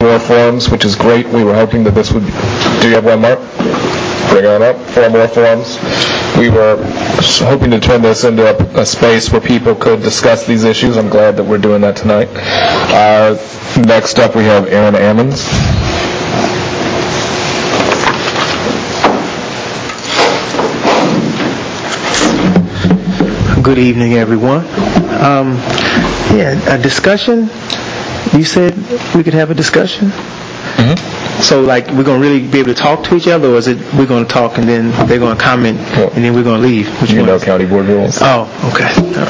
more forums, which is great. We were hoping that this would... Do you have one, Mark? Bring on up. 4 more forums. We were hoping to turn this into a space where people could discuss these issues. I'm glad that we're doing that tonight. Next up, we have Aaron Ammons. Good evening, everyone. A discussion. You said we could have a discussion? Mm-hmm. So, like, we're going to really be able to talk to each other, or is it we're going to talk and then they're going to comment and then we're going to leave? You know county board rules. Oh, okay.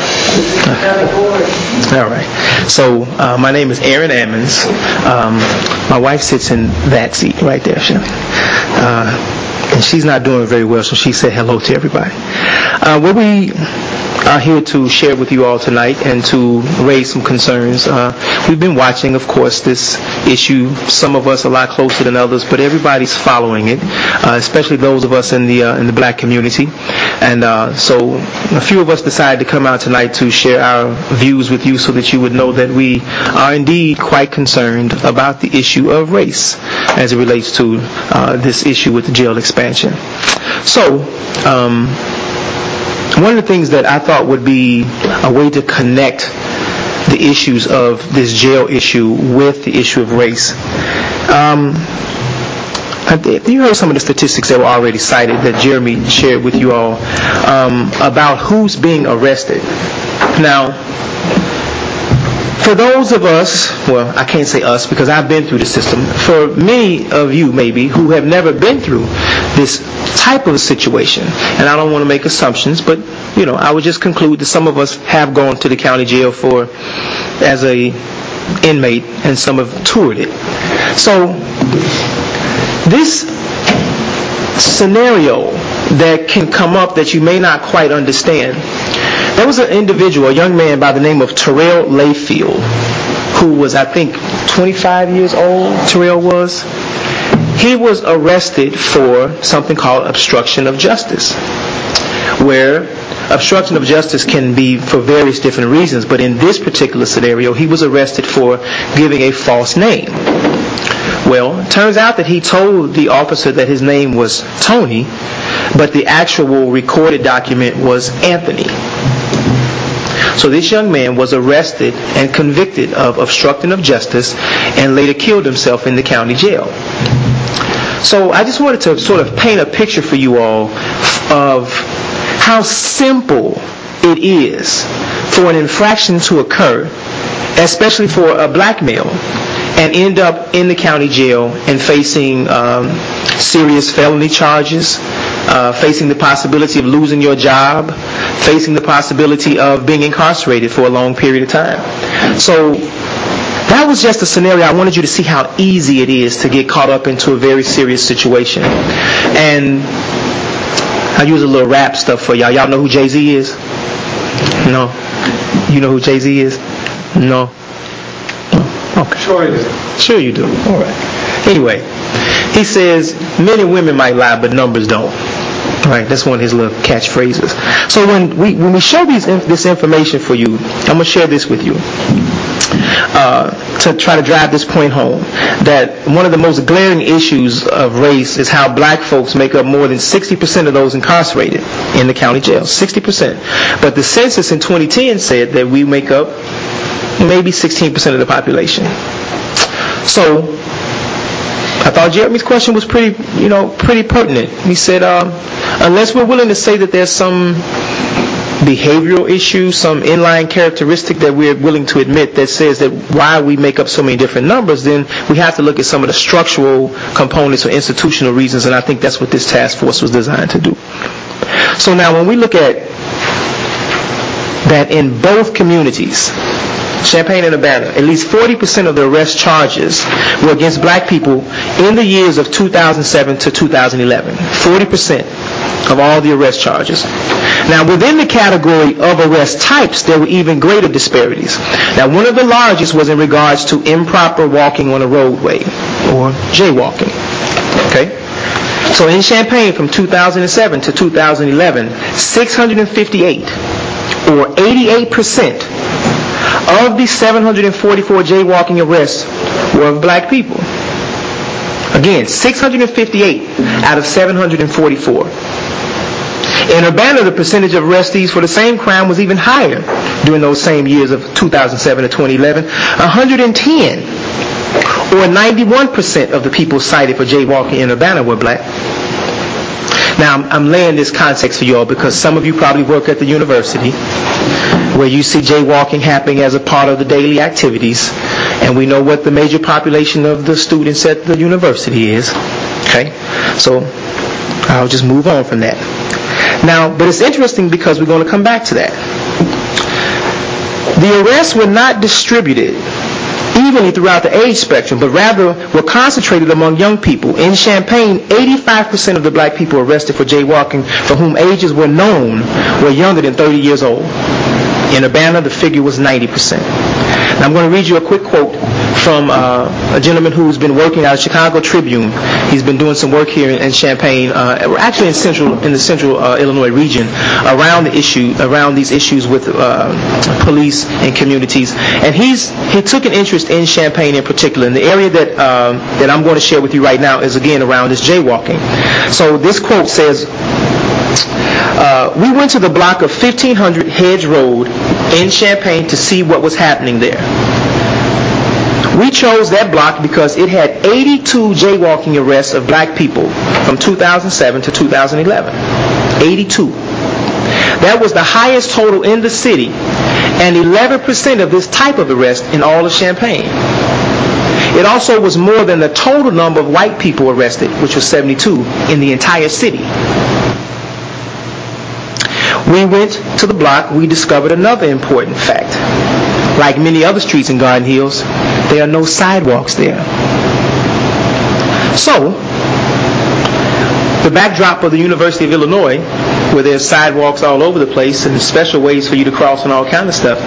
All right. So, my name is Aaron Ammons. My wife sits in that seat right there, and she's not doing very well, so she said hello to everybody. What we are here to share with you all tonight and to raise some concerns. We've been watching, of course, this issue. Some of us a lot closer than others, but everybody's following it, especially those of us in the black community. And so a few of us decided to come out tonight to share our views with you so that you would know that we are indeed quite concerned about the issue of race as it relates to this issue with the jail expansion. So, one of the things that I thought would be a way to connect the issues of this jail issue with the issue of race. You heard some of the statistics that were already cited that Jeremy shared with you all about who's being arrested. Now, for those of us, well, I can't say us because I've been through the system. For many of you, maybe, who have never been through this type of a situation, and I don't want to make assumptions, but, you know, I would just conclude that some of us have gone to the county jail as a inmate, and some have toured it. So, this scenario that can come up that you may not quite understand. There was an individual, a young man by the name of Terrell Layfield, who was, I think, 25 years old, Terrell was. He was arrested for something called obstruction of justice, where obstruction of justice can be for various different reasons, but in this particular scenario, he was arrested for giving a false name. Well, it turns out that he told the officer that his name was Tony, but the actual recorded document was Anthony. So this young man was arrested and convicted of obstructing of justice and later killed himself in the county jail. So I just wanted to sort of paint a picture for you all of how simple it is for an infraction to occur, especially for a black male, and end up in the county jail and facing serious felony charges, facing the possibility of losing your job, facing the possibility of being incarcerated for a long period of time. So that was just a scenario. I wanted you to see how easy it is to get caught up into a very serious situation. And I use a little rap stuff for y'all. Y'all know who Jay-Z is? No? You know who Jay-Z is? No? Okay. Sure you do. Sure you do. All right. Anyway, he says, men and women might lie, but numbers don't. All right, that's one of his little catchphrases. So when we show this information for you, I'm going to share this with you to try to drive this point home, that one of the most glaring issues of race is how black folks make up more than 60% of those incarcerated in the county jail. 60%. But the census in 2010 said that we make up maybe 16% of the population. So I thought Jeremy's question was pretty pertinent. He said, unless we're willing to say that there's some behavioral issue, some inline characteristic that we're willing to admit that says that why we make up so many different numbers, then we have to look at some of the structural components or institutional reasons, and I think that's what this task force was designed to do. So now when we look at that in both communities, Champaign and Urbana, at least 40% of the arrest charges were against black people in the years of 2007 to 2011. 40% of all the arrest charges. Now, within the category of arrest types, there were even greater disparities. Now, one of the largest was in regards to improper walking on a roadway, or jaywalking. Okay? So in Champaign, from 2007 to 2011, 658, or 88%, of the 744 jaywalking arrests were of black people. Again, 658 out of 744. In Urbana, the percentage of arrestees for the same crime was even higher during those same years of 2007 to 2011, 110, or 91% of the people cited for jaywalking in Urbana were black. Now, I'm laying this context for you all because some of you probably work at the university where you see jaywalking happening as a part of the daily activities, and we know what the major population of the students at the university is. Okay? So, I'll just move on from that. Now, but it's interesting because we're going to come back to that. The arrests were not distributed evenly throughout the age spectrum, but rather were concentrated among young people. In Champaign, 85% of the black people arrested for jaywalking for whom ages were known were younger than 30 years old. In Urbana, the figure was 90%. Now, I'm going to read you a quick quote from a gentleman who's been working at the Chicago Tribune. He's been doing some work here in Champaign, actually in the central Illinois region, around these issues with police and communities. And he took an interest in Champaign in particular. And the area that I'm going to share with you right now is again around this jaywalking. So this quote says, "We went to the block of 1500 Hedge Road in Champaign to see what was happening there. We chose that block because it had 82 jaywalking arrests of black people from 2007 to 2011. 82. That was the highest total in the city, and 11% of this type of arrest in all of Champaign. It also was more than the total number of white people arrested, which was 72, in the entire city. We went to the block. We discovered another important fact. Like many other streets in Garden Hills, there are no sidewalks there. So, the backdrop of the University of Illinois, where there's sidewalks all over the place and special ways for you to cross and all kind of stuff,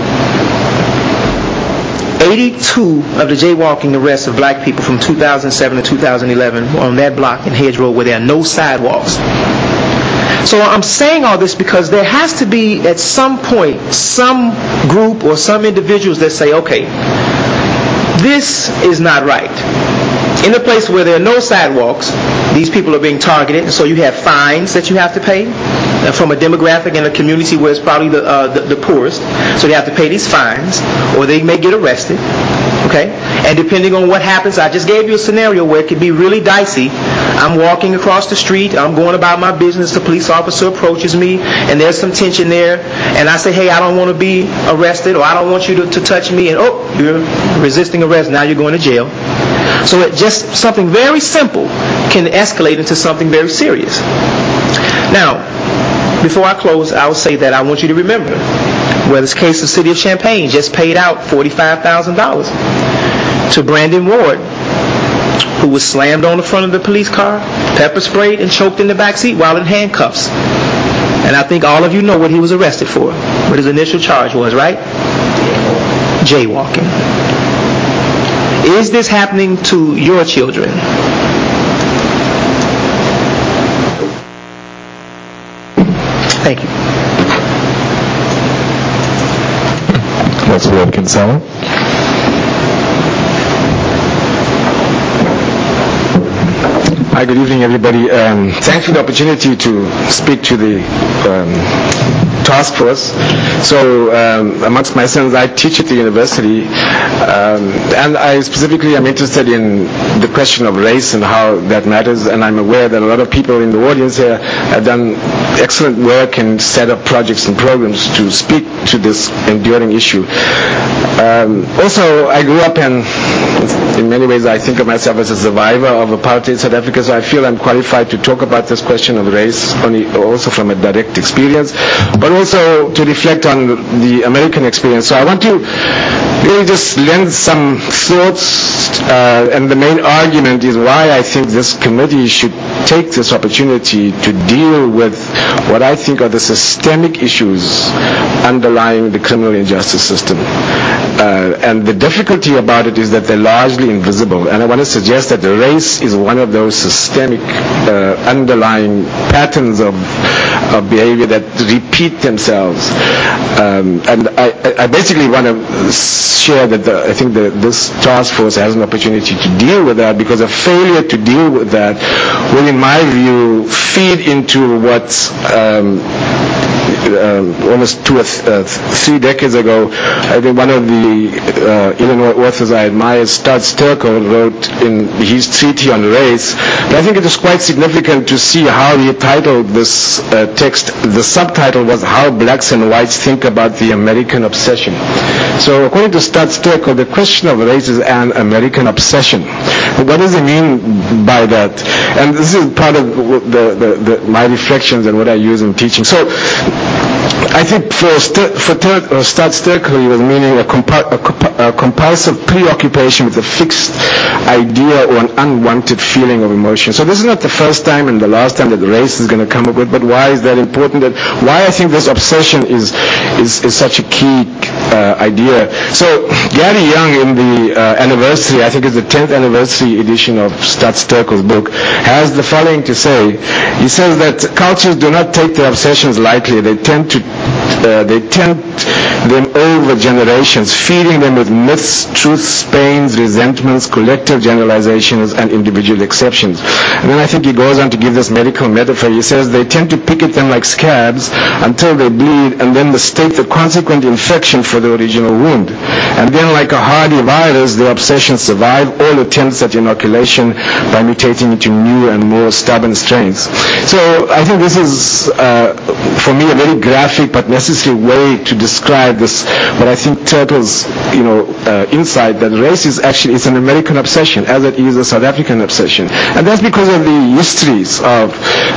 82 of the jaywalking arrests of black people from 2007 to 2011 were on that block in Hedge Road where there are no sidewalks. So I'm saying all this because there has to be at some point some group or some individuals that say, okay, this is not right. In a place where there are no sidewalks, these people are being targeted, and so you have fines that you have to pay from a demographic in a community where it's probably the poorest. So they have to pay these fines, or they may get arrested. Okay? And depending on what happens, I just gave you a scenario where it could be really dicey. I'm walking across the street, I'm going about my business, the police officer approaches me, and there's some tension there, and I say, hey, I don't want to be arrested, or I don't want you to touch me, and oh, you're resisting arrest, now you're going to jail. So it just something very simple can escalate into something very serious. Now, before I close, I will say that I want you to remember where this case of City of Champaign just paid out $45,000 to Brandon Ward, who was slammed on the front of the police car, pepper sprayed, and choked in the back seat while in handcuffs. And I think all of you know what he was arrested for, what his initial charge was, right? Jaywalking. Is this happening to your children? Thank you. Next we have Kinsella. Hi, good evening, everybody. Thanks for the opportunity to speak to the task force. So, amongst my sons, I teach at the university, and I specifically am interested in the question of race and how that matters, and I'm aware that a lot of people in the audience here have done excellent work and set up projects and programs to speak to this enduring issue. Also, I grew up in many ways I think of myself as a survivor of apartheid South Africa, so I feel I'm qualified to talk about this question of race also from a direct experience, but also to reflect on the American experience. So I want to really just lend some thoughts, and the main argument is why I think this committee should take this opportunity to deal with what I think are the systemic issues underlying the criminal injustice system. And the difficulty about it is that they're largely invisible. And I want to suggest that the race is one of those systemic underlying patterns of behavior that repeat themselves. And I basically want to share that I think this task force has an opportunity to deal with that, because a failure to deal with that will, in my view, feed into what almost 2 or 3 decades ago, I think one of the Illinois authors I admire, Studs Terkel, wrote in his treatise on race. But I think it is quite significant to see how he titled this text. The subtitle was "How Blacks and Whites Think About the American Obsession." So according to Studs Terkel, the question of race is an American obsession. What does he mean by that? And this is part of my reflections and what I use in teaching. So I think for Studs Terkel, he was meaning a compulsive preoccupation with a fixed idea or an unwanted feeling of emotion. So this is not the first time and the last time that race is going to come up with, but why is that important? Why I think this obsession is such a key idea. So Gary Young, in the anniversary, I think it's the 10th anniversary edition of Studs Terkel's book, has the following to say. He says that cultures do not take their obsessions lightly. They tend them over generations, feeding them with myths, truths, pains, resentments, collective generalizations, and individual exceptions. And then I think he goes on to give this medical metaphor. He says they tend to pick at them like scabs until they bleed, and then mistake the consequent infection for the original wound. And then, like a hardy virus, their obsessions survive all attempts at inoculation by mutating into new and more stubborn strains. So I think this is, for me, a very graphic but necessary way to describe this, what I think Terkel's, insight that race is actually, it's an American obsession, as it is a South African obsession. And that's because of the histories of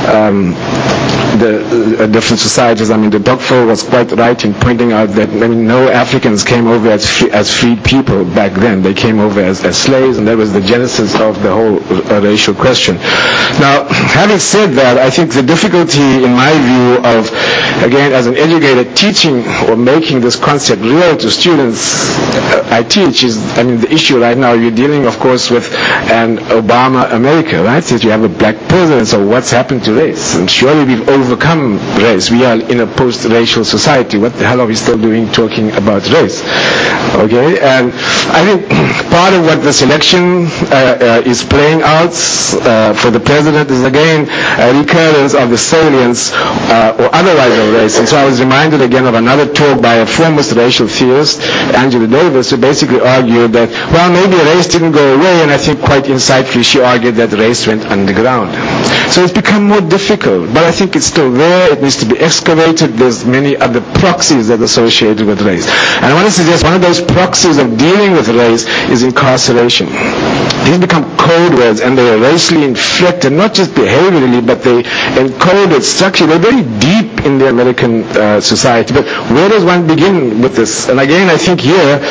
the different societies. I mean, the Dokfo was quite right in pointing out that, no Africans came over as freed people back then. They came over as slaves, and that was the genesis of the whole racial question. Now, having said that, I think the difficulty, in my view, of, again, as an educator, teaching or making this concept real to students I teach is, the issue right now, you're dealing, of course, with an Obama America, right? So you have a black president, so what's happened to race? And surely we've overcome race. We are in a post-racial society. What the hell are we still doing talking about race? Okay? And I think part of what this election is playing out for the president is, again, a recurrence of the salience or otherwise of race. And so I was reminded again of another talk by a foremost racial theorist, Angela Davis, who basically argued that, maybe race didn't go away, and I think quite insightfully she argued that race went underground. So it's become more difficult, but I think it's still there. It needs to be excavated. There's many other proxies that are associated with race. And I want to suggest one of those proxies of dealing with race is incarceration. These become code words, and they are racially inflected, not just behaviorally, but they encoded structurally. They're very deep in the American society. But where does one begin with this? And again, I think here,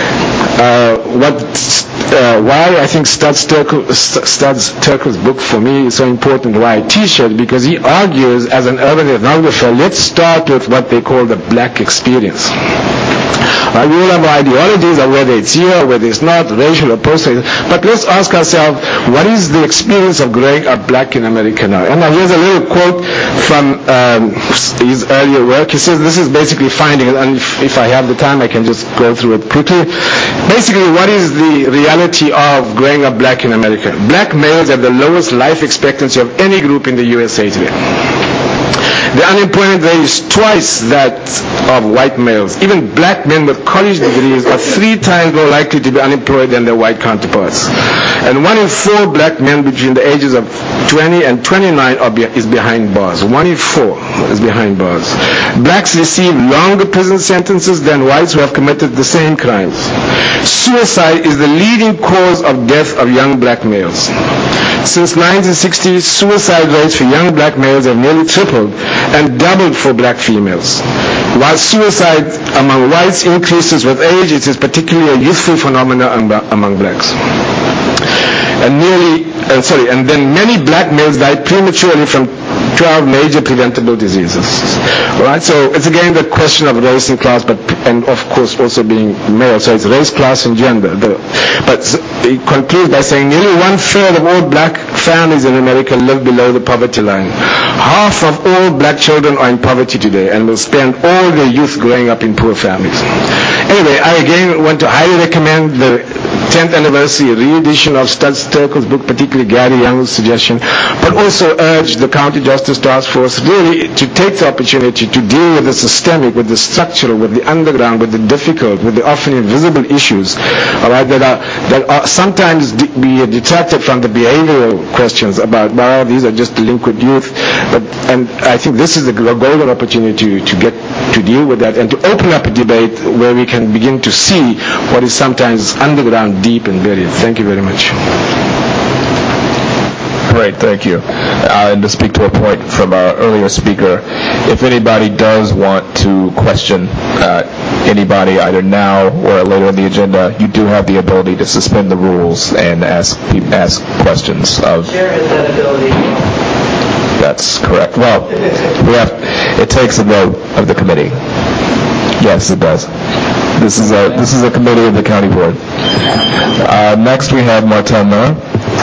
why I think Studs Terkel's book for me is so important, why I teach it, because he argues as an urban ethnographer, let's start with what they call the black experience. We all have ideologies of whether it's here or whether it's not, racial or post-racial, but let's ask ourselves, what is the experience of growing up black in America now? And now here's a little quote from his earlier work. He says, this is basically finding it, and if I have the time I can just go through it quickly. Basically, what is the reality of growing up black in America? Black males have the lowest life expectancy of any group in the USA today. The unemployment rate is twice that of white males. Even black men with college degrees are 3 times more likely to be unemployed than their white counterparts. And 1 in 4 black men between the ages of 20 and 29 is behind bars. 1 in 4 is behind bars. Blacks receive longer prison sentences than whites who have committed the same crimes. Suicide is the leading cause of death of young black males. Since 1960, suicide rates for young black males have nearly tripled and doubled for black females. While suicide among whites increases with age, it is particularly a youthful phenomenon among blacks. And then many black males die prematurely from 12 major preventable diseases. All right, so it's again the question of race and class, but and of course also being male. So it's race, class, and gender. But it concludes by saying nearly 1/3 of all black families in America live below the poverty line. Half of all black children are in poverty today and will spend all their youth growing up in poor families. Anyway, I again want to highly recommend the 10th anniversary re-edition of Studs Terkel's book, particularly Gary Young's suggestion, but also urge the County Justice Task Force really to take the opportunity to deal with the systemic, with the structural, with the underground, with the difficult, with the often invisible issues, all right, that are sometimes be detracted from the behavioral questions about, well, these are just delinquent youth, and I think this is a golden opportunity to deal with that and to open up a debate where we can begin to see what is sometimes underground, deep and buried. Thank you very much. Great, thank you. And to speak to a point from our earlier speaker, if anybody does want to question anybody either now or later in the agenda, you do have the ability to suspend the rules and ask questions of... Chair has that ability. That's correct. Well, it takes a vote of the committee. Yes, it does. This is a committee of the county board. Next we have Martin Miller.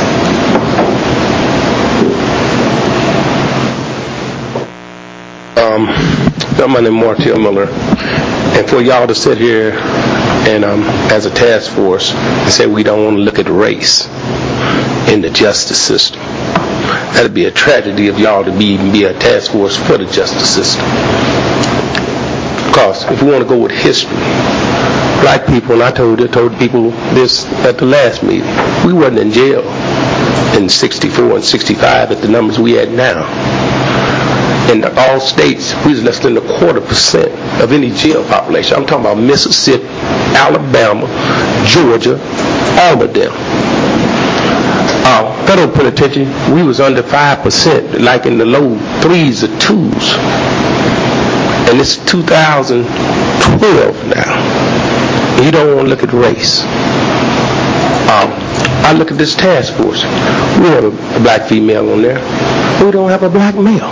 My name is Martin Miller, and for y'all to sit here and as a task force and say we don't want to look at race in the justice system, that'd be a tragedy of y'all to even be a task force for the justice system. Because if we want to go with history, black people, and I told people this at the last meeting, we wasn't in jail in 64 and 65 at the numbers we had now. In all states, we was less than 0.25% of any jail population. I'm talking about Mississippi, Alabama, Georgia, all of them. Federal penitentiary, we was under 5%, like in the low 3s or 2s. And it's 2012 now. And you don't want to look at race. I look at this task force. We have a black female on there. We don't have a black male.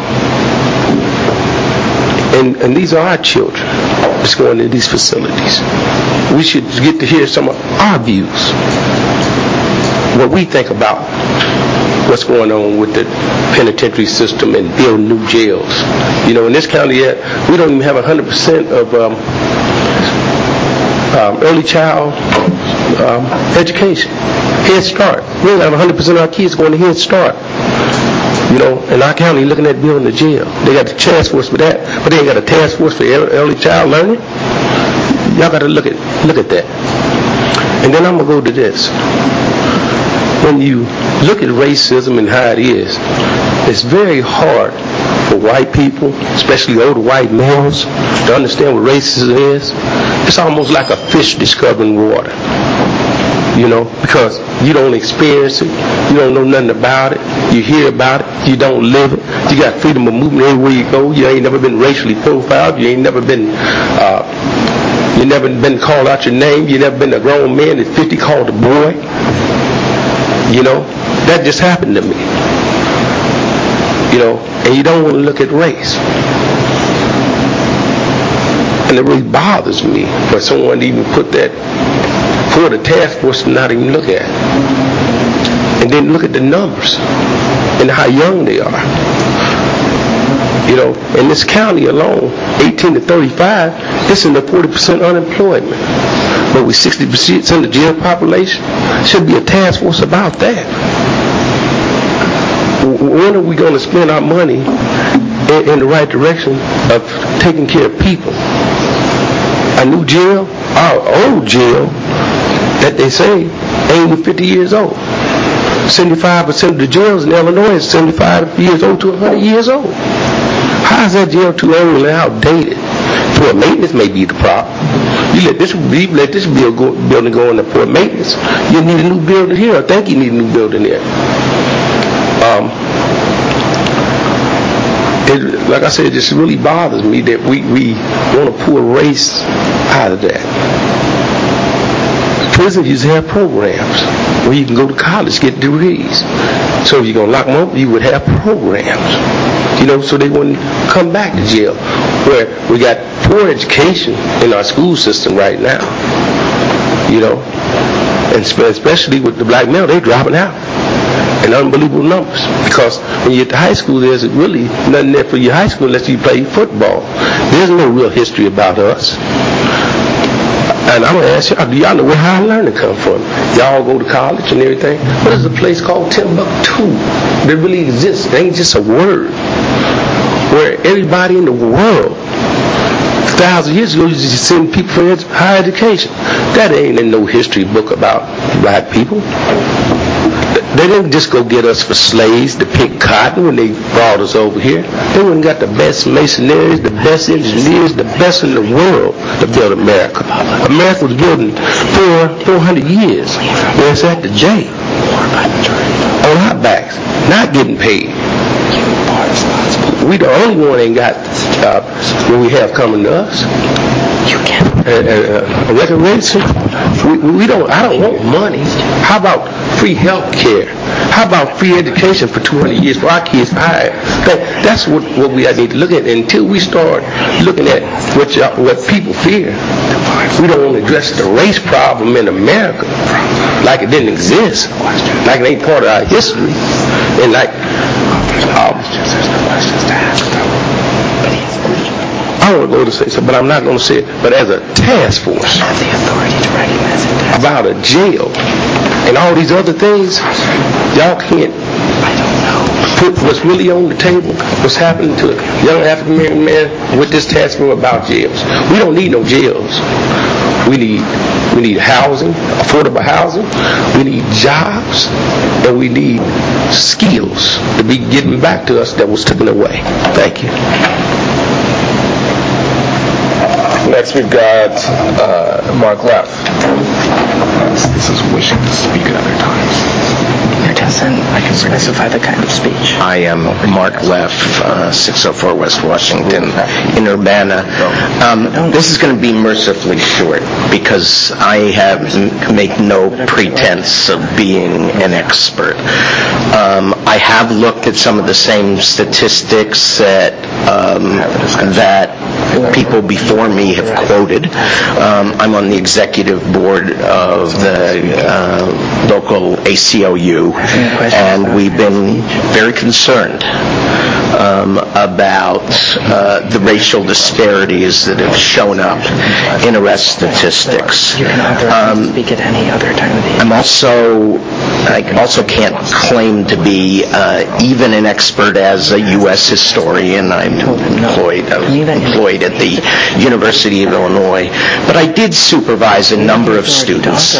And these are our children that's going to these facilities. We should get to hear some of our views, what we think about what's going on with the penitentiary system and build new jails. You know, in this county, we don't even have 100% of early child education, Head Start. We don't have 100% of our kids going to Head Start. You know, in our county, looking at building a jail. They got the task force for that, but they ain't got a task force for early child learning. Y'all got to look at that. And then I'm gonna go to this. When you look at racism and how it is, it's very hard for white people, especially older white males, to understand what racism is. It's almost like a fish discovering water. You know, because you don't experience it, you don't know nothing about it, you hear about it, you don't live it, you got freedom of movement everywhere you go, you ain't never been racially profiled, you ain't never been, you never been called out your name, you never been a grown man at 50 called a boy. You know, that just happened to me. You know, and you don't want to look at race. And it really bothers me for someone to even put that for the task force to not even look at. And then look at the numbers and how young they are. You know, in this county alone, 18 to 35, it's in the 40% unemployment. But with 60% of the jail population, should be a task force about that. When are we going to spend our money in the right direction of taking care of people? A new jail, our old jail, that they say ain't even 50 years old. 75% of the jails in Illinois is 75 years old to 100 years old. How is that jail too old and outdated? Poor maintenance may be the problem. You let this building go into poor maintenance. You need a new building here. I think you need a new building there. Like I said, it just really bothers me that we want to pull race out of that. Prisons used to have programs where you can go to college, get degrees. So if you're going to lock them up, you would have programs. so they wouldn't come back to jail. Where we got poor education in our school system right now, and especially with the black male, they're dropping out in unbelievable numbers. Because when you get to high school, there's really nothing there for your high school unless you play football. There's no real history about us. And I'm going to ask y'all, do y'all know where higher learning come from? Y'all go to college and everything. What is a place called Timbuktu that really exists? It ain't just a word. Where everybody in the world, 1,000 years ago, used to send people for higher education. That ain't in no history book about black people. They didn't just go get us for slaves to pick cotton when they brought us over here. They went and got the best masonries, the best engineers, the best in the world to build America. America was built in 400 years. Where's that the J? On our backs, not getting paid. We the only one ain't got what we have coming to us. Recreation. I don't want money. How about free health care? How about free education for 200 years for our kids? That's what we need to look at. Until we start looking at what people fear, we don't want to address the race problem in America like it didn't exist, like it ain't part of our history, and like. I don't want to go to say so, but I'm not going to say it. But as a task force about a jail and all these other things, y'all can't put what's really on the table, what's happening to a young African-American man with this task force about jails. We don't need no jails. We need housing, affordable housing. We need jobs, and we need skills to be getting back to us that was taken away. Thank you. Next we've got Mark Leff. This is wishing to speak at other times. I can specify the kind of speech. I am Mark Leff, 604 West Washington in Urbana. This is going to be mercifully short because I make no pretense of being an expert. I have looked at some of the same statistics that people before me have quoted. I'm on the executive board of the local ACLU, and we've been very concerned about the racial disparities that have shown up in arrest statistics. Speak at any other time of the year. I also can't claim to be even an expert as a U.S. historian. I'm employed at the University of Illinois, but I did supervise a number of students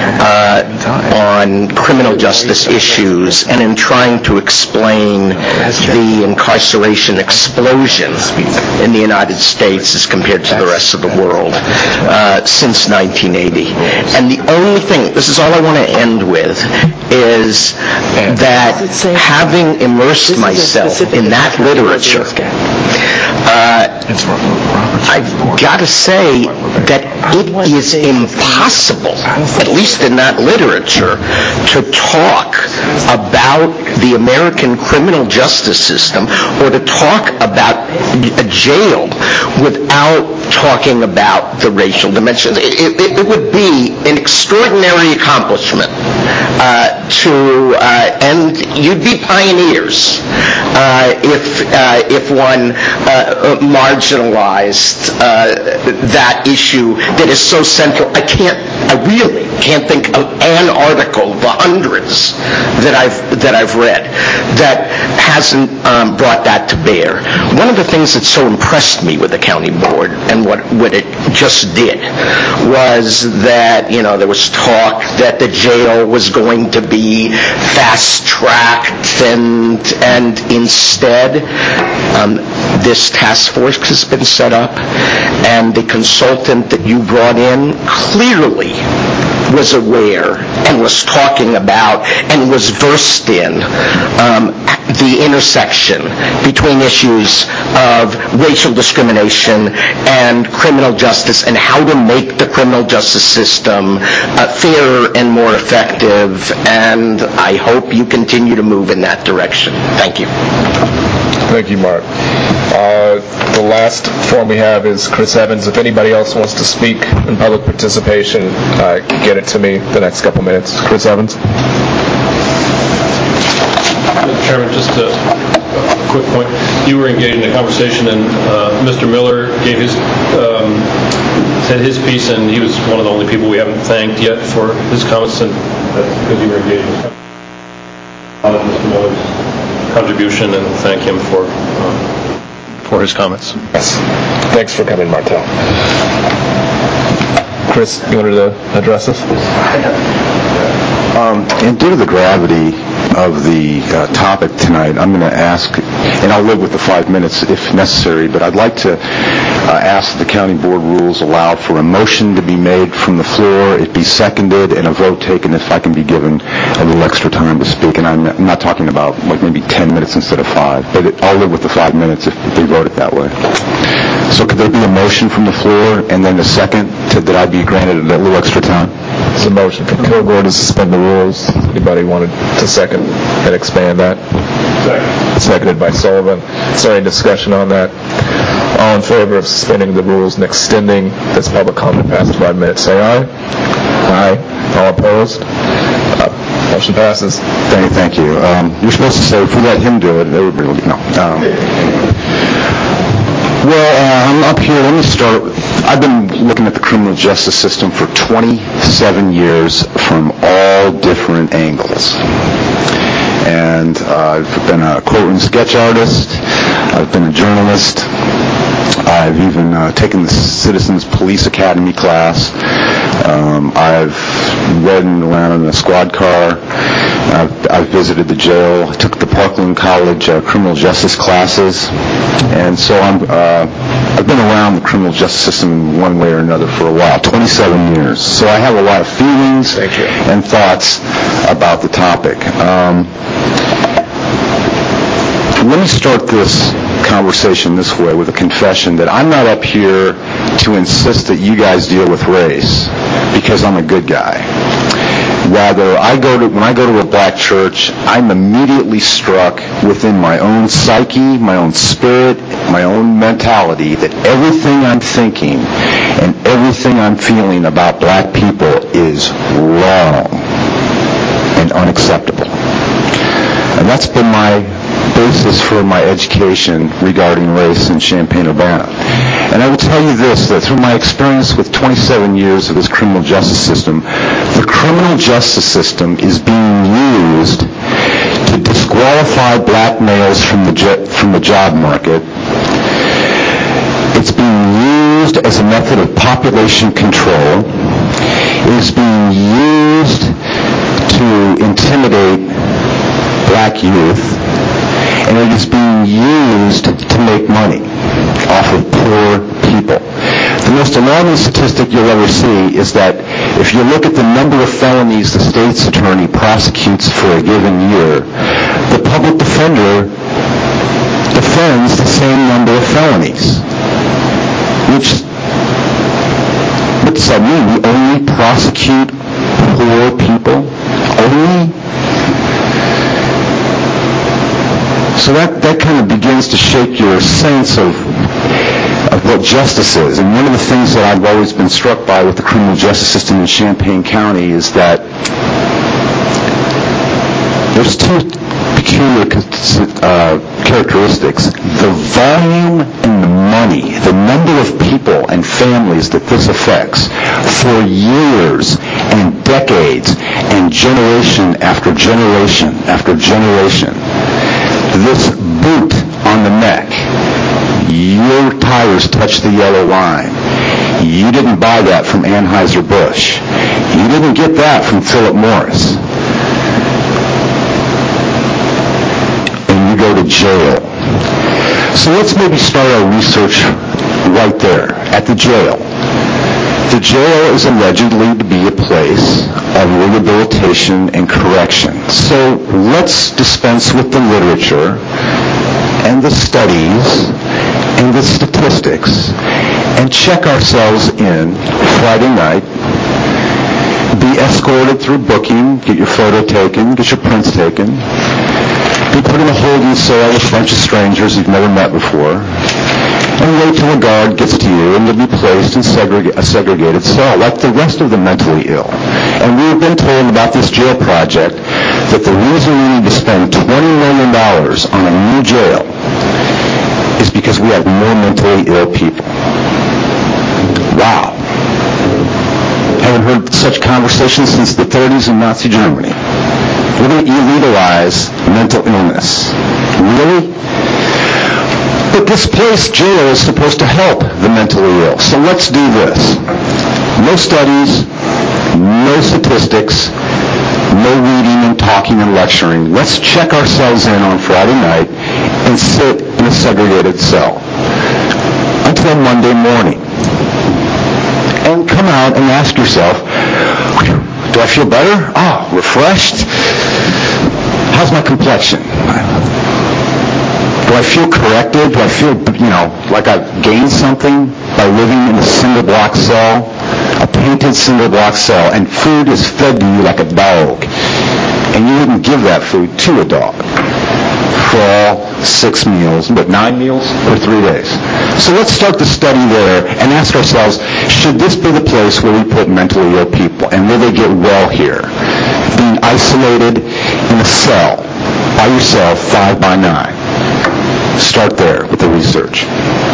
on criminal justice issues and in trying to explain the incarceration explosion in the United States as compared to the rest of the world since 1980. And the only thing, this is all I want to end with, is that having immersed myself in that literature, I've got to say that it is impossible, at least in that literature, to talk about the American criminal justice system or to talk about a jail without talking about the racial dimension. It would be an extraordinary accomplishment and you'd be pioneers if one marginalized that issue that is so central. I really can't think of an article, the hundreds that I've read, that hasn't brought that to bear. One of the things that so impressed me with the county board and what it just did was that, there was talk that the jail was going to be fast-tracked and instead this task force has been set up, and the consultant that you brought in clearly was aware and was talking about and was versed in the intersection between issues of racial discrimination and criminal justice and how to make the criminal justice system fairer and more effective, and I hope you continue to move in that direction. Thank you. Thank you, Mark. The last form we have is Chris Evans. If anybody else wants to speak in public participation, get it to me the next couple minutes. Chris Evans. Mr. Chairman, just a quick point. You were engaged in a conversation, and Mr. Miller gave said his piece, and he was one of the only people we haven't thanked yet for his comments, and that's because you were engaged in Mr. Miller's contribution, and thank him for his comments. Yes. Thanks for coming, Martel. Chris, you wanted to address this? And due to the gravity of the topic tonight, I'm going to ask, and I'll live with the 5 minutes if necessary, but I'd like to ask that the county board rules allow for a motion to be made from the floor, it be seconded, and a vote taken if I can be given a little extra time to speak. And I'm not talking about like maybe 10 minutes instead of 5, but I'll live with the 5 minutes if they vote it that way. So could there be a motion from the floor and then a second that I be granted a little extra time? There's a motion from Kilgore to suspend the rules. Anybody wanted to second and expand that? Seconded by Sullivan. Is there any discussion on that? All in favor of suspending the rules and extending this public comment past 5 minutes, say aye. Aye. All opposed? Motion passes. Thank you. You're supposed to say, if we let him do it, everybody will, no. I'm up here. Let me start. I've been looking at the criminal justice system for 27 years from all different angles. And I've been a courtroom sketch artist. I've been a journalist. I've even taken the Citizens Police Academy class. I've ridden around in a squad car. I've visited the jail. I took the Parkland College criminal justice classes. And so I've been around the criminal justice system in one way or another for a while, 27 years. So I have a lot of feelings and thoughts about the topic. Let me start this conversation this way with a confession that I'm not up here to insist that you guys deal with race because I'm a good guy. Rather, when I go to a black church, I'm immediately struck within my own psyche, my own spirit, my own mentality that everything I'm thinking and everything I'm feeling about black people is wrong and unacceptable. And that's been my basis for my education regarding race in Champaign-Urbana. And I will tell you this, that through my experience with 27 years of this criminal justice system, the criminal justice system is being used to disqualify black males from the job market. It's being used as a method of population control. It is being used to intimidate black youth. And it is being used to make money off of poor people. The most alarming statistic you'll ever see is that if you look at the number of felonies the state's attorney prosecutes for a given year, the public defender defends the same number of felonies. What does that mean? We only prosecute poor people? Only? So that kind of begins to shake your sense of what justice is. And one of the things that I've always been struck by with the criminal justice system in Champaign County is that there's two peculiar characteristics. The volume and the money, the number of people and families that this affects for years and decades and generation after generation after generation. This boot on the neck, your tires touch the yellow line. You didn't buy that from Anheuser-Busch. You didn't get that from Philip Morris. And you go to jail. So let's maybe start our research right there, at the jail. The jail is allegedly to be a place of rehabilitation and correction. So let's dispense with the literature and the studies and the statistics and check ourselves in Friday night, be escorted through booking, get your photo taken, get your prints taken, be put in a holding cell with a bunch of strangers you've never met before, and wait till a guard gets to you and you'll be placed in a segregated cell like the rest of the mentally ill. And we've been told about this jail project that the reason we need to spend $20 million on a new jail is because we have more mentally ill people. Wow. Haven't heard such conversations since the 30s in Nazi Germany. We're going to illegalize mental illness. Really? But this place, jail, is supposed to help the mentally ill. So let's do this. No studies, no statistics, no reading and talking and lecturing. Let's check ourselves in on Friday night and sit in a segregated cell until Monday morning. And come out and ask yourself, do I feel better? Oh, refreshed? How's my complexion? Do I feel corrected? Do I feel, like I've gained something by living in a single block cell? A painted single block cell, and food is fed to you like a dog. And you wouldn't give that food to a dog for all 6 meals, but 9 meals for 3 days. So let's start the study there and ask ourselves, should this be the place where we put mentally ill people? And will they get well here? Being isolated in a cell by yourself, 5 by 9. Start there with the research.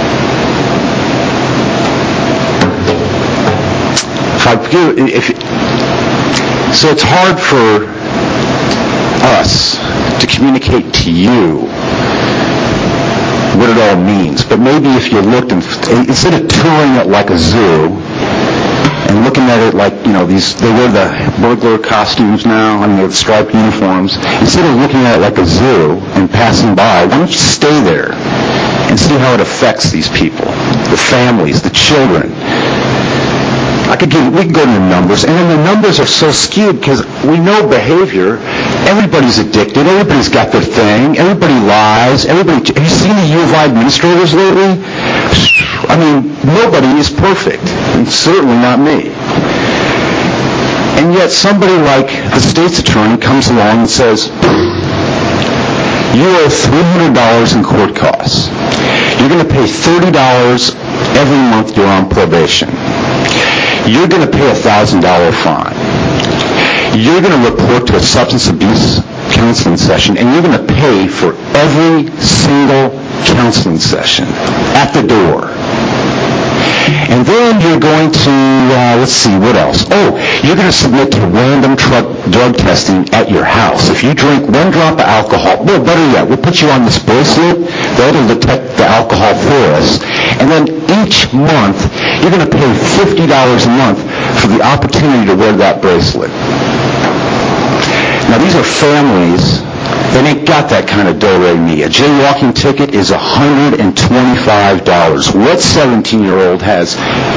So it's hard for us to communicate to you what it all means. But maybe if you looked, instead of touring it like a zoo and looking at it like, they wear the burglar costumes now, the striped uniforms, instead of looking at it like a zoo and passing by, why don't you stay there and see how it affects these people, the families, the children. We can go to the numbers, and then the numbers are so skewed because we know behavior. Everybody's addicted. Everybody's got their thing. Everybody lies. Have you seen the U of I administrators lately? Nobody is perfect, and certainly not me. And yet somebody like the state's attorney comes along and says, you owe $300 in court costs. You're going to pay $30 every month you're on probation. You're going to pay a $1,000 fine. You're going to report to a substance abuse counseling session, and you're going to pay for every single counseling session at the door. And then you're going to, let's see, what else? Oh, you're going to submit to random drug testing at your house. If you drink 1 drop of alcohol, well, better yet, we'll put you on this bracelet that'll detect the alcohol for us. And then each month, you're going to pay $50 a month for the opportunity to wear that bracelet. Now, these are families that ain't got that kind of do-re-mi. A jaywalking ticket is $125. What 17-year-old has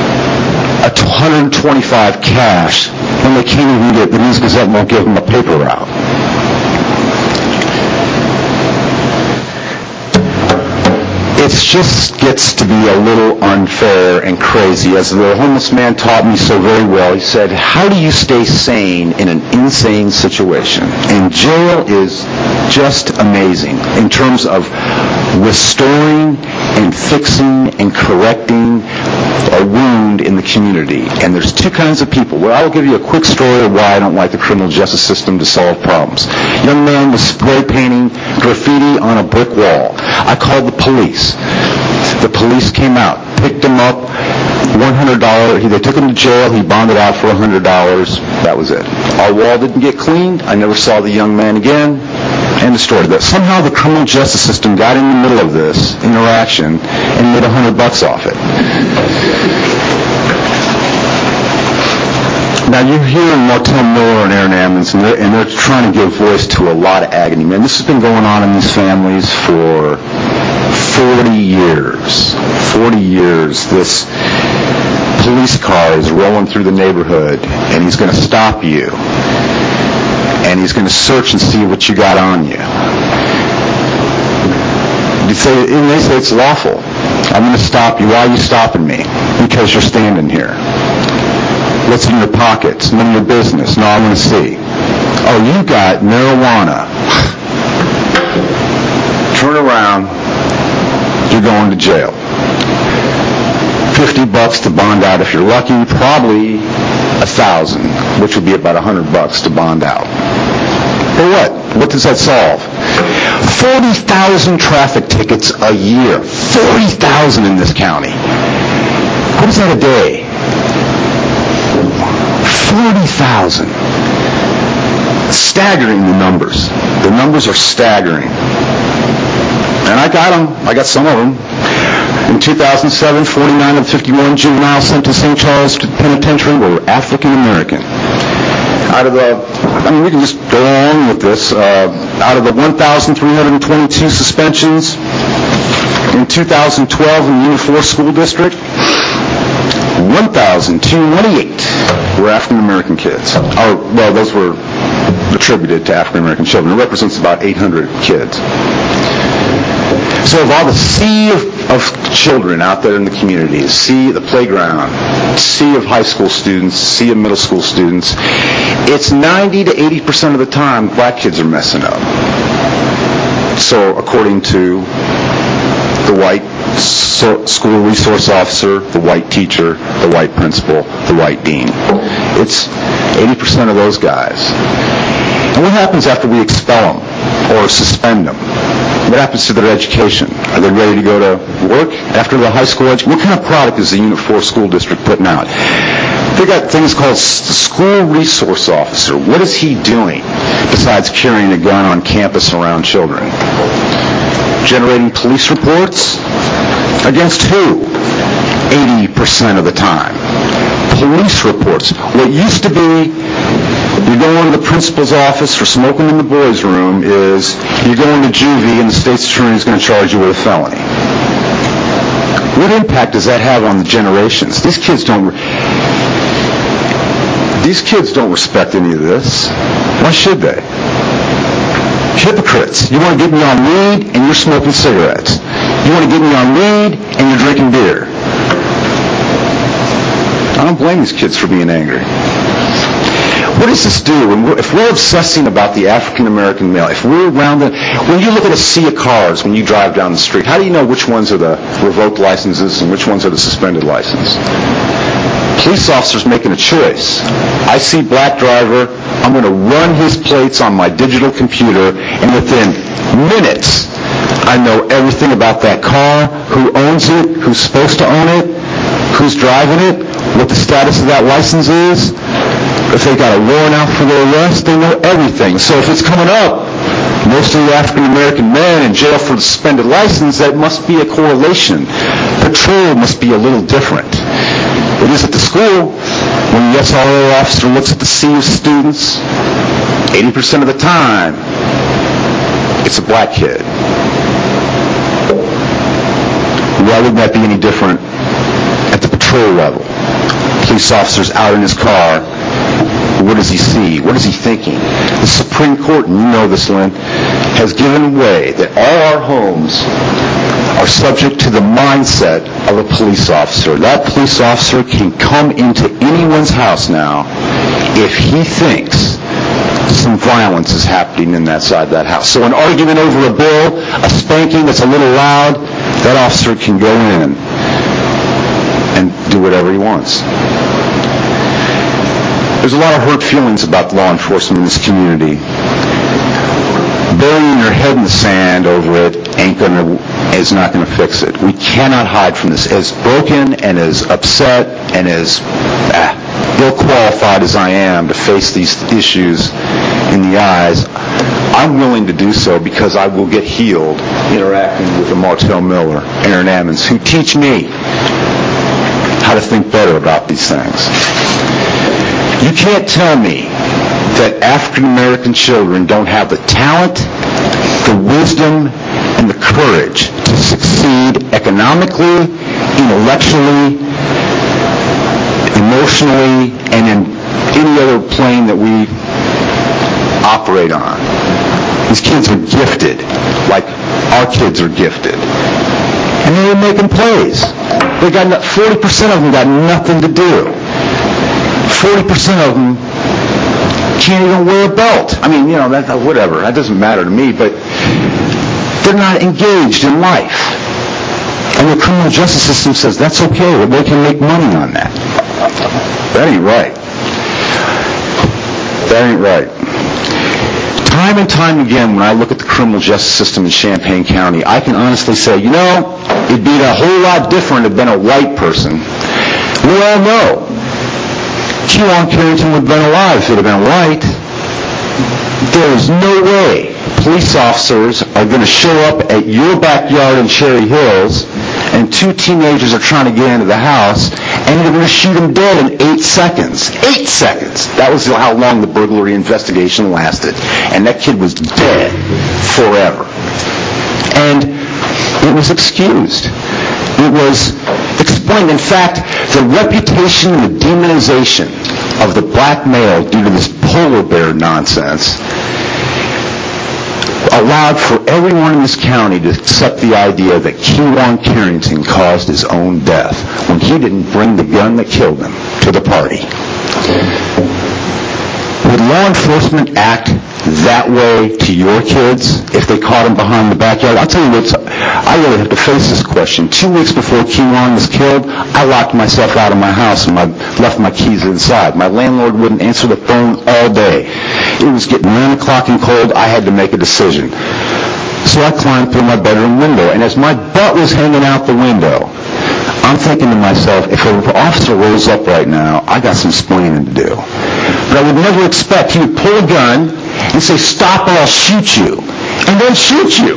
$125 cash when they can't even get the News Gazette won't give them a paper route? It just gets to be a little unfair and crazy. As the homeless man taught me so very well, he said, how do you stay sane in an insane situation? And jail is just amazing in terms of restoring and fixing and correcting a wound in the community. And there's 2 kinds of people. Well, I'll give you a quick story of why I don't like the criminal justice system to solve problems. Young man was spray painting graffiti on a brick wall. I called the police. The police came out, picked him up, $100. They took him to jail. He bonded out for $100. That was it. Our wall didn't get cleaned. I never saw the young man again. End of story. Somehow the criminal justice system got in the middle of this interaction and made $100 off it. Now you hear Martel Miller and Aaron Ammons, and they're trying to give voice to a lot of agony. Man, this has been going on in these families for 40 years. 40 years. This police car is rolling through the neighborhood, and he's going to stop you, and he's going to search and see what you got on you. They say it's lawful. I'm going to stop you. Why are you stopping me? Because you're standing here. What's in your pockets? None of your business. No, I want to see. Oh, you got marijuana. Turn around. You're going to jail. $50 to bond out if you're lucky. Probably $1,000, which would be about $100 to bond out. But what? What does that solve? 40,000 traffic tickets a year. 40,000 in this county. What is that a day? 40,000. Staggering, the numbers. The numbers are staggering. And I got them. I got some of them. In 2007, 49 of 51 juveniles sent to St. Charles Penitentiary were African American. Out of the, we can just go on with this. Out of the 1,322 suspensions in 2012 in the Unit 4 school district, 1,228 were African American kids. Well, those were attributed to African American children. It represents about 800 kids. So of all the sea of children out there in the community, sea, the playground, sea of high school students, sea of middle school students, it's 90 to 80% of the time black kids are messing up. So according to the white school resource officer, the white teacher, the white principal, the white dean. It's 80% of those guys. And what happens after we expel them or suspend them? What happens to their education? Are they ready to go to work after the high school education? What kind of product is the Unit 4 school district putting out? They got things called school resource officer. What is he doing besides carrying a gun on campus around children? Generating police reports? Against who? 80% of the time. Police reports. What used to be you go into the principal's office for smoking in the boys' room is you go into juvie and the state's attorney is going to charge you with a felony. What impact does that have on the generations? These kids don't respect any of this. Why should they? Hypocrites. You want to get me on weed and you're smoking cigarettes. You want to get me on weed and you're drinking beer. I don't blame these kids for being angry. What does this do? If we're obsessing about the African American male, if we're around when you look at a sea of cars when you drive down the street, how do you know which ones are the revoked licenses and which ones are the suspended license? Police officers making a choice. I see black driver, I'm going to run his plates on my digital computer, and within minutes, I know everything about that car, who owns it, who's supposed to own it, who's driving it, what the status of that license is. If they got a warrant out for their arrest, they know everything. So if it's coming up, most of the African-American men in jail for the suspended license, that must be a correlation. Patrol must be a little different. It is at the school. When the SRO officer looks at the sea of students, 80% of the time, it's a black kid. Why would that be any different at the patrol level? Police officer's out in his car. What does he see? What is he thinking? The Supreme Court, and you know this, Lynn, has given way that all our homes are subject to the mindset of a police officer. That police officer can come into anyone's house now if he thinks some violence is happening in that side of that house. So an argument over a bill, a spanking that's a little loud, that officer can go in and do whatever he wants. There's a lot of hurt feelings about law enforcement in this community. Burying your head in the sand over it is not going to fix it. We cannot hide from this. As broken and as upset and as ill-qualified as I am to face these issues in the eyes, I'm willing to do so because I will get healed interacting with a Martell Miller, Aaron Ammons, who teach me how to think better about these things. You can't tell me that African American children don't have the talent, the wisdom, and the courage to succeed economically, intellectually, emotionally, and in any other plane that we operate on. These kids are gifted, like our kids are gifted. And they're making plays. 40% of them got nothing to do. 40% of them can't even wear a belt. I mean, whatever. That doesn't matter to me, but they're not engaged in life. And the criminal justice system says that's okay, that they can make money on that. That ain't right. That ain't right. Time and time again, when I look at the criminal justice system in Champaign County, I can honestly say, it'd be a whole lot different if it had been a white person. We all know Kewan Carrington would have been alive if it had been white. There is no way police officers are going to show up at your backyard in Cherry Hills and two teenagers are trying to get into the house and they're going to shoot them dead in 8 seconds. 8 seconds! That was how long the burglary investigation lasted. And that kid was dead forever. And it was excused. It was explained. In fact, the reputation and the demonization of the black male due to this polar bear nonsense allowed for everyone in this county to accept the idea that Kewan Carrington caused his own death when he didn't bring the gun that killed him to the party. Would law enforcement act that way to your kids if they caught them behind the backyard? I'll tell you what, I really have to face this question. 2 weeks before Kewan was killed, I locked myself out of my house and left my keys inside. My landlord wouldn't answer the phone all day. It was getting 9 o'clock and cold. I had to make a decision. So I climbed through my bedroom window, and as my butt was hanging out the window, I'm thinking to myself, if an officer rolls up right now, I got some explaining to do. But I would never expect he would pull a gun and say, "Stop or I'll shoot you," and then shoot you.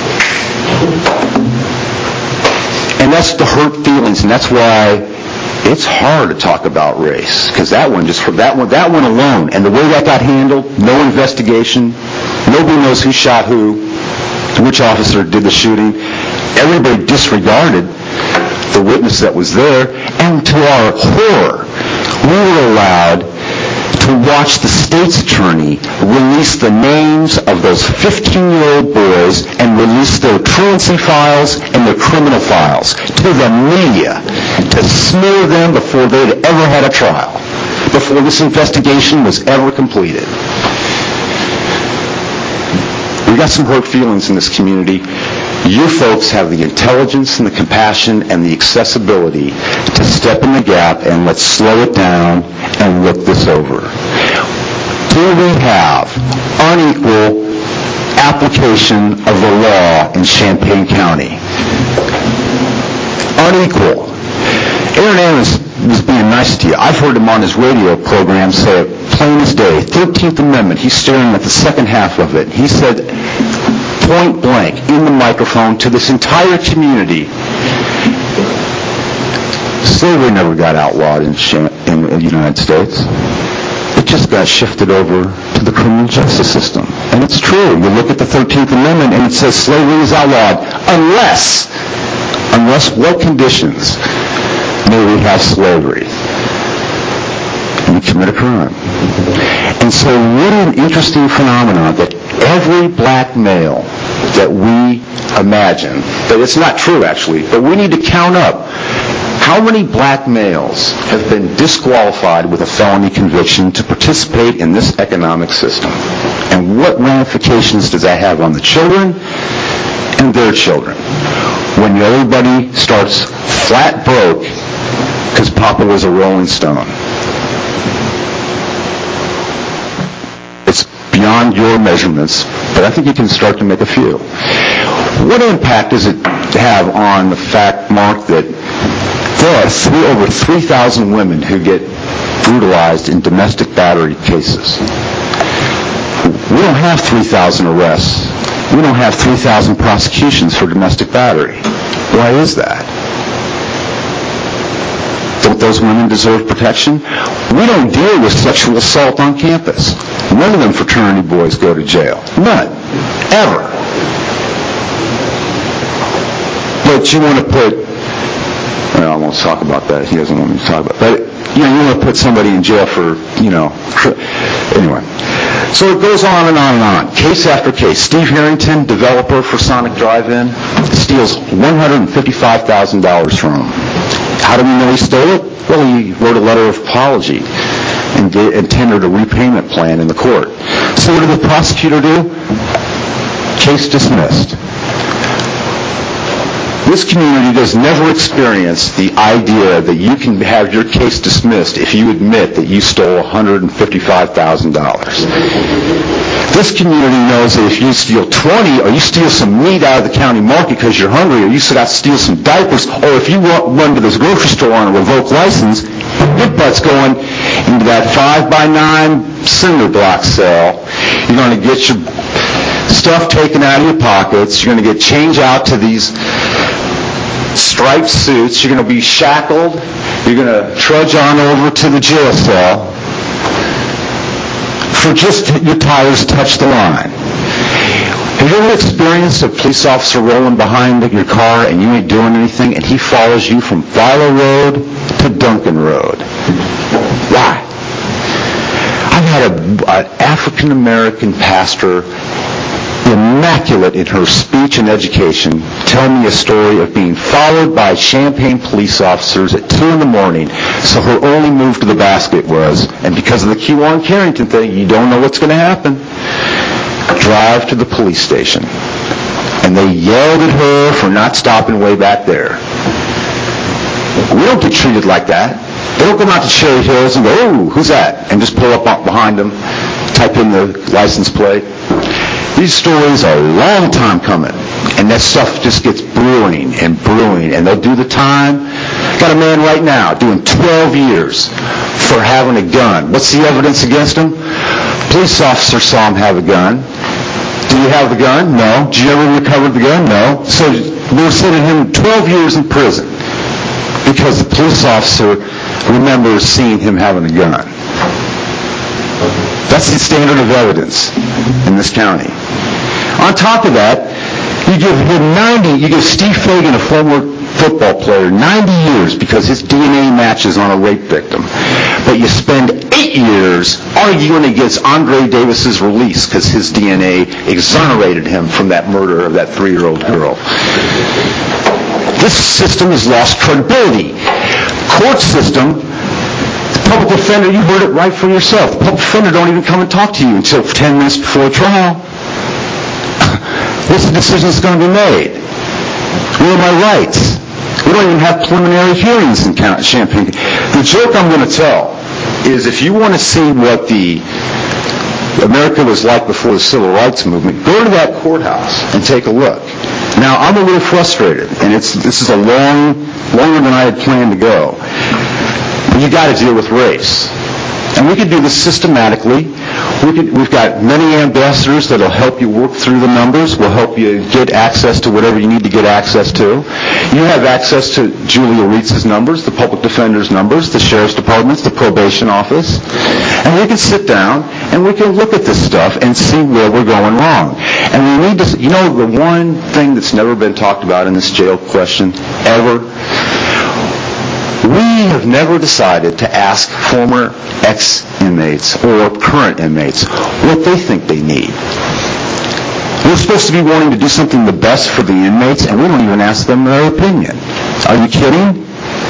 And that's the hurt feelings, and that's why it's hard to talk about race, because that one alone, and the way that got handled, no investigation, nobody knows who shot who, which officer did the shooting. Everybody disregarded the witness that was there, and to our horror, we were allowed to watch the state's attorney release the names of those 15-year-old boys and release their truancy files and their criminal files to the media to smear them before they'd ever had a trial, before this investigation was ever completed. We got some hurt feelings in this community. You folks have the intelligence and the compassion and the accessibility to step in the gap and let's slow it down and look this over. Do we have unequal application of the law in Champaign County? Unequal. Aaron Adams was being nice to you. I've heard him on his radio program say it plain as day. 13th Amendment, he's staring at the second half of it. He said, point blank, in the microphone to this entire community, slavery never got outlawed in the United States. It just got shifted over to the criminal justice system. And it's true. You look at the 13th Amendment and it says slavery is outlawed unless what conditions may we have slavery? And we commit a crime. And so what an interesting phenomenon that every black male that we imagine, that it's not true actually, but we need to count up how many black males have been disqualified with a felony conviction to participate in this economic system. And what ramifications does that have on the children and their children when everybody starts flat broke because Papa was a Rolling Stone? It's beyond your measurements, but I think you can start to make a few. What impact does it have on the fact, Mark, that there are over 3,000 women who get brutalized in domestic battery cases? We don't have 3,000 arrests. We don't have 3,000 prosecutions for domestic battery. Why is that? Don't those women deserve protection? We don't deal with sexual assault on campus. None of them fraternity boys go to jail. None. Ever. But you want to put Well, I won't talk about that. He doesn't want me to talk about it. But, you want to put somebody in jail for, anyway. So it goes on and on and on. Case after case. Steve Harrington, developer for Sonic Drive-In, steals $155,000 from him. How do we know he stole it? Well, he wrote a letter of apology and tendered a repayment plan in the court. So what did the prosecutor do? Case dismissed. This community does never experience the idea that you can have your case dismissed if you admit that you stole $155,000. This community knows that if you steal 20, or you steal some meat out of the county market because you're hungry, or you steal some diapers, or if you run to this grocery store on a revoked license, your butt's going into that 5x9 cinder block cell. You're going to get your stuff taken out of your pockets. You're going to get changed out to these striped suits. You're going to be shackled. You're going to trudge on over to the jail cell for just your tires touch the line. Have you ever experienced a police officer rolling behind your car and you ain't doing anything and he follows you from Philo Road to Duncan Road? Why? I've had an African-American pastor, immaculate in her speech and education, tell me a story of being followed by Champaign police officers at 2 in the morning. So her only move to the basket was, and because of the Kewan Carrington thing, you don't know what's going to happen, drive to the police station. And they yelled at her for not stopping way back there. We don't get treated like that. They don't come out to Cherry Hills and go, "Oh, who's that?" and just pull up behind them, type in the license plate. These stories are a long time coming, and that stuff just gets brewing, and they'll do the time. Got a man right now doing 12 years for having a gun. What's the evidence against him? Police officer saw him have a gun. Did he have the gun? No. Did you ever recover the gun? No. So we're sending him 12 years in prison because the police officer remembers seeing him having a gun. That's the standard of evidence in this county. On top of that, you give Steve Fagan, a former football player, 90 years because his DNA matches on a rape victim. But you spend 8 years arguing against Andre Davis's release because his DNA exonerated him from that murder of that 3-year-old girl. This system has lost credibility. Court system, public defender, you heard it right for yourself. The public defender don't even come and talk to you until 10 minutes before trial. What's the decision that's going to be made? What are my rights? We don't even have preliminary hearings in Champaign. The joke I'm going to tell is if you want to see what America was like before the Civil Rights Movement, go to that courthouse and take a look. Now, I'm a little frustrated, and this is a longer than I had planned to go. You got to deal with race. And we can do this systematically. We've got many ambassadors that will help you work through the numbers, will help you get access to whatever you need to get access to. You have access to Julia Reitz's numbers, the public defender's numbers, the sheriff's departments, the probation office. And we can sit down and we can look at this stuff and see where we're going wrong. And we need to, the one thing that's never been talked about in this jail question ever, we have never decided to ask former ex-inmates or current inmates what they think they need. We're supposed to be wanting to do something the best for the inmates, and we don't even ask them their opinion. Are you kidding?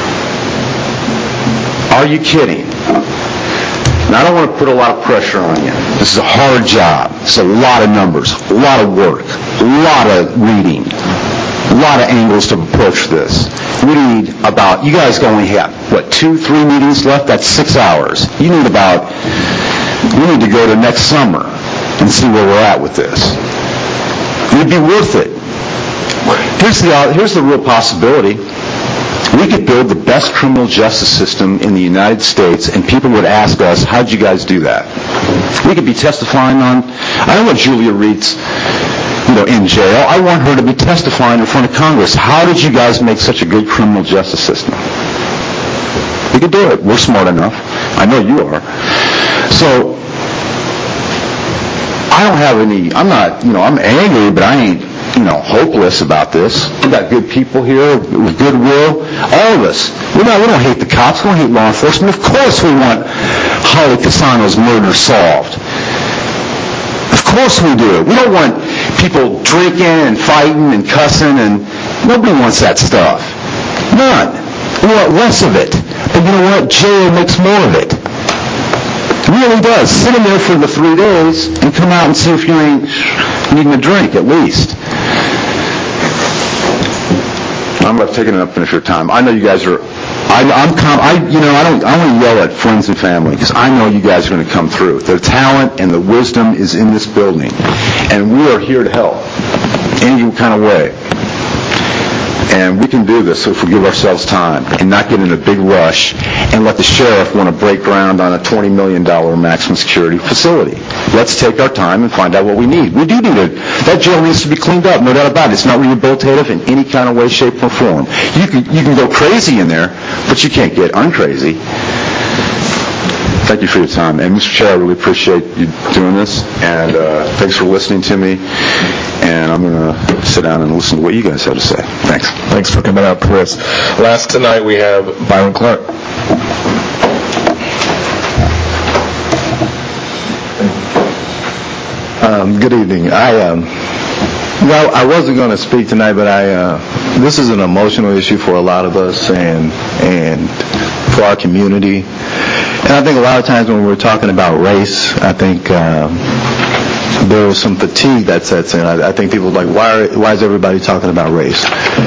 Are you kidding? Now, I don't want to put a lot of pressure on you. This is a hard job. It's a lot of numbers, a lot of work, a lot of reading. A lot of angles to approach this. We need you guys only have, 2-3 meetings left? That's 6 hours. We need to go to next summer and see where we're at with this. It'd be worth it. Here's the real possibility. We could build the best criminal justice system in the United States, and people would ask us, how'd you guys do that? We could be testifying on, I don't want Julia Reitz in jail. I want her to be testifying in front of Congress. How did you guys make such a good criminal justice system? We could do it. We're smart enough. I know you are. So, I don't have I'm angry, but I ain't hopeless about this. We've got good people here with goodwill. All of us. We don't hate the cops. We don't hate law enforcement. Of course we want Holly Cassano's murder solved. Of course we do. We don't want people drinking and fighting and cussing, and nobody wants that stuff. None. We want less of it. But you know what? Jail makes more of it. It really does. Sit in there for the 3 days and come out and see if you ain't needing a drink at least. I'm not taking up enough of your time. I know you guys are. I don't want to yell at friends and family because I know you guys are going to come through. The talent and the wisdom is in this building, and we are here to help any kind of way. And we can do this if we give ourselves time and not get in a big rush and let the sheriff want to break ground on a $20 million maximum security facility. Let's take our time and find out what we need. We do need that jail needs to be cleaned up, no doubt about it. It's not rehabilitative in any kind of way, shape, or form. You can go crazy in there, but you can't get uncrazy. Thank you for your time. And Mr. Chair, I really appreciate you doing this. And thanks for listening to me. And I'm going to sit down and listen to what you guys have to say. Thanks. Thanks for coming out, Chris. Last tonight we have Byron Clark. Good evening. I wasn't going to speak tonight, but this is an emotional issue for a lot of us and for our community. And I think a lot of times when we're talking about race, I think there is some fatigue that sets in. I think people are like, why is everybody talking about race?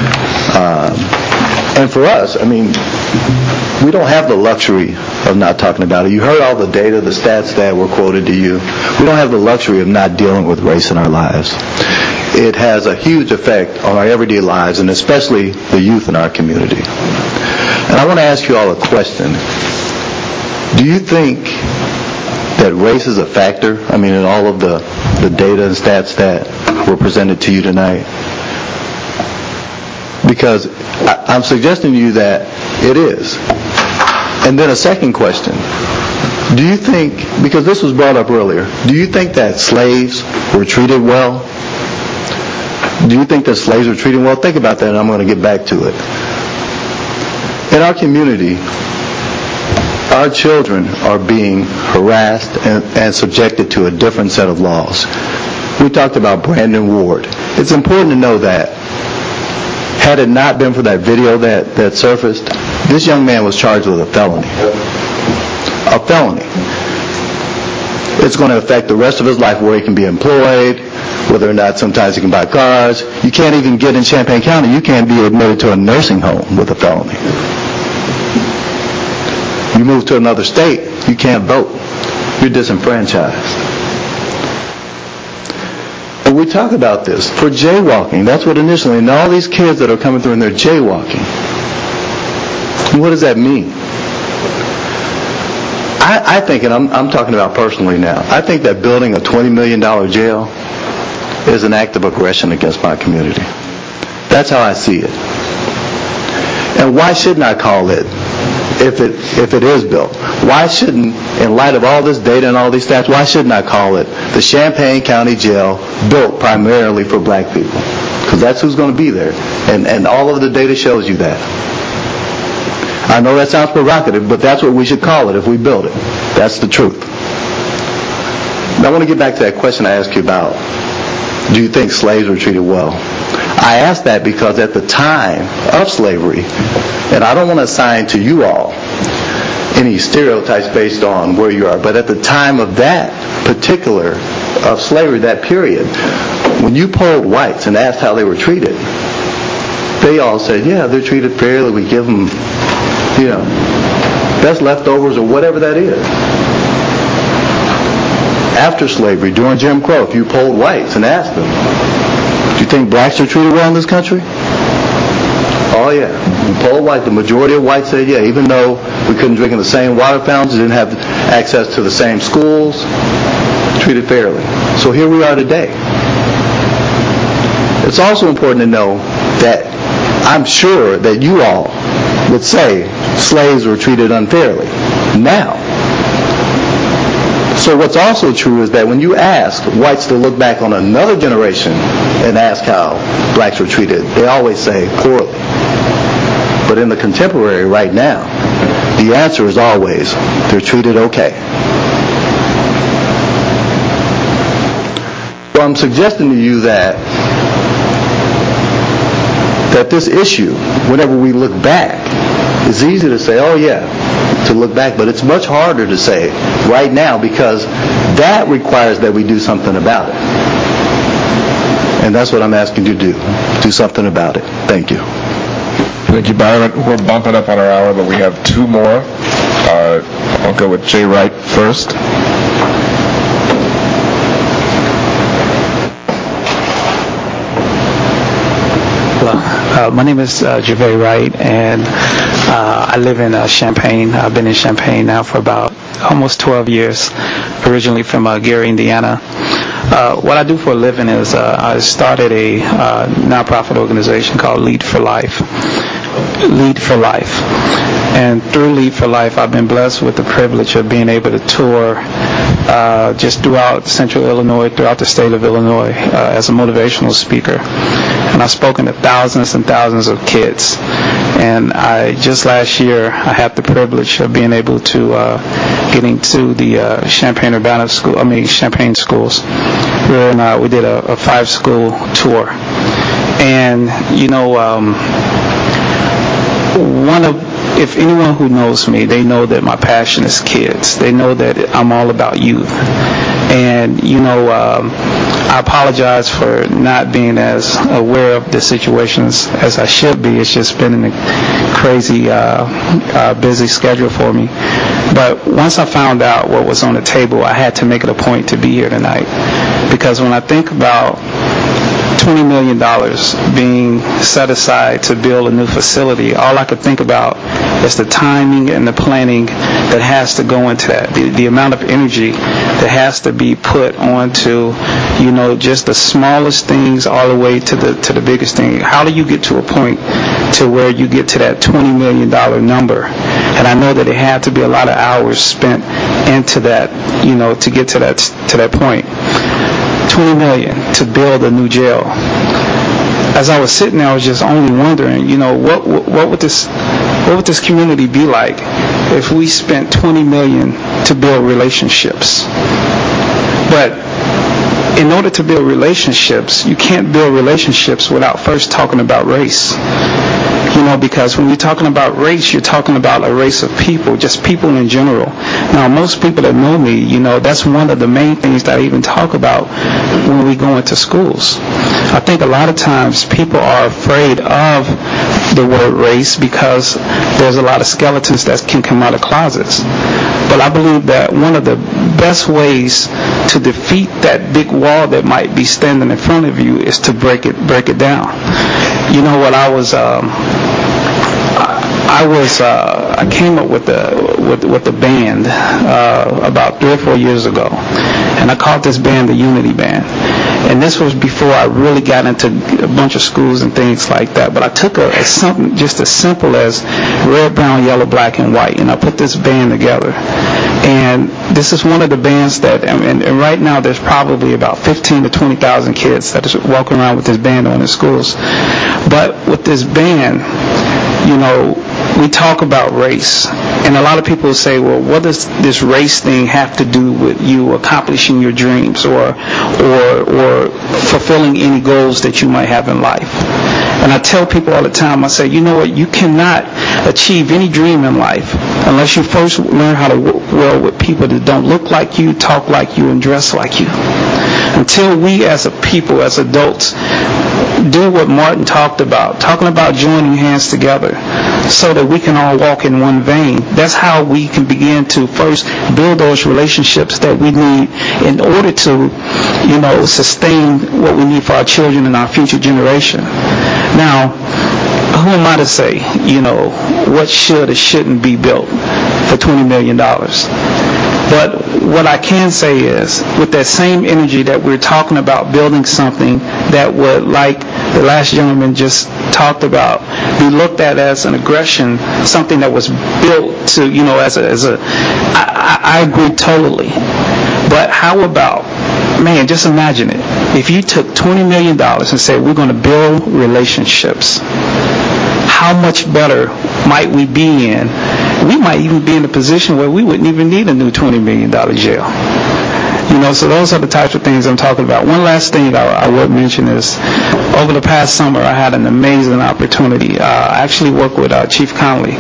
And for us, we don't have the luxury of not talking about it. You heard all the data, the stats that were quoted to you. We don't have the luxury of not dealing with race in our lives. It has a huge effect on our everyday lives, and especially the youth in our community. And I want to ask you all a question. Do you think that race is a factor? In all of the data and stats that were presented to you tonight? Because I'm suggesting to you that it is. And then a second question. Do you think, because this was brought up earlier, do you think that slaves were treated well? Do you think that slaves were treated well? Think about that, and I'm going to get back to it. In our community, our children are being harassed and subjected to a different set of laws. We talked about Brandon Ward. It's important to know that had it not been for that video that surfaced, this young man was charged with a felony. A felony. It's going to affect the rest of his life, where he can be employed, whether or not sometimes he can buy cars. You can't even get in Champaign County. You can't be admitted to a nursing home with a felony. You move to another state, you can't vote. You're disenfranchised. And we talk about this for jaywalking. That's what initially, and all these kids that are coming through and they're jaywalking. What does that mean? I think, and I'm talking about personally now, I think that building a $20 million jail is an act of aggression against my community. That's how I see it. And why shouldn't I call it, if it is built, why shouldn't, in light of all this data and all these stats, why shouldn't I call it the Champaign County Jail built primarily for black people? Because that's who's going to be there. And all of the data shows you that. I know that sounds provocative, but that's what we should call it if we build it. That's the truth. Now I want to get back to that question I asked you about, do you think slaves were treated well? I asked that because at the time of slavery, and I don't want to assign to you all any stereotypes based on where you are, but at the time of that particular, of slavery, that period, when you polled whites and asked how they were treated, they all said, yeah, they're treated fairly, we give them, best leftovers or whatever that is. After slavery, during Jim Crow, if you polled whites and asked them, do you think blacks are treated well in this country? Oh yeah. You polled white, the majority of whites said yeah, even though we couldn't drink in the same water fountains, didn't have access to the same schools, treated fairly. So here we are today. It's also important to know that I'm sure that you all would say slaves were treated unfairly now. So what's also true is that when you ask whites to look back on another generation and ask how blacks were treated, they always say poorly. But in the contemporary right now, the answer is always they're treated okay. So I'm suggesting to you that this issue, whenever we look back, it's easy to say, oh yeah, to look back, but it's much harder to say right now because that requires that we do something about it. And that's what I'm asking you to do something about it. Thank you. Thank you, Byron. We're bumping up on our hour, but we have two more. I'll go with Jay Wright first. My name is Gervais Wright, and I live in Champaign. I've been in Champaign now for about almost 12 years, originally from Gary, Indiana. What I do for a living is I started a nonprofit organization called Lead for Life. Lead for Life. And through Lead for Life, I've been blessed with the privilege of being able to tour just throughout central Illinois, throughout the state of Illinois, as a motivational speaker. And I've spoken to thousands and thousands of kids. And just last year, I had the privilege of being able to get into the Champaign schools. We did a 5-school tour. And, if anyone who knows me, they know that my passion is kids. They know that I'm all about youth. And, I apologize for not being as aware of the situations as I should be. It's just been a crazy, busy schedule for me. But once I found out what was on the table, I had to make it a point to be here tonight. Because when I think about $20 million being set aside to build a new facility, all I could think about is the timing and the planning that has to go into that, the amount of energy that has to be put onto, just the smallest things all the way to the biggest thing. How do you get to a point to where you get to that $20 million number? And I know that it had to be a lot of hours spent into that, to get to that point. $20 million to build a new jail. As I was sitting there, I was just only wondering, what would this community be like if we spent $20 million to build relationships? But in order to build relationships, you can't build relationships without first talking about race. Because when you're talking about race, you're talking about a race of people, just people in general. Now, most people that know me, that's one of the main things that I even talk about when we go into schools. I think a lot of times people are afraid of the word race because there's a lot of skeletons that can come out of closets. But I believe that one of the best ways to defeat that big wall that might be standing in front of you is to break it down. I came up with the band about 3 or 4 years ago, and I called this band the Unity Band. And this was before I really got into a bunch of schools and things like that. But I took something just as simple as red, brown, yellow, black, and white, and I put this band together. And this is one of the bands that, and right now there's probably about 15 to 20,000 kids that are walking around with this band on in schools. But with this band, we talk about race, and a lot of people say, well, what does this race thing have to do with you accomplishing your dreams or fulfilling any goals that you might have in life? And I tell people all the time, I say, you know what, you cannot achieve any dream in life unless you first learn how to work well with people that don't look like you, talk like you, and dress like you. Until we as a people, as adults, do what Martin talked about, talking about joining hands together so that we can all walk in one vein. That's how we can begin to first build those relationships that we need in order to, sustain what we need for our children and our future generation. Now, who am I to say, what should or shouldn't be built for $20 million? But what I can say is, with that same energy that we're talking about building something that would, like the last gentleman just talked about, be looked at as an aggression, something that was built to, I agree totally. But how about Man, just imagine it. If you took $20 million and said, we're going to build relationships, how much better might we be in? We might even be in a position where we wouldn't even need a new $20 million jail. So those are the types of things I'm talking about. One last thing I would mention is, over the past summer, I had an amazing opportunity. I actually worked with Chief Connolly,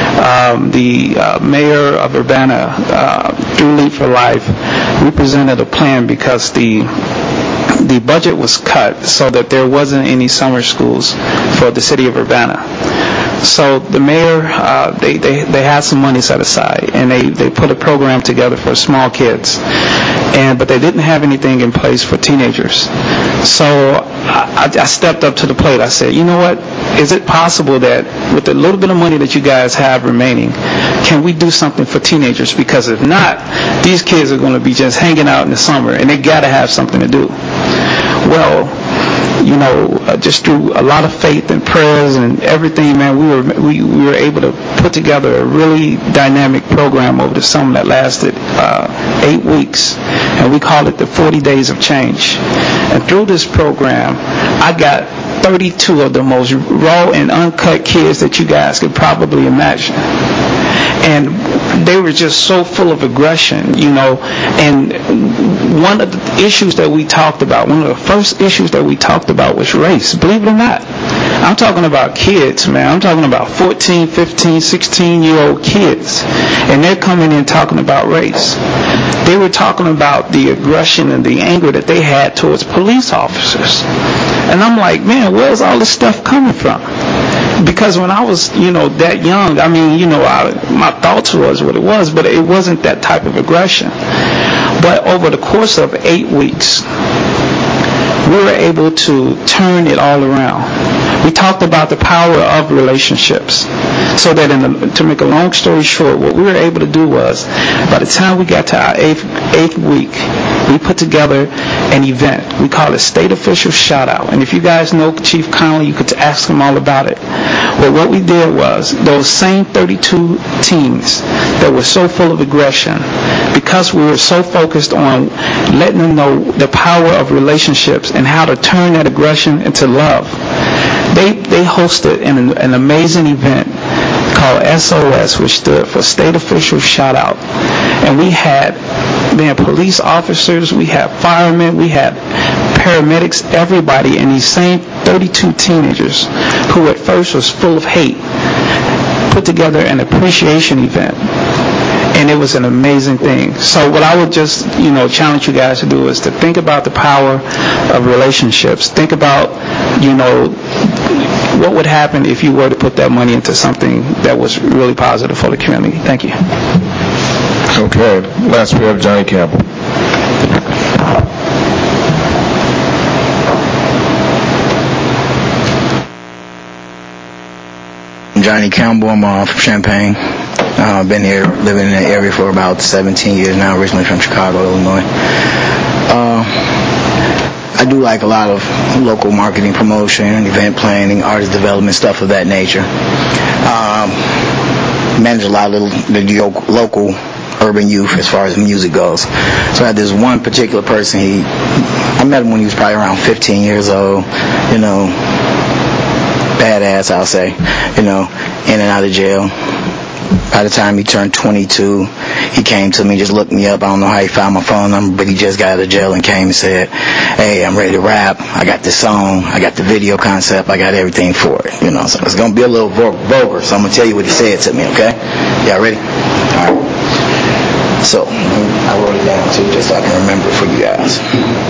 the mayor of Urbana, through Leap for Life. We presented a plan because the budget was cut so that there wasn't any summer schools for the city of Urbana. So the mayor, they had some money set aside, and they put a program together for small kids, but they didn't have anything in place for teenagers. So I stepped up to the plate. I said, you know what? Is it possible that with the little bit of money that you guys have remaining, can we do something for teenagers? Because if not, these kids are going to be just hanging out in the summer, and they got to have something to do. Well, just through a lot of faith and prayers and everything, man, we were able to put together a really dynamic program over the summer that lasted 8 weeks, and we called it the 40 Days of Change. And through this program, I got 32 of the most raw and uncut kids that you guys could probably imagine. And they were just so full of aggression, and one of the issues that we talked about, one of the first issues that we talked about was race, believe it or not. I'm talking about kids, man. I'm talking about 14, 15, 16-year-old kids, and they're coming in talking about race. They were talking about the aggression and the anger that they had towards police officers. And I'm like, man, where's all this stuff coming from? Because when I was, that young, I mean, my thoughts was what it was, but it wasn't that type of aggression. But over the course of 8 weeks, we were able to turn it all around. We talked about the power of relationships. So that to make a long story short, what we were able to do was, by the time we got to our eighth week, we put together an event. We call it State Official Shout Out. And if you guys know Chief Connolly, you could ask him all about it. Well, what we did was, those same 32 teens that were so full of aggression, because we were so focused on letting them know the power of relationships and how to turn that aggression into love, they hosted an amazing event called SOS, which stood for State Official Shout Out. And we had police officers, we had firemen, we had paramedics, everybody, and these same 32 teenagers who at first was full of hate put together an appreciation event. And it was an amazing thing. So what I would just, challenge you guys to do is to think about the power of relationships. Think about, what would happen if you were to put that money into something that was really positive for the community. Thank you. Okay. Last we have Johnny Campbell. Johnny Campbell, I'm from Champaign. I've been here, living in the area for about 17 years now, originally from Chicago, Illinois. I do like a lot of local marketing promotion, event planning, artist development, stuff of that nature. Manage a lot of the local urban youth as far as music goes. So I had this one particular person, I met him when he was probably around 15 years old, badass, I'll say, in and out of jail. By the time he turned 22, he came to me, just looked me up. I don't know how he found my phone number, but he just got out of jail and came and said, hey, I'm ready to rap. I got this song. I got the video concept. I got everything for it. So it's going to be a little vulgar, so I'm going to tell you what he said to me, okay? Y'all ready? All right. So I wrote it down, too, just so I can remember it for you guys.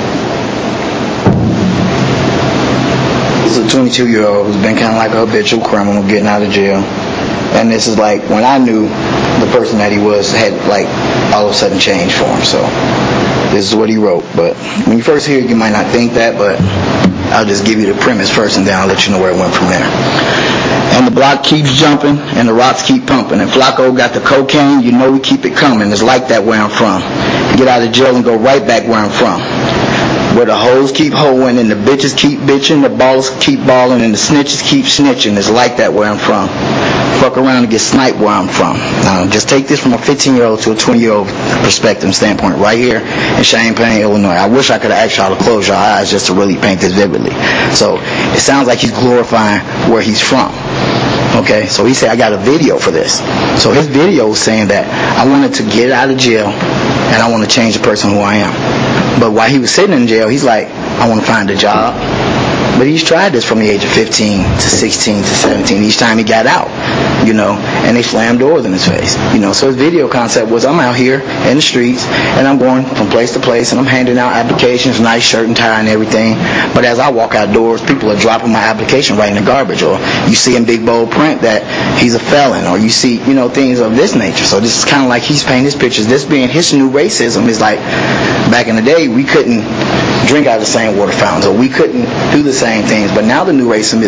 This is a 22-year-old who's been kind of like a habitual criminal getting out of jail. And this is like when I knew the person that he was had like all of a sudden changed for him. So this is what he wrote. But when you first hear it, you might not think that, but I'll just give you the premise first, and then I'll let you know where it went from there. And the block keeps jumping, and the rocks keep pumping. And Flacco got the cocaine, we keep it coming. It's like that where I'm from. Get out of jail and go right back where I'm from. where the hoes keep hoeing and the bitches keep bitching, the ballers keep balling, and the snitches keep snitching. It's like that where I'm from. Fuck around and get sniped where I'm from. Now, just take this from a 15-year-old to a 20-year-old perspective and standpoint right here in Champaign, Illinois. I wish I could have asked y'all to close your eyes just to really paint this vividly. So it sounds like he's glorifying where he's from. Okay, so he said, I got a video for this. So his video is saying that I wanted to get out of jail and I want to change the person who I am. But while he was sitting in jail, he's like, I want to find a job. But he's tried this from the age of 15 to 16 to 17. Each time he got out, and they slammed doors in his face. So his video concept was, I'm out here in the streets, and I'm going from place to place, and I'm handing out applications, nice shirt and tie and everything. But as I walk outdoors, people are dropping my application right in the garbage. Or you see in big bold print that he's a felon, or you see, things of this nature. So this is kind of like he's painting his pictures. This being his new racism is like, back in the day, we couldn't drink out of the same water fountains, or we couldn't do the same things. But now the new racism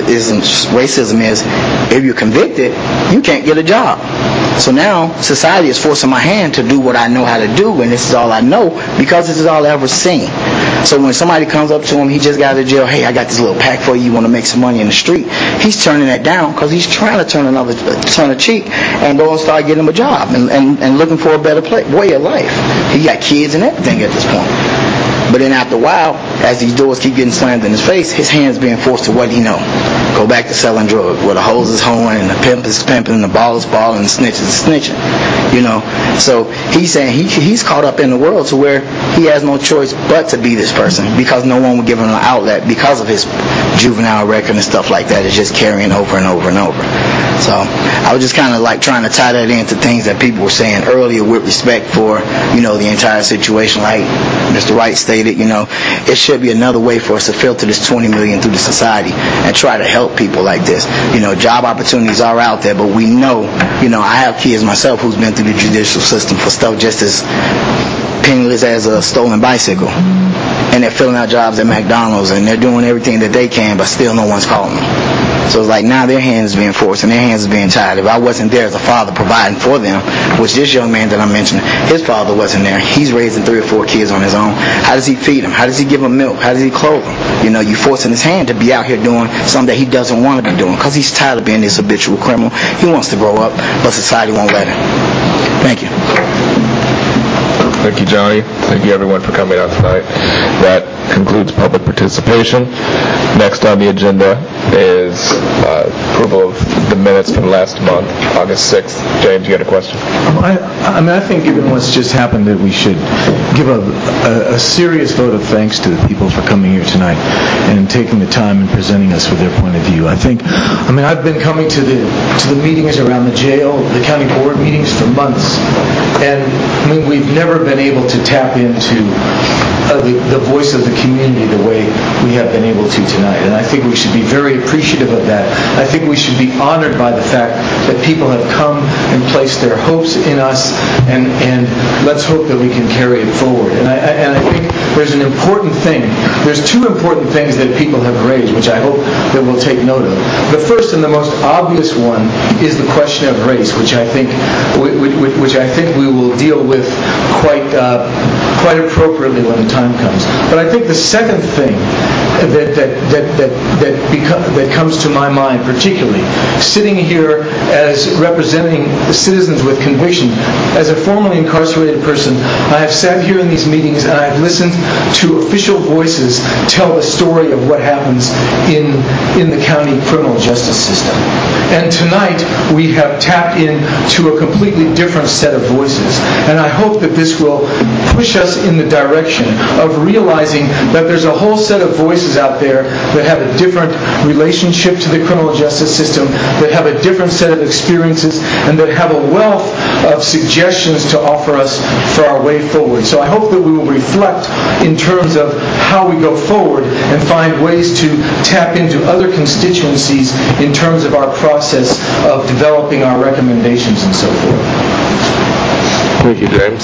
is if you're convicted, you can't get a job. So now society is forcing my hand to do what I know how to do, and this is all I know because this is all I ever seen. So when somebody comes up to him, he just got out of jail, hey, I got this little pack for you, you want to make some money in the street, he's turning that down because he's trying to turn a cheek and go and start getting him a job and looking for a better way of life. He got kids and everything at this point. But then after a while, as these doors keep getting slammed in his face, his hand's being forced to what he know. Go back to selling drugs, where the hoes is hoeing and the pimp is pimping and the ball is balling and the snitch is snitching. So he's saying he's caught up in the world to where he has no choice but to be this person because no one would give him an outlet because of his juvenile record and stuff like that. It's just carrying over and over and over. So I was just kind of like trying to tie that into things that people were saying earlier with respect for, the entire situation. Like Mr. Wright stated, it should be another way for us to filter this 20 million through the society and try to help people like this. Job opportunities are out there, but we know, I have kids myself who's been through the judicial system for stuff just as penniless as a stolen bicycle. And they're filling out jobs at McDonald's and they're doing everything that they can, but still no one's calling them. So it's like now their hands is being forced and their hands is being tied. If I wasn't there as a father providing for them, which this young man that I mentioned, his father wasn't there. He's raising 3 or 4 kids on his own. How does he feed them? How does he give them milk? How does he clothe them? You forcing his hand to be out here doing something that he doesn't want to be doing because he's tired of being this habitual criminal. He wants to grow up, but society won't let him. Thank you. Thank you, Johnny. Thank you, everyone, for coming out tonight. That concludes public participation. Next on the agenda is approval of the minutes from last month, August 6th. James, you had a question? I think given what's just happened that we should give a serious vote of thanks to the people for coming here tonight and taking the time and presenting us with their point of view. I've been coming to the meetings around the jail, the county board meetings for months, and we've never been able to tap into the voice of the community the way we have been able to tonight. And I think we should be very appreciative of that. I think we should be honored by the fact that people have come and placed their hopes in us, and let's hope that we can carry it forward. And I think there's an important thing. There's 2 important things that people have raised, which I hope that we'll take note of. The first and the most obvious one is the question of race, which I think we will deal with quite appropriately when the time comes. But I think the second thing that comes to my mind, particularly sitting here as representing the citizens with conviction, as a formerly incarcerated person, I have sat here in these meetings and I've listened to official voices tell the story of what happens in the county criminal justice system. And tonight we have tapped into a completely different set of voices. And I hope that this will push us in the direction of realizing that there's a whole set of voices out there that have a different relationship to the criminal justice system, that have a different set of experiences, and that have a wealth of suggestions to offer us for our way forward. So I hope that we will reflect in terms of how we go forward and find ways to tap into other constituencies in terms of our process of developing our recommendations and so forth. Thank you, James.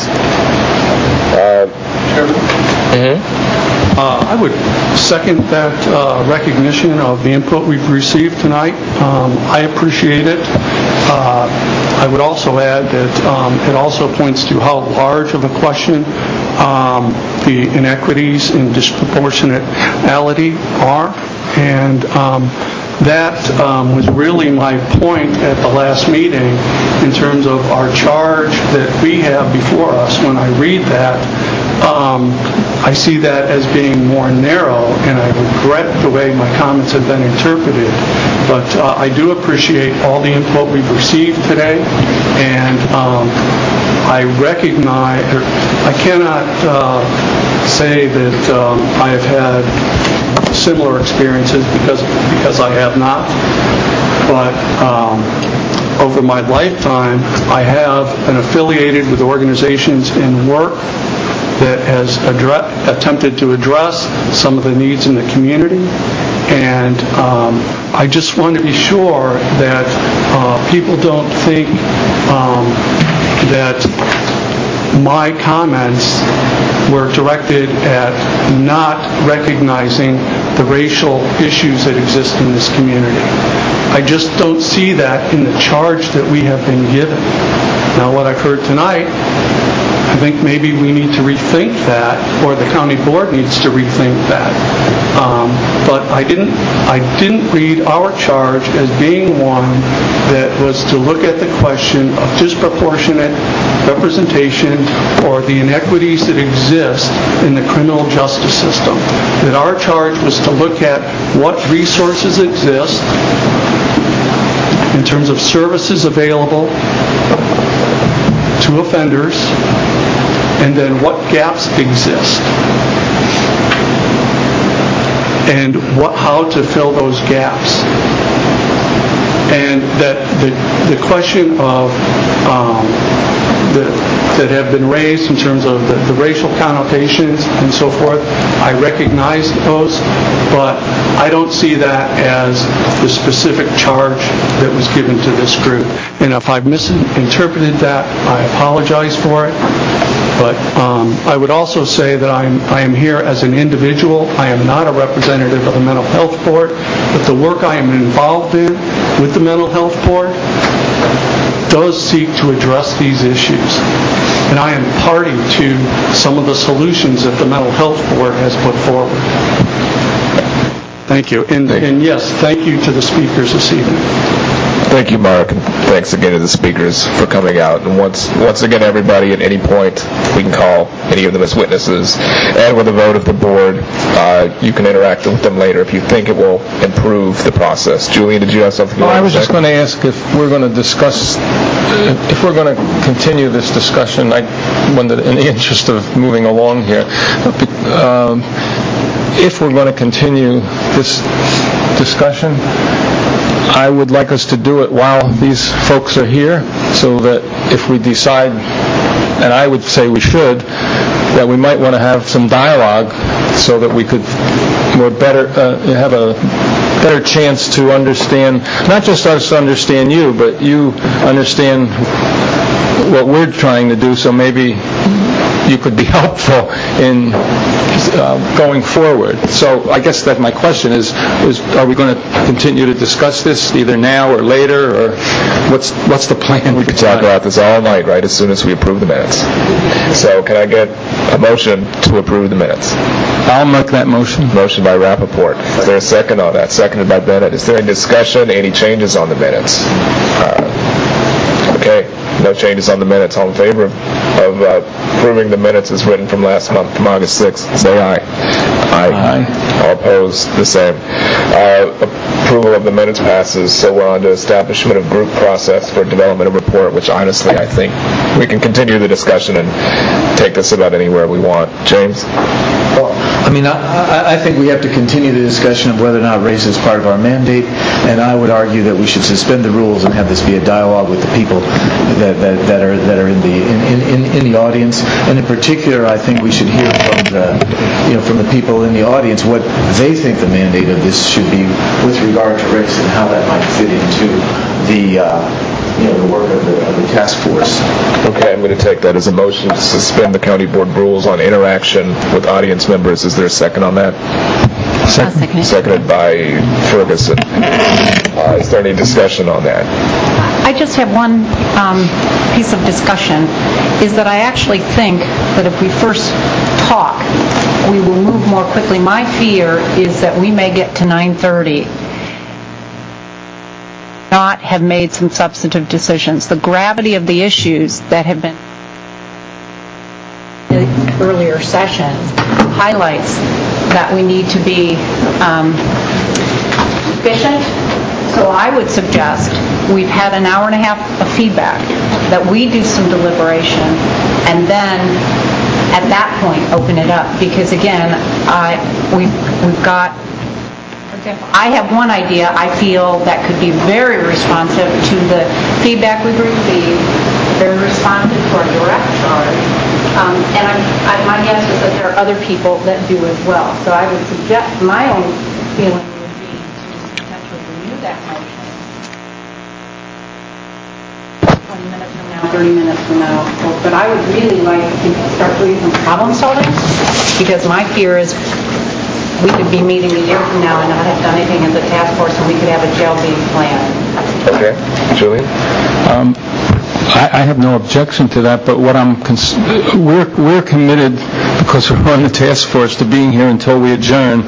I would second that recognition of the input we've received tonight. I appreciate it. I would also add that it also points to how large of a question the inequities and disproportionality are. And that was really my point at the last meeting in terms of our charge that we have before us. When I read that, I see that as being more narrow, and I regret the way my comments have been interpreted. But I do appreciate all the input we've received today, and I recognize, I cannot say that I have had similar experiences because I have not. But over my lifetime, I have been affiliated with organizations in work that has attempted to address some of the needs in the community. And I just want to be sure that people don't think that my comments were directed at not recognizing the racial issues that exist in this community. I just don't see that in the charge that we have been given. Now, what I've heard tonight, I think maybe we need to rethink that, or the county board needs to rethink that. But I didn't read our charge as being one that was to look at the question of disproportionate representation or the inequities that exist in the criminal justice system. That our charge was to look at what resources exist in terms of services available to offenders, and then what gaps exist, and how to fill those gaps. And that the question of that have been raised in terms of the racial connotations and so forth, I recognize those, but I don't see that as the specific charge that was given to this group. And if I've misinterpreted that, I apologize for it. But I would also say that I am here as an individual. I am not a representative of the Mental Health Board, but the work I am involved in with the Mental Health Board does seek to address these issues. And I am party to some of the solutions that the Mental Health Board has put forward. Thank you. And yes, thank you to the speakers this evening. Thank you, Mark, and thanks again to the speakers for coming out. And once again, everybody, at any point, we can call any of them as witnesses. And with a vote of the board, you can interact with them later if you think it will improve the process. Julian, did you have something? Well, I was just going to ask if we're going to discuss, if we're going to continue this discussion, in the interest of moving along here, if we're going to continue this discussion, I would like us to do it while these folks are here, so that if we decide, and I would say we should, that we might want to have some dialogue so that we could have a better chance to understand, not just us understand you, but you understand what we're trying to do, so maybe you could be helpful in going forward. So I guess that my question is are we going to continue to discuss this either now or later, or what's the plan? We could talk about this all night, right, as soon as we approve the minutes. So can I get a motion to approve the minutes? I'll make that motion. Motion by Rappaport. Is there a second on that? Seconded by Bennett. Is there any discussion, any changes on the minutes? Okay. No changes on the minutes. All in favor of approving the minutes as written from last month, from August 6th, say aye. Aye. All opposed, the same. Approval of the minutes passes, so we're on to establishment of group process for development of report, which honestly I think we can continue the discussion and take this about anywhere we want. James? Well, I think we have to continue the discussion of whether or not race is part of our mandate, and I would argue that we should suspend the rules and have this be a dialogue with the people that are in the audience. And in particular, I think we should hear from the people in the audience what they think the mandate of this should be with regard to race and how that might fit into the work of the task force. Okay, I'm going to take that as a motion to suspend the county board rules on interaction with audience members. Is there a second on that? Second. Seconded by Ferguson. Is there any discussion on that? I just have one piece of discussion, is that I actually think that if we first talk, we will move more quickly. My fear is that we may get to 9:30 not have made some substantive decisions. The gravity of the issues that have been in earlier sessions highlights that we need to be efficient. So I would suggest, we've had an hour and a half of feedback, that we do some deliberation and then at that point open it up. Because again, we've got, for example, I have one idea I feel that could be very responsive to the feedback we've received, very responsive to our direct charge. And my guess is that there are other people that do as well. So I would suggest, my own feeling would be to potentially renew that motion 20 minutes from now, 30 minutes from now. But I would really like to start doing some problem solving, because my fear is we could be meeting a year from now and not have done anything as a task force, and we could have a jail being planned. Okay. Julian? I have no objection to that, but what we're committed, because we're on the task force, to being here until we adjourn.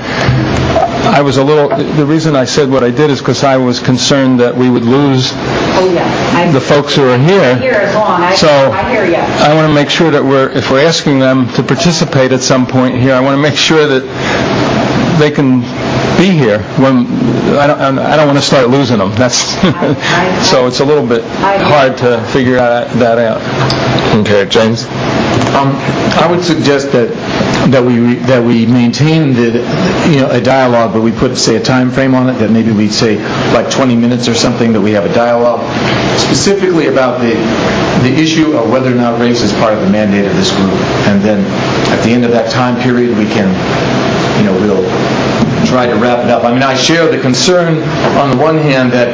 The reason I said what I did is because I was concerned that we would lose the folks who are here. So I hear you. I want to make sure that if we're asking them to participate at some point here, I want to make sure that they can be here. I don't want to start losing them. So it's a little bit hard to figure that out. Okay, James? I would suggest that we maintain a dialogue, but we put, say, a time frame on it, that maybe we'd say like 20 minutes or something, that we have a dialogue specifically about the issue of whether or not race is part of the mandate of this group. And then at the end of that time period, we can, we'll try to wrap it up. I mean, I share the concern on the one hand that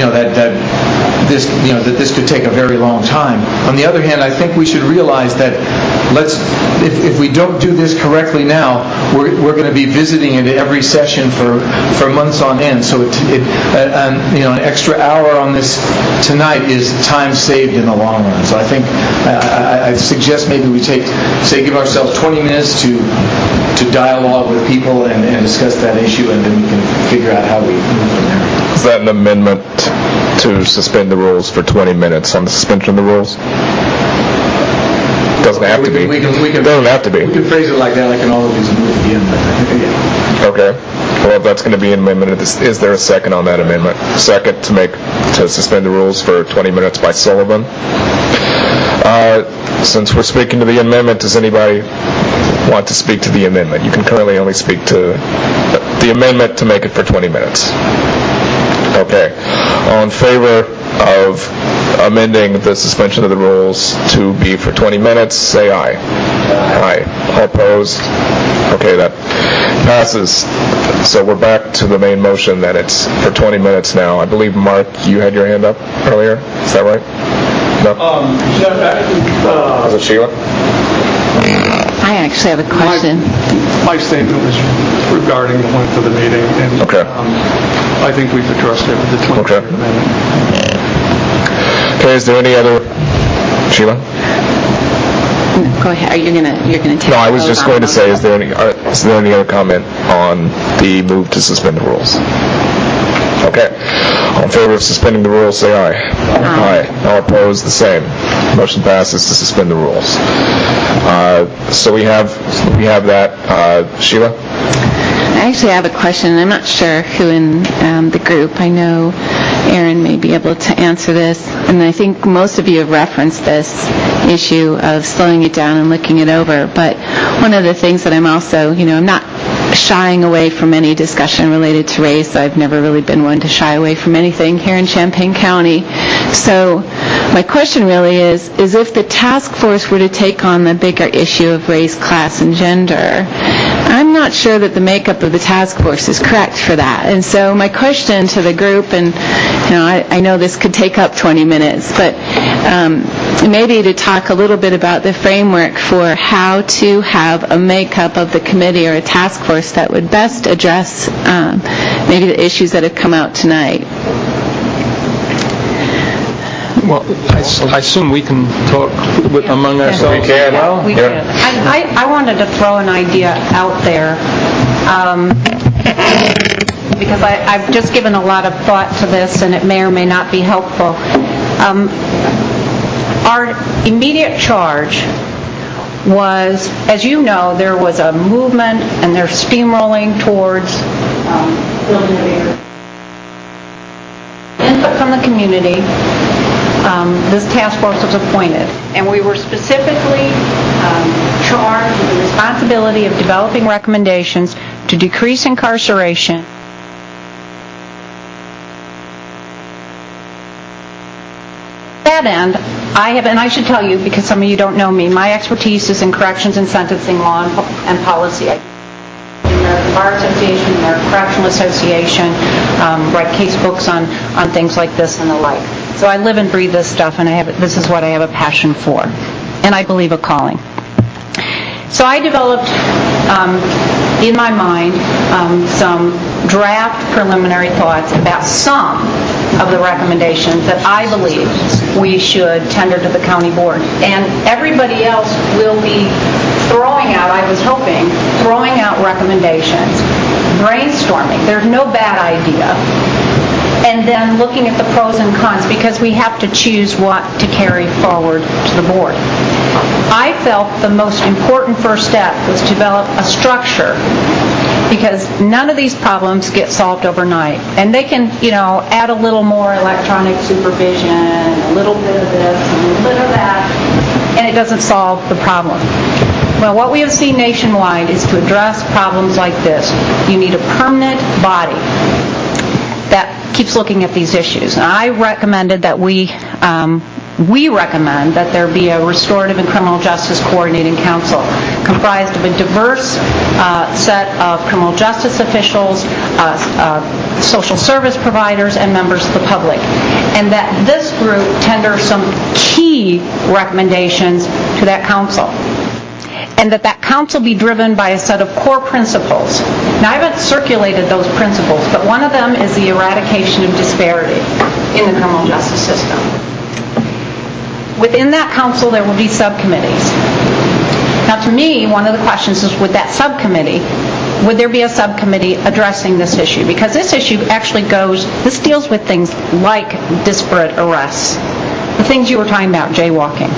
this could take a very long time. On the other hand, I think we should realize that if we don't do this correctly now, we're going to be visiting it every session for months on end. So an extra hour on this tonight is time saved in the long run. So I think I suggest maybe we give ourselves 20 minutes to dialogue with people and discuss that issue, and then we can figure out how we move from there. Is that an amendment to suspend the rules for 20 minutes on the suspension of the rules? Doesn't have to be. Doesn't have to be. We can phrase it like that. I can always move at the end. Yeah. Okay. Well, if that's going to be an amendment, is there a second on that amendment? Second to suspend the rules for 20 minutes by Sullivan. Since we're speaking to the amendment, does anybody want to speak to the amendment? You can currently only speak to the amendment to make it for 20 minutes. Okay. All in favor of amending the suspension of the rules to be for 20 minutes, say aye. Aye. All opposed? Okay, that passes. So we're back to the main motion that it's for 20 minutes now. I believe, Mark, you had your hand up earlier. Is that right? No? Was it Sheila? I actually have a question. My statement was regarding the length of the meeting, and I think we've addressed it with the 20-minute amendment. Okay, is there any other... Sheila? Go ahead. You're going to take... No, I was just going to say, is there any other comment on the move to suspend the rules? Okay. All in favor of suspending the rules, say aye. Aye. All opposed, the same. Motion passes to suspend the rules. So we have that. Sheila? I actually have a question, and I'm not sure who in the group. I know Aaron may be able to answer this, and I think most of you have referenced this issue of slowing it down and looking it over. But one of the things that I'm also, I'm not shying away from any discussion related to race. I've never really been one to shy away from anything here in Champaign County. So my question really is if the task force were to take on the bigger issue of race, class, and gender, I'm not sure that the makeup of the task force is correct for that. And so my question to the group, and I know this could take up 20 minutes, but maybe to talk a little bit about the framework for how to have a makeup of the committee or a task force that would best address maybe the issues that have come out tonight. Well, I assume we can talk among ourselves. We can. Well, We did. I wanted to throw an idea out there because I've just given a lot of thought to this, and it may or may not be helpful. Our immediate charge was, as you know, there was a movement, and they're steamrolling towards building a bigger input from the community. This task force was appointed, and we were specifically charged with the responsibility of developing recommendations to decrease incarceration. To that end, and I should tell you, because some of you don't know me, my expertise is in corrections and sentencing law and policy. American Bar Association, American Correctional Association, write case books on things like this and the like. So I live and breathe this stuff, and this is what I have a passion for, and I believe a calling. So I developed, in my mind, some draft preliminary thoughts about some of the recommendations that I believe we should tender to the county board. And everybody else will be throwing out, I was hoping, throwing out recommendations, brainstorming. There's no bad idea. And then looking at the pros and cons, because we have to choose what to carry forward to the board. I felt the most important first step was to develop a structure, because none of these problems get solved overnight. And they can, add a little more electronic supervision, a little bit of this, and a little bit of that, and it doesn't solve the problem. Well, what we have seen nationwide is to address problems like this, you need a permanent body that keeps looking at these issues. And I recommended that we recommend that there be a restorative and criminal justice coordinating council comprised of a diverse set of criminal justice officials, social service providers, and members of the public. And that this group tender some key recommendations to that council. And that council be driven by a set of core principles. Now, I haven't circulated those principles, but one of them is the eradication of disparity in the criminal justice system. Within that council, there will be subcommittees. Now, to me, one of the questions is, would there be a subcommittee addressing this issue? Because this issue actually this deals with things like disparate arrests, the things you were talking about, jaywalking.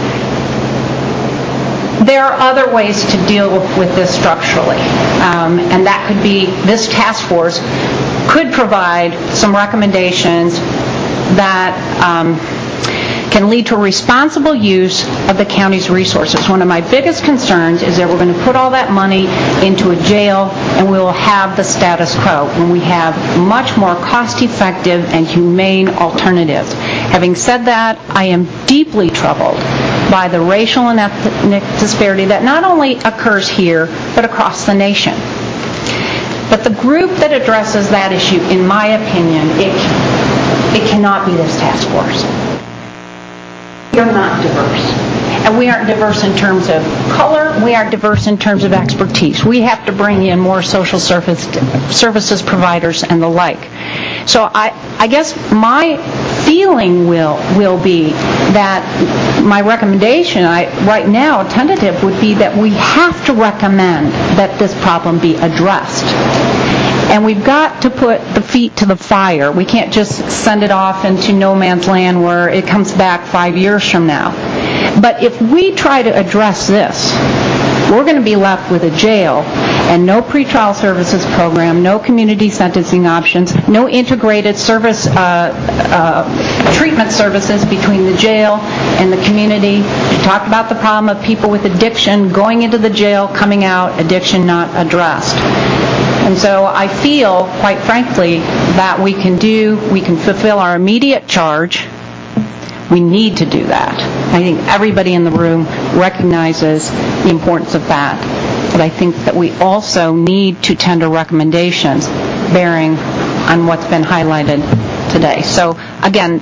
There are other ways to deal with this structurally, and that could be, this task force could provide some recommendations that can lead to a responsible use of the county's resources. One of my biggest concerns is that we're going to put all that money into a jail and we will have the status quo when we have much more cost-effective and humane alternatives. Having said that, I am deeply troubled by the racial and ethnic disparity that not only occurs here, but across the nation. But the group that addresses that issue, in my opinion, it cannot be this task force. We are not diverse. And we aren't diverse in terms of color. We aren't diverse in terms of expertise. We have to bring in more social services providers and the like. So I guess my feeling will be that my recommendation right now, tentative, would be that we have to recommend that this problem be addressed. And we've got to put the feet to the fire. We can't just send it off into no man's land where it comes back 5 years from now. But if we try to address this, we're going to be left with a jail and no pretrial services program, no community sentencing options, no integrated service treatment services between the jail and the community. We talked about the problem of people with addiction going into the jail, coming out, addiction not addressed. And so I feel, quite frankly, that we can fulfill our immediate charge. We need to do that. I think everybody in the room recognizes the importance of that. But I think that we also need to tender recommendations bearing on what's been highlighted today. So, again,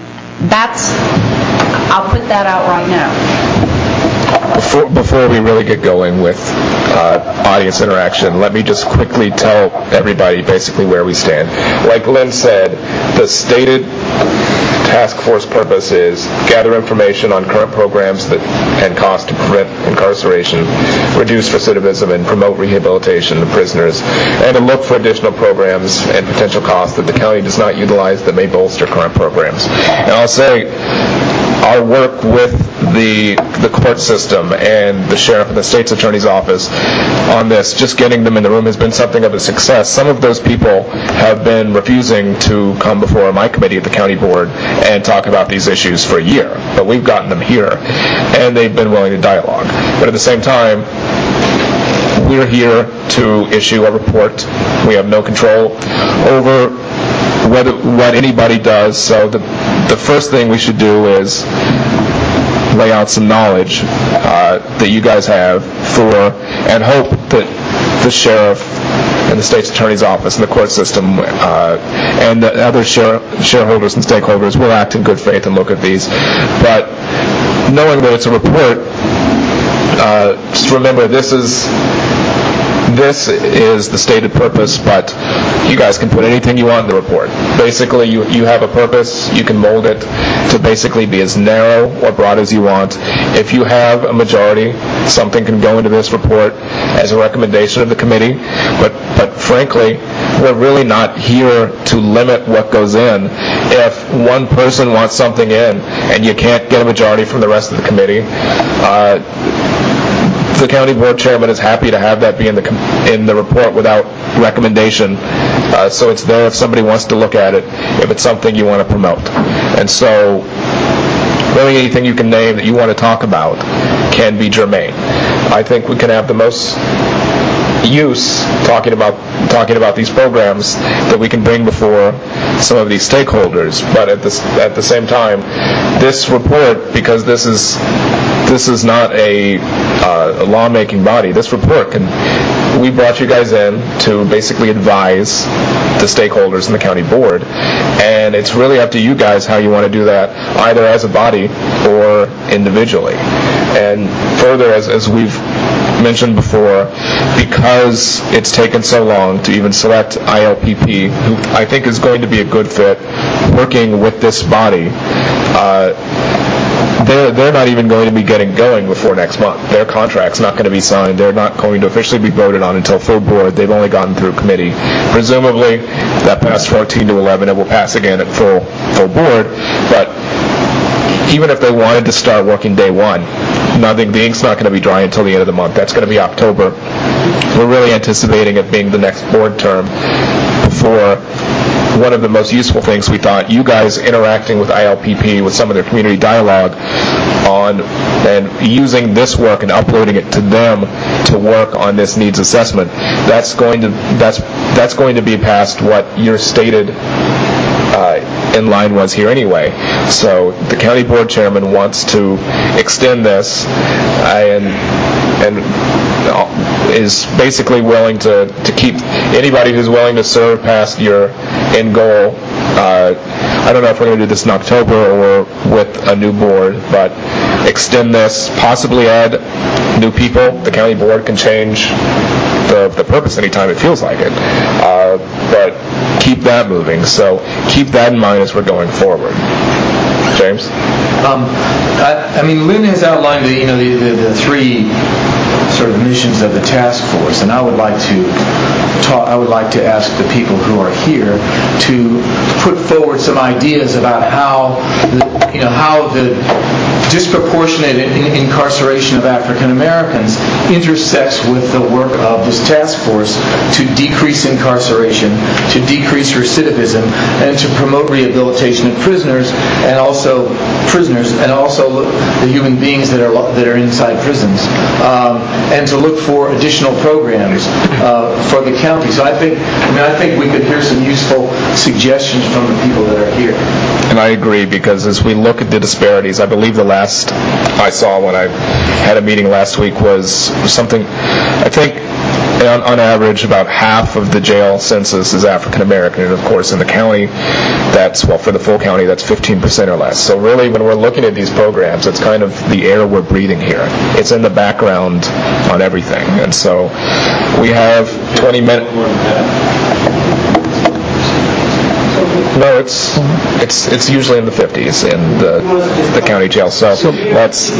I'll put that out right now. Before we really get going with audience interaction, let me just quickly tell everybody basically where we stand. Like Lynn said, the stated task force purpose is gather information on current programs and costs to prevent incarceration, reduce recidivism, and promote rehabilitation of prisoners, and to look for additional programs and potential costs that the county does not utilize that may bolster current programs. And I'll say, our work with the court system and the sheriff and the state's attorney's office on this, just getting them in the room, has been something of a success. Some of those people have been refusing to come before my committee at the county board and talk about these issues for a year, but we've gotten them here, and they've been willing to dialogue. But at the same time, we're here to issue a report. We have no control over what anybody does, so the first thing we should do is lay out some knowledge that you guys have and hope that the sheriff and the state's attorney's office and the court system and the other shareholders and stakeholders will act in good faith and look at these. But knowing that it's a report, just remember this is the stated purpose, but you guys can put anything you want in the report. Basically, you have a purpose. You can mold it to basically be as narrow or broad as you want. If you have a majority, something can go into this report as a recommendation of the committee. But frankly, we're really not here to limit what goes in. If one person wants something in and you can't get a majority from the rest of the committee, the county board chairman is happy to have that be in the report without recommendation, so it's there if somebody wants to look at it, if it's something you want to promote. And so really anything you can name that you want to talk about can be germane. I think we can have the most use talking about these programs that we can bring before some of these stakeholders. But at the same time, this report, because this is not a lawmaking body, this report we brought you guys in to basically advise the stakeholders in the county board, and it's really up to you guys how you want to do that, either as a body or individually. And further, as we've mentioned before, because it's taken so long to even select ILPP, who I think is going to be a good fit working with this body, they're not even going to be getting going before next month. Their contract's not going to be signed. They're not going to officially be voted on until full board. They've only gotten through committee. Presumably, that passed 14-11. It will pass again at full board. But even if they wanted to start working day one, the ink's not going to be dry until the end of the month. That's going to be October. We're really anticipating it being the next board term before one of the most useful things we thought, you guys interacting with ILPP, with some of their community dialogue on, and using this work and uploading it to them to work on this needs assessment, that's going to be past what your stated in line was here anyway. So the county board chairman wants to extend this and is basically willing to keep anybody who's willing to serve past your end goal. I don't know if we're going to do this in October or with a new board, but extend this, possibly add new people. The county board can change the purpose anytime it feels like it. But keep that moving. So keep that in mind as we're going forward. James? I mean, Lynn has outlined the three sort of missions of the task force, and I would like to ask the people who are here to put forward some ideas about how the disproportionate incarceration of African Americans intersects with the work of this task force to decrease incarceration, to decrease recidivism, and to promote rehabilitation of prisoners and also the human beings that are inside prisons, and to look for additional programs for the county. So I think we could hear some useful suggestions from the people that are here. And I agree, because as we look at the disparities, I believe the last I saw when I had a meeting last week was something, I think on average about half of the jail census is African American, and of course in the county for the full county that's 15% or less. So really when we're looking at these programs, it's kind of the air we're breathing here. It's in the background on everything. And so we have 20 minutes. No, it's usually in the 50s in the county jail. So let's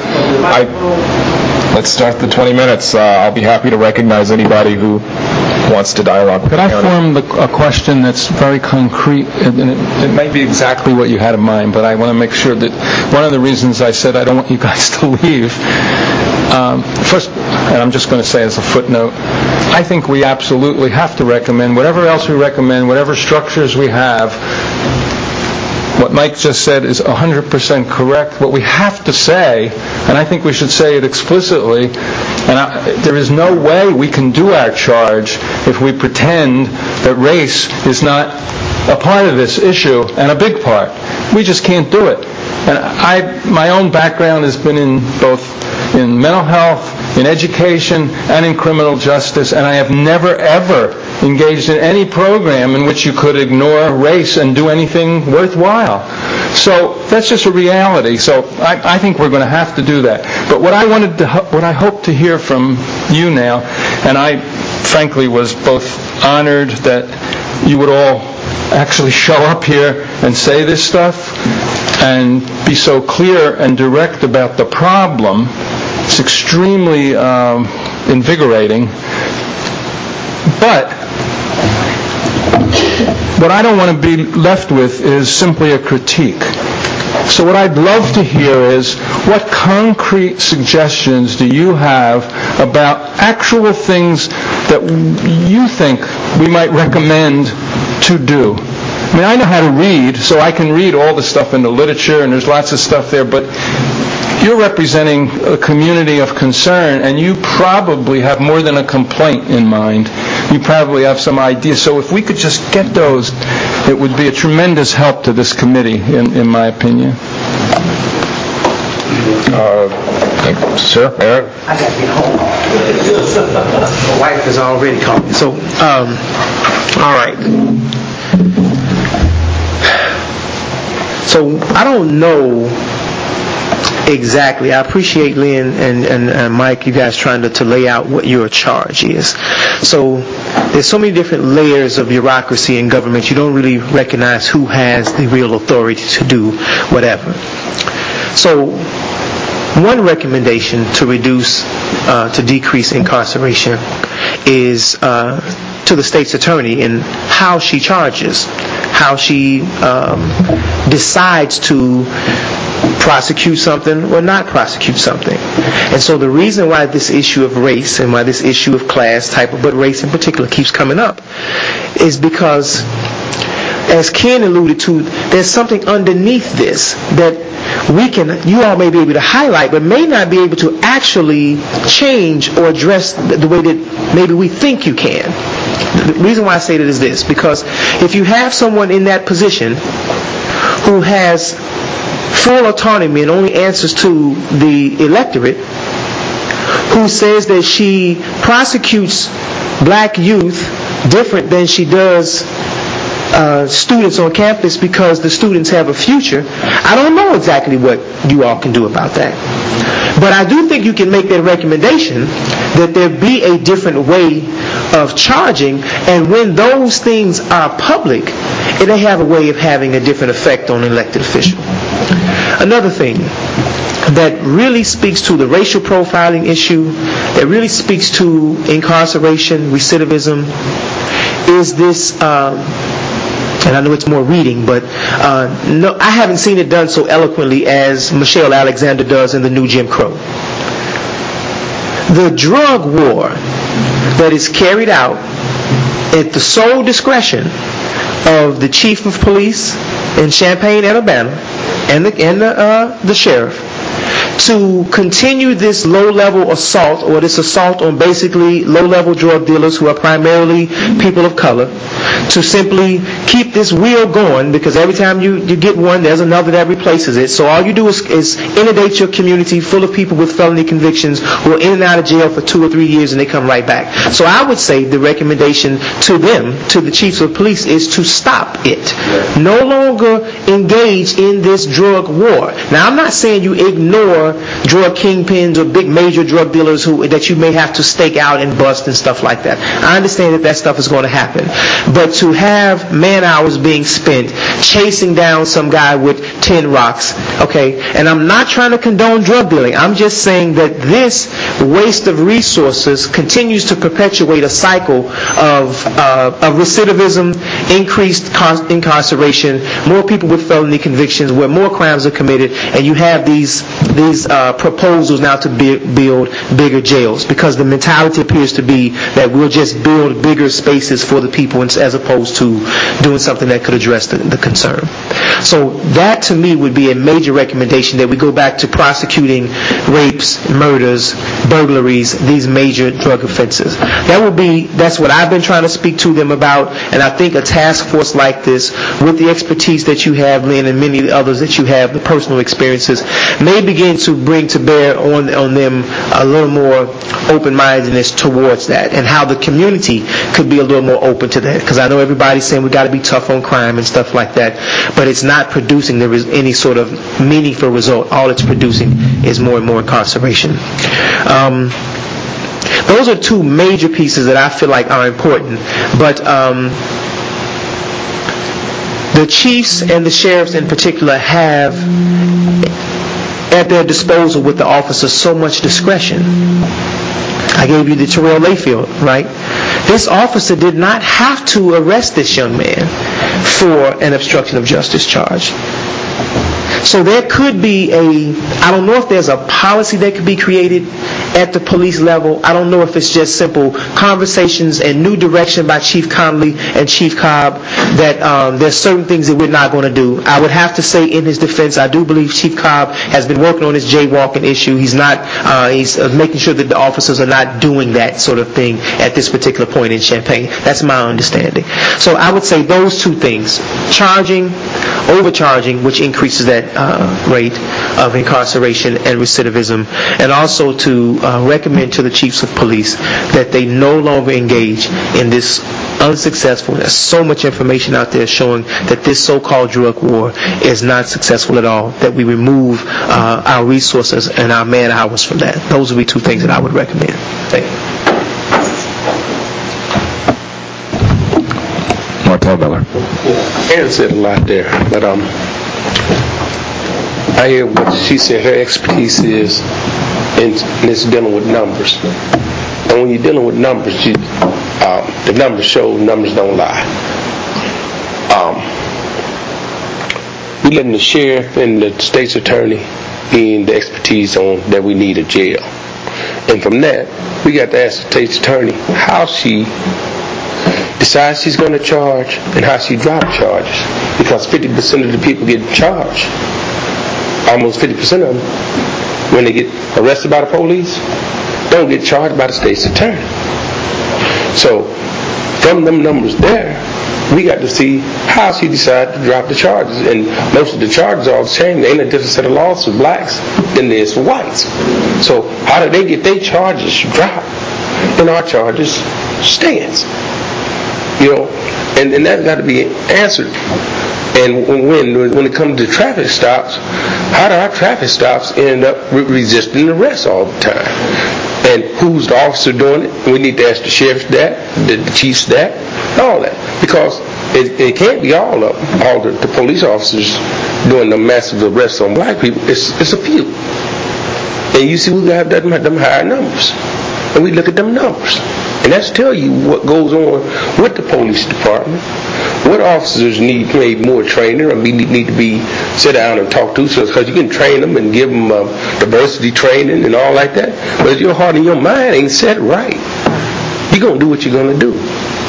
start the 20 minutes. I'll be happy to recognize anybody who wants to dialogue with Could the I county. form a question that's very concrete, and it may be exactly what you had in mind, but I want to make sure that one of the reasons I said I don't want you guys to leave, first, and I'm just going to say as a footnote, I think we absolutely have to recommend, whatever else we recommend, whatever structures we have, what Mike just said is 100% correct. What we have to say, and I think we should say it explicitly, and there is no way we can do our charge if we pretend that race is not a part of this issue, and a big part. We just can't do it. And my own background has been in both in mental health, in education, and in criminal justice, and I have never, ever engaged in any program in which you could ignore race and do anything worthwhile. So that's just a reality. So I think we're going to have to do that. But what I hope to hear from you now, and I frankly was both honored that you would all actually show up here and say this stuff and be so clear and direct about the problem. It's extremely invigorating. But what I don't want to be left with is simply a critique. So what I'd love to hear is, what concrete suggestions do you have about actual things that you think we might recommend to do? I mean, I know how to read, so I can read all the stuff in the literature, and there's lots of stuff there, but you're representing a community of concern, and you probably have more than a complaint in mind. You probably have some ideas. So if we could just get those, it would be a tremendous help to this committee, in my opinion. Sir, Aaron? I got to get home. My wife has already called me. So, all right. So I don't know exactly. I appreciate Lynn and Mike, you guys trying to lay out what your charge is. So there's so many different layers of bureaucracy in government, you don't really recognize who has the real authority to do whatever. So one recommendation to decrease incarceration is to the state's attorney in how she charges, how she decides to prosecute something or not prosecute something. And so the reason why this issue of race and why this issue of class type, but race in particular, keeps coming up is because, as Ken alluded to, there's something underneath this that you all may be able to highlight, but may not be able to actually change or address the way that maybe we think you can. The reason why I say that is this, because if you have someone in that position who has full autonomy and only answers to the electorate, who says that she prosecutes black youth different than she does students on campus because the students have a future, I don't know exactly what you all can do about that. But I do think you can make that recommendation that there be a different way of charging, and when those things are public, it'll have a way of having a different effect on an elected official. Another thing that really speaks to the racial profiling issue, that really speaks to incarceration, recidivism, is this, and I know it's more reading, but no, I haven't seen it done so eloquently as Michelle Alexander does in The New Jim Crow. The drug war that is carried out at the sole discretion of the chief of police in Champaign, Alabama, and the sheriff, to continue this low-level assault, or this assault on basically low-level drug dealers who are primarily people of color, to simply keep this wheel going, because every time you get one, there's another that replaces it. So all you do is inundate your community full of people with felony convictions who are in and out of jail for 2 or 3 years and they come right back. So I would say the recommendation to them, to the chiefs of police, is to stop it. No longer engage in this drug war. Now, I'm not saying you ignore for drug kingpins or big major drug dealers that you may have to stake out and bust and stuff like that. I understand that stuff is going to happen. But to have man hours being spent chasing down some guy with 10 rocks, okay, and I'm not trying to condone drug dealing. I'm just saying that this waste of resources continues to perpetuate a cycle of recidivism, increased incarceration, more people with felony convictions, where more crimes are committed, and you have these proposals now to build bigger jails, because the mentality appears to be that we'll just build bigger spaces for the people as opposed to doing something that could address the concern. So that to me would be a major recommendation, that we go back to prosecuting rapes, murders, burglaries, these major drug offenses. That's what I've been trying to speak to them about, and I think a task force like this, with the expertise that you have, Lynn, and many others that you have, the personal experiences, may begin to bring to bear on them a little more open-mindedness towards that, and how the community could be a little more open to that. Because I know everybody's saying we got to be tough on crime and stuff like that, but it's not producing any sort of meaningful result. All it's producing is more and more incarceration. Those are two major pieces that I feel like are important. But the chiefs and the sheriffs in particular have at their disposal with the officers so much discretion. I gave you the Terrell Layfield, right? This officer did not have to arrest this young man for an obstruction of justice charge. So there could be I don't know if there's a policy that could be created at the police level. I don't know if it's just simple conversations and new direction by Chief Connolly and Chief Cobb that there's certain things that we're not going to do. I would have to say in his defense, I do believe Chief Cobb has been working on his jaywalking issue. He's making sure that the officers are not doing that sort of thing at this particular point in Champaign. That's my understanding. So I would say those two things: overcharging, which increases that rate of incarceration and recidivism, and also to recommend to the chiefs of police that they no longer engage in this unsuccessful. There's so much information out there showing that this so-called drug war is not successful at all, that we remove our resources and our man hours from that. Those would be two things that I would recommend. Thank you. Martel Miller. Aaron said a lot there, but I hear what she said her expertise is, and it's dealing with numbers. And when you're dealing with numbers, the numbers show numbers don't lie. We're letting the sheriff and the state's attorney gain the expertise on that we need a jail. And from that, we got to ask the state's attorney how she decides she's going to charge and how she drops charges. Because 50% of the people getting charged, almost 50% of them, when they get arrested by the police, don't get charged by the state's attorney. So, from them numbers there, we got to see how she decided to drop the charges. And most of the charges are the same. There ain't a different set of laws for blacks than there is for whites. So, how did they get their charges dropped and our charges stands? And that's got to be answered. And when it comes to traffic stops, how do our traffic stops end up resisting arrest all the time? And who's the officer doing it? We need to ask the sheriff that, the chiefs that, all that. Because it can't be all of them, all the police officers doing the massive arrests on black people. It's a few. And you see we have them higher numbers. And we look at them numbers. And that's tell you what goes on with the police department. What officers need more training or need to be sit down and talk to, because you can train them and give them diversity training and all like that. But if your heart and your mind ain't set right, you're going to do what you're going to do.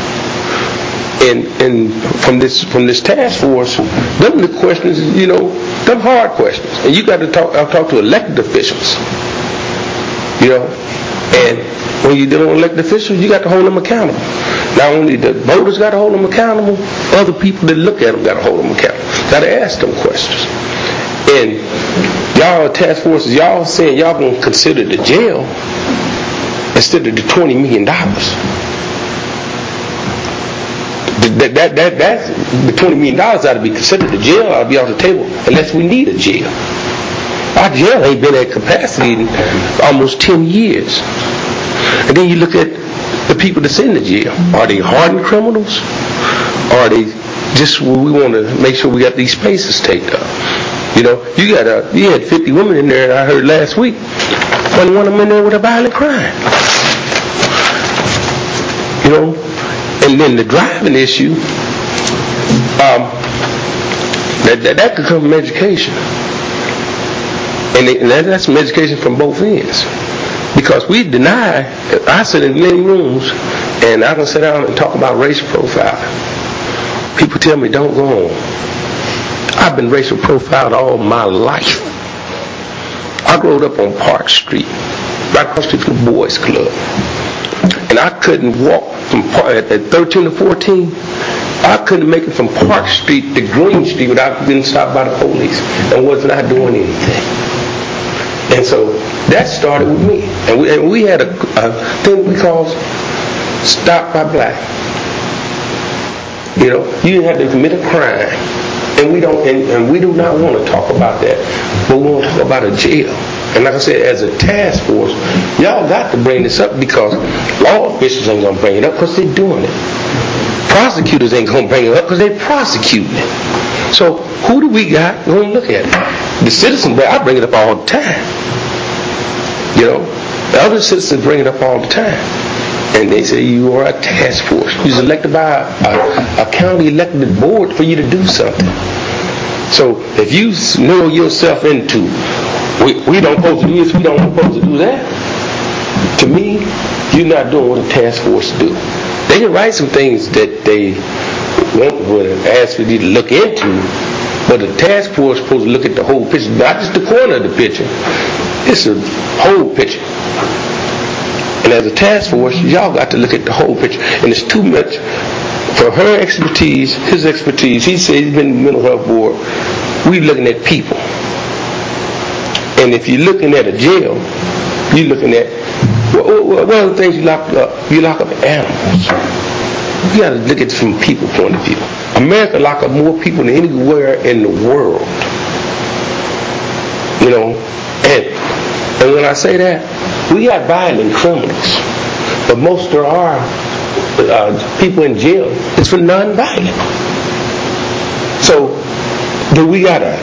And from this task force, them the questions, them hard questions. And you got to talk to elected officials. And when you're dealing with elected officials, you got to hold them accountable. Not only the voters got to hold them accountable, other people that look at them got to hold them accountable. Got to ask them questions. And y'all task forces, y'all saying y'all going to consider the jail instead of the $20 million. That's the $20 million ought to be considered. The jail ought to be off the table unless we need a jail. Our jail ain't been at capacity in almost 10 years. And then you look at the people that's in the jail. Are they hardened criminals? Or are they just we want to make sure we got these spaces taken up? You know, you had 50 women in there, I heard last week. One of them in there with a violent crime. You know, and then the driving issue, that could come from education. And that's some education from both ends. Because we deny, I sit in many rooms and I can sit down and talk about racial profiling. People tell me don't go on. I've been racial profiled all my life. I grew up on Park Street, right across the street from the Boys Club. And I couldn't walk from at 13 to 14, I couldn't make it from Park Street to Green Street without being stopped by the police and was not doing anything. And so that started with me. And we had a thing we called Stop by Black. You know, you had to commit a crime. And we don't, and we do not want to talk about that, but we want to talk about a jail. And like I said, as a task force, y'all got to bring this up because law officials ain't gonna bring it up because they're doing it. Prosecutors ain't gonna bring it up because they're prosecuting it. So who do we got going to look at it? The citizens, I bring it up all the time. You know, the other citizens bring it up all the time. And they say you are a task force. You're elected by a county elected board for you to do something. So if you know yourself into, we don't supposed to do this, we don't supposed to do that, to me, you're not doing what a task force do. They can write some things that they would ask for you to look into, but a task force is supposed to look at the whole picture, not just the corner of the picture. It's a whole picture. And as a task force, y'all got to look at the whole picture. And it's too much for her expertise, his expertise. He said he's been in the mental health board. We're looking at people. And if you're looking at a jail, you're looking at, one of the things you lock up animals. You got to look at it from a people point of view. America lock up more people than anywhere in the world. You know, and when I say that, we got violent criminals, but most of our people in jail is for non-violent. So, do we got a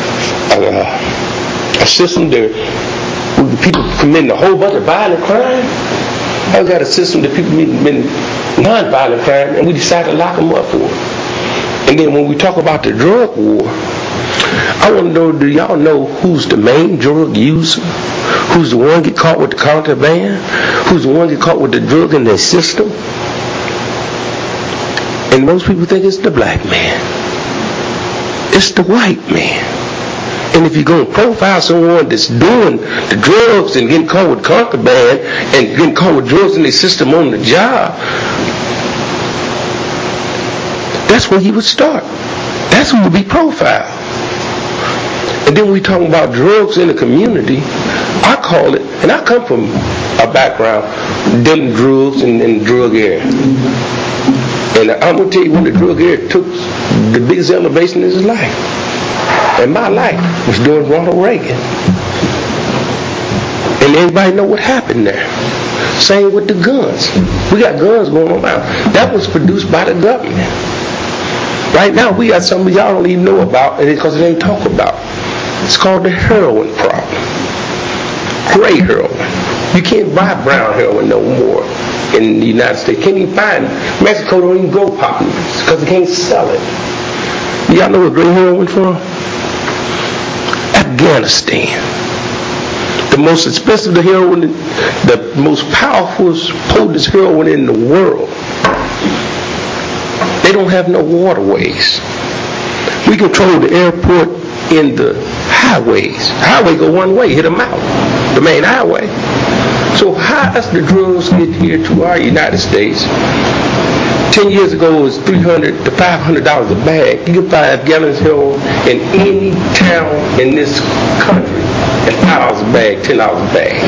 system that people committing a whole bunch of violent crime? I've got a system that people commit non-violent crime, and we decide to lock them up for it. And then when we talk about the drug war, I want to know, do y'all know who's the main drug user? Who's the one get caught with the contraband? Who's the one get caught with the drug in their system? And most people think it's the black man. It's the white man. And if you're going to profile someone that's doing the drugs and getting caught with contraband and getting caught with drugs in their system on the job, that's where you would start. That's who would be profiled. And then we talking about drugs in the community. I call it, and I come from a background dealing drugs in the drug area. And I'm going to tell you when the drug area took the biggest elevation in his life. And my life was during Ronald Reagan. And everybody know what happened there. Same with the guns. We got guns going on now. That was produced by the government. Right now we got something y'all don't even know about because it ain't talked about. It's called the heroin problem. Gray heroin. You can't buy brown heroin no more in the United States. Can't even find it. Mexico don't even grow poppy because they can't sell it. Y'all know where gray heroin from? Afghanistan. The most expensive heroin, the most powerful, potent heroin in the world. They don't have no waterways. We control the airport in the highways. Highway go one way, hit them out. The main highway. So how does the drugs get here to our United States? 10 years ago it was $300 to $500 a bag. You can find gallons of heroin in any town in this country at $5 a bag, $10 a bag.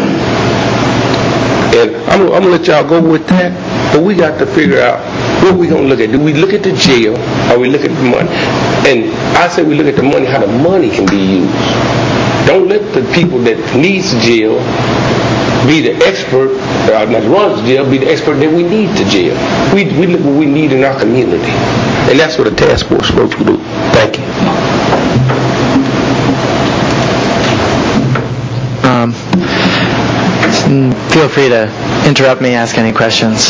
And I'm going to let y'all go with that, but we got to figure out what we going to look at. Do we look at the jail or we look at the money? And I say we look at the money, how the money can be used. Don't let the people that needs the jail be the expert, not runs the jail, be the expert that we need to jail. We look what we need in our community. And that's what a task force is supposed to do. Thank you. Feel free to interrupt me, ask any questions.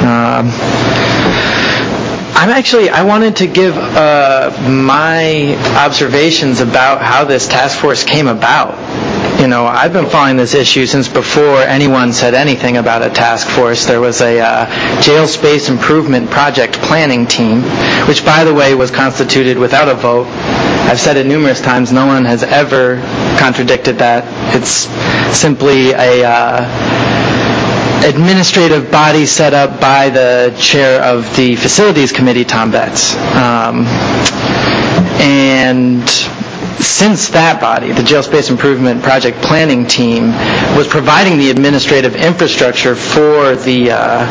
I wanted to give my observations about how this task force came about. You know, I've been following this issue since before anyone said anything about a task force. There was a jail space improvement project planning team, which, by the way, was constituted without a vote. I've said it numerous times. No one has ever contradicted that. It's simply a administrative body set up by the chair of the facilities committee, Tom Betts. And since that body, the Jail Space Improvement Project Planning Team, was providing the administrative infrastructure for the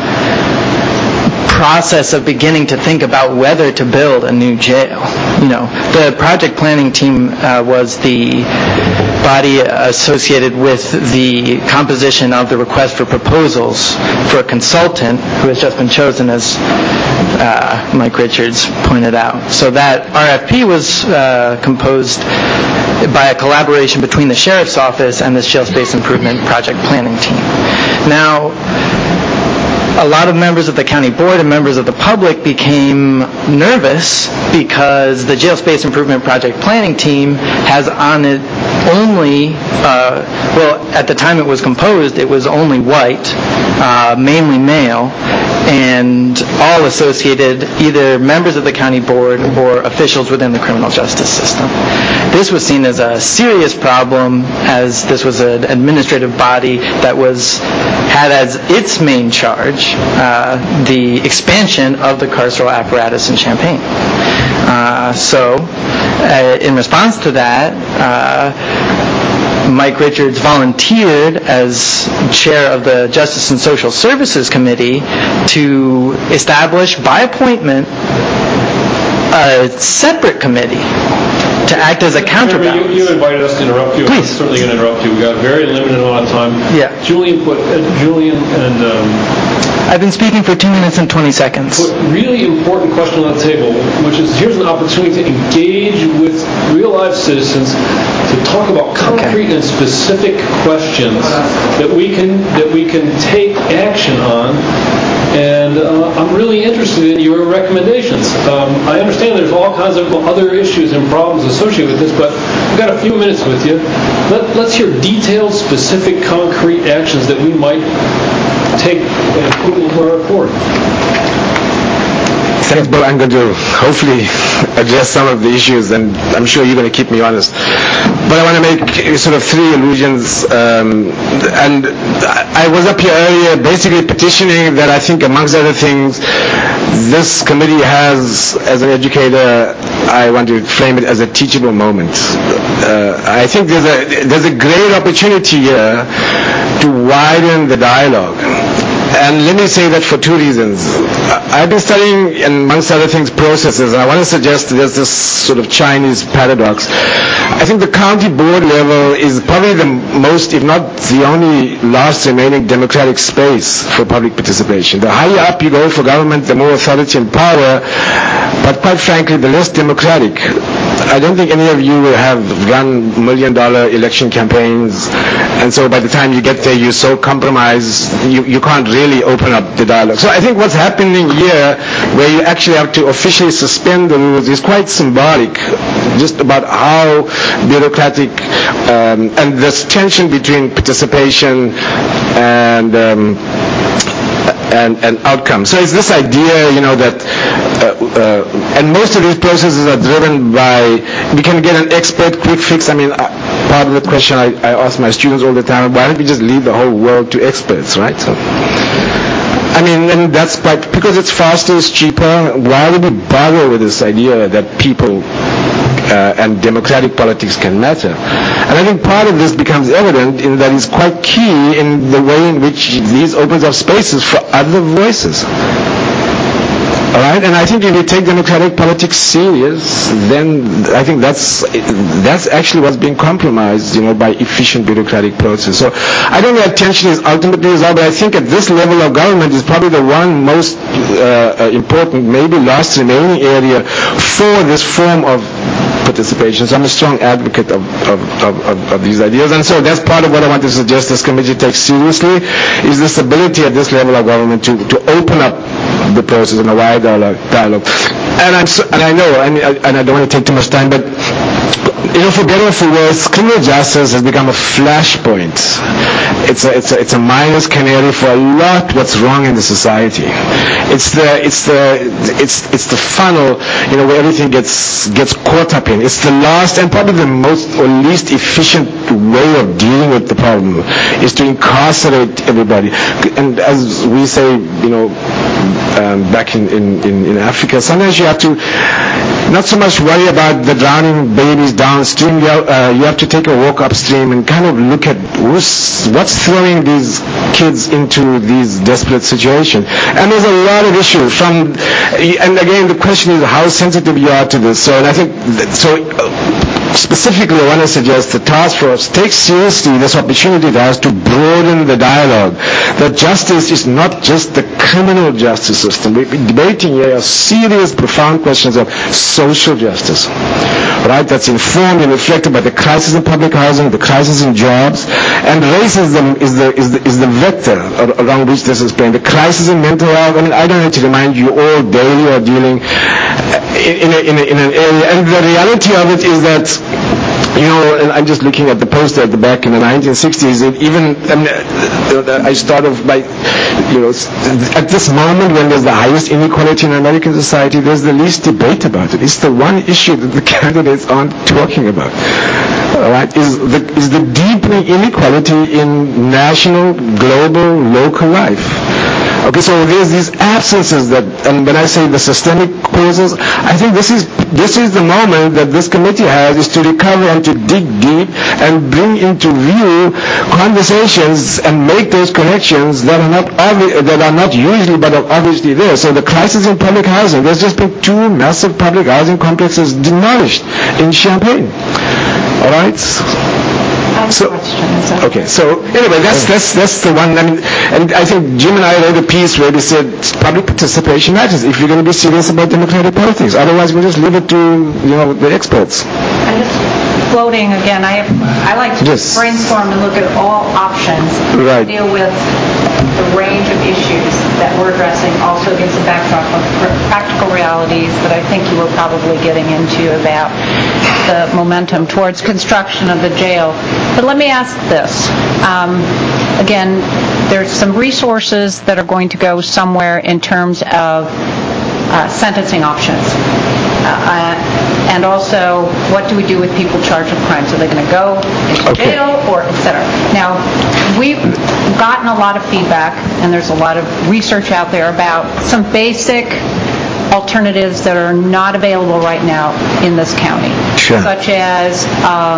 process of beginning to think about whether to build a new jail. You know, the project planning team was the body associated with the composition of the request for proposals for a consultant who has just been chosen, as Mike Richards pointed out. So that RFP was composed by a collaboration between the Sheriff's Office and this Jail Space Improvement Project Planning Team. Now, a lot of members of the county board and members of the public became nervous because the Jail Space Improvement Project Planning Team has on it only, at the time it was composed, it was only white, mainly male, and all associated either members of the county board or officials within the criminal justice system. This was seen as a serious problem, as this was an administrative body that had as its main charge the expansion of the carceral apparatus in Champaign. So in response to that, Mike Richards volunteered as chair of the Justice and Social Services Committee to establish by appointment a separate committee to act as a counterbalance. You invited us to interrupt you. Please. I'm certainly going to interrupt you. We've got a very limited amount of time. Yeah. Julian and I've been speaking for 2 minutes and 20 seconds. Put a really important question on the table, which is here's an opportunity to engage with real-life citizens to talk about concrete and specific questions that we can take action on. And I'm really interested in your recommendations. I understand there's all kinds of other issues and problems associated with this, but we've got a few minutes with you. Let's hear detailed, specific, concrete actions that we might take and put into our report. Thanks, Bill. I'm going to hopefully address some of the issues, and I'm sure you're going to keep me honest. But I want to make sort of 3 allusions. And I was up here earlier basically petitioning that I think, amongst other things, this committee has, as an educator, I want to frame it as a teachable moment. I think there's a great opportunity here to widen the dialogue. And let me say that for 2 reasons. I've been studying, amongst other things, processes, and I want to suggest there's this sort of Chinese paradox. I think the county board level is probably the most, if not the only, last remaining democratic space for public participation. The higher up you go for government, the more authority and power, but quite frankly, the less democratic. I don't think any of you will have run $1 million election campaigns, and so by the time you get there, you're so compromised, you can't really open up the dialogue. So I think what's happening here, where you actually have to officially suspend the rules, is quite symbolic, just about how bureaucratic and this tension between participation and outcome. So it's this idea, that, and most of these processes are driven by, we can get an expert quick fix. I mean, part of the question I ask my students all the time, why don't we just leave the whole world to experts, right? So, I mean, and that's because it's faster, it's cheaper. Why would we bother with this idea that people and democratic politics can matter? And I think part of this becomes evident in that it's quite key in the way in which these opens up spaces for other voices. All right, and I think if you take democratic politics serious, then I think that's actually what's being compromised, by efficient bureaucratic process. So I don't know if tension is ultimately resolved, but I think at this level of government is probably the one most important, maybe last remaining area for this form of participation. So I'm a strong advocate of these ideas, and so that's part of what I want to suggest this committee takes seriously, is this ability at this level of government to open up the process in a wide dialogue. And I don't want to take too much time, but for better or for worse, criminal justice has become a flashpoint. It's a minus canary for a lot what's wrong in the society. It's the funnel, where everything gets caught up in. It's the last and probably the most or least efficient way of dealing with the problem is to incarcerate everybody. And as we say, back in Africa, sometimes you have to not so much worry about the drowning babies downstream. You have to take a walk upstream and kind of look at what's throwing these kids into these desperate situations. And there's a lot of issues and again, the question is how sensitive you are to this. So, and I think, specifically, I want to suggest the task force takes seriously this opportunity it has to broaden the dialogue. That justice is not just the criminal justice system. We're debating here serious, profound questions of social justice, right? That's informed and reflected by the crisis in public housing, the crisis in jobs, and racism is the vector around which this is playing. The crisis in mental health. I don't need to remind you all daily are dealing in an area, and the reality of it is that, and I'm just looking at the poster at the back in the 1960s, I start off by, at this moment when there's the highest inequality in American society, there's the least debate about it. It's the one issue that the candidates aren't talking about. All right, is the deepening inequality in national, global, local life. Okay, so there's these absences and when I say the systemic causes, I think this is the moment that this committee has, is to recover and to dig deep and bring into view conversations and make those connections that are not usually but are obviously there. So the crisis in public housing, there's just been 2 massive public housing complexes demolished in Champaign. All right. So anyway, that's the one. And I think Jim and I wrote a piece where we said public participation matters if you're going to be serious about democratic politics. Otherwise, we just leave it to the experts. I'm just floating again. I like to brainstorm and look at all options to deal with the range of issues that we're addressing. Also against the backdrop of practical realities that I think you were probably getting into about the momentum towards construction of the jail. But let me ask this. Again, there's some resources that are going to go somewhere in terms of sentencing options. And also, what do we do with people charged with crimes? Are they going to go into jail or et cetera? Now, we've gotten a lot of feedback, and there's a lot of research out there about some basic alternatives that are not available right now in this county, such as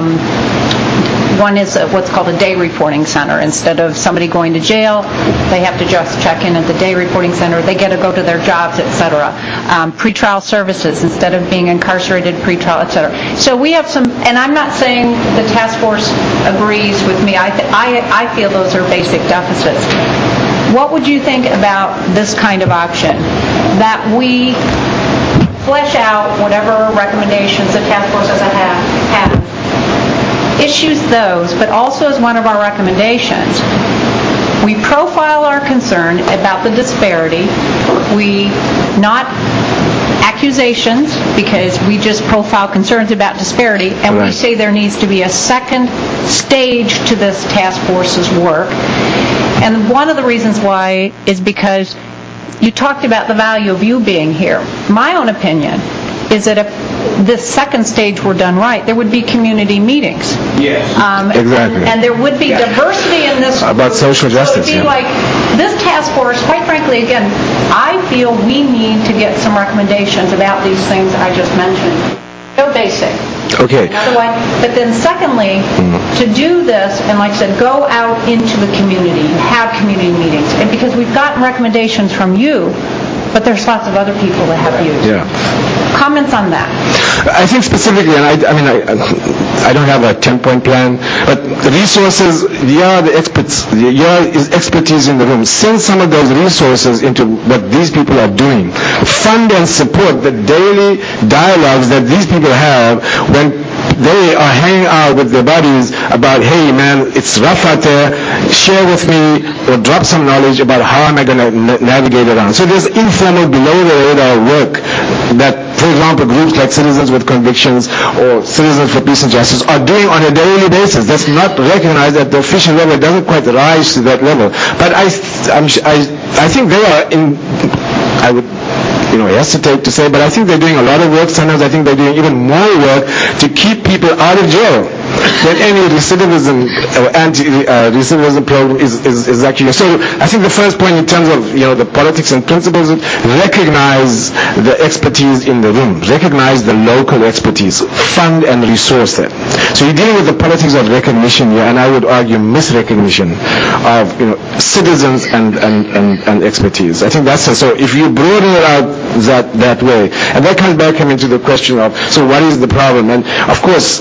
one is what's called a day reporting center. Instead of somebody going to jail, they have to just check in at the day reporting center. They get to go to their jobs, etc. Pretrial services, instead of being incarcerated, pretrial, etc. So we have some, and I'm not saying the task force agrees with me. I feel those are basic deficits. What would you think about this kind of option? That we flesh out whatever recommendations the task force has, issues those, but also as one of our recommendations, we profile our concern about the disparity. We not accusations, because we just profile concerns about disparity, and we say there needs to be a second stage to this task force's work. And one of the reasons why is because you talked about the value of you being here. My own opinion is that if this second stage were done right, there would be community meetings. Yes, exactly. And there would be diversity in this group. About social justice. So it would be like this task force, quite frankly, again, I feel we need to get some recommendations about these things I just mentioned. So basic. Okay. But then secondly, to do this, and like I said, go out into the community, have community meetings. And because we've gotten recommendations from you but there's lots of other people that have used. Yeah. Comments on that? I think specifically, and I don't have a 10-point plan, but the resources, the expertise in the room. Send some of those resources into what these people are doing. Fund and support the daily dialogues that these people have when they are hanging out with their buddies about, hey man, it's rough out there, share with me or drop some knowledge about how am I going to navigate around. So there's informal below the radar work that, for example, groups like Citizens with Convictions or Citizens for Peace and Justice are doing on a daily basis. That's not recognized at the official level. It doesn't quite rise to that level. But I think they are I would hesitate to say, but I think they're doing a lot of work. Sometimes I think they're doing even more work to keep people out of jail than any recidivism or anti-recidivism program is actually. So I think the first point in terms of the politics and principles, recognize the expertise in the room, recognize the local expertise, fund and resource that. So you're dealing with the politics of recognition here, and I would argue misrecognition of citizens and expertise. I think that's so. If you broaden it out that way, and that comes back into the question of, so what is the problem? And of course,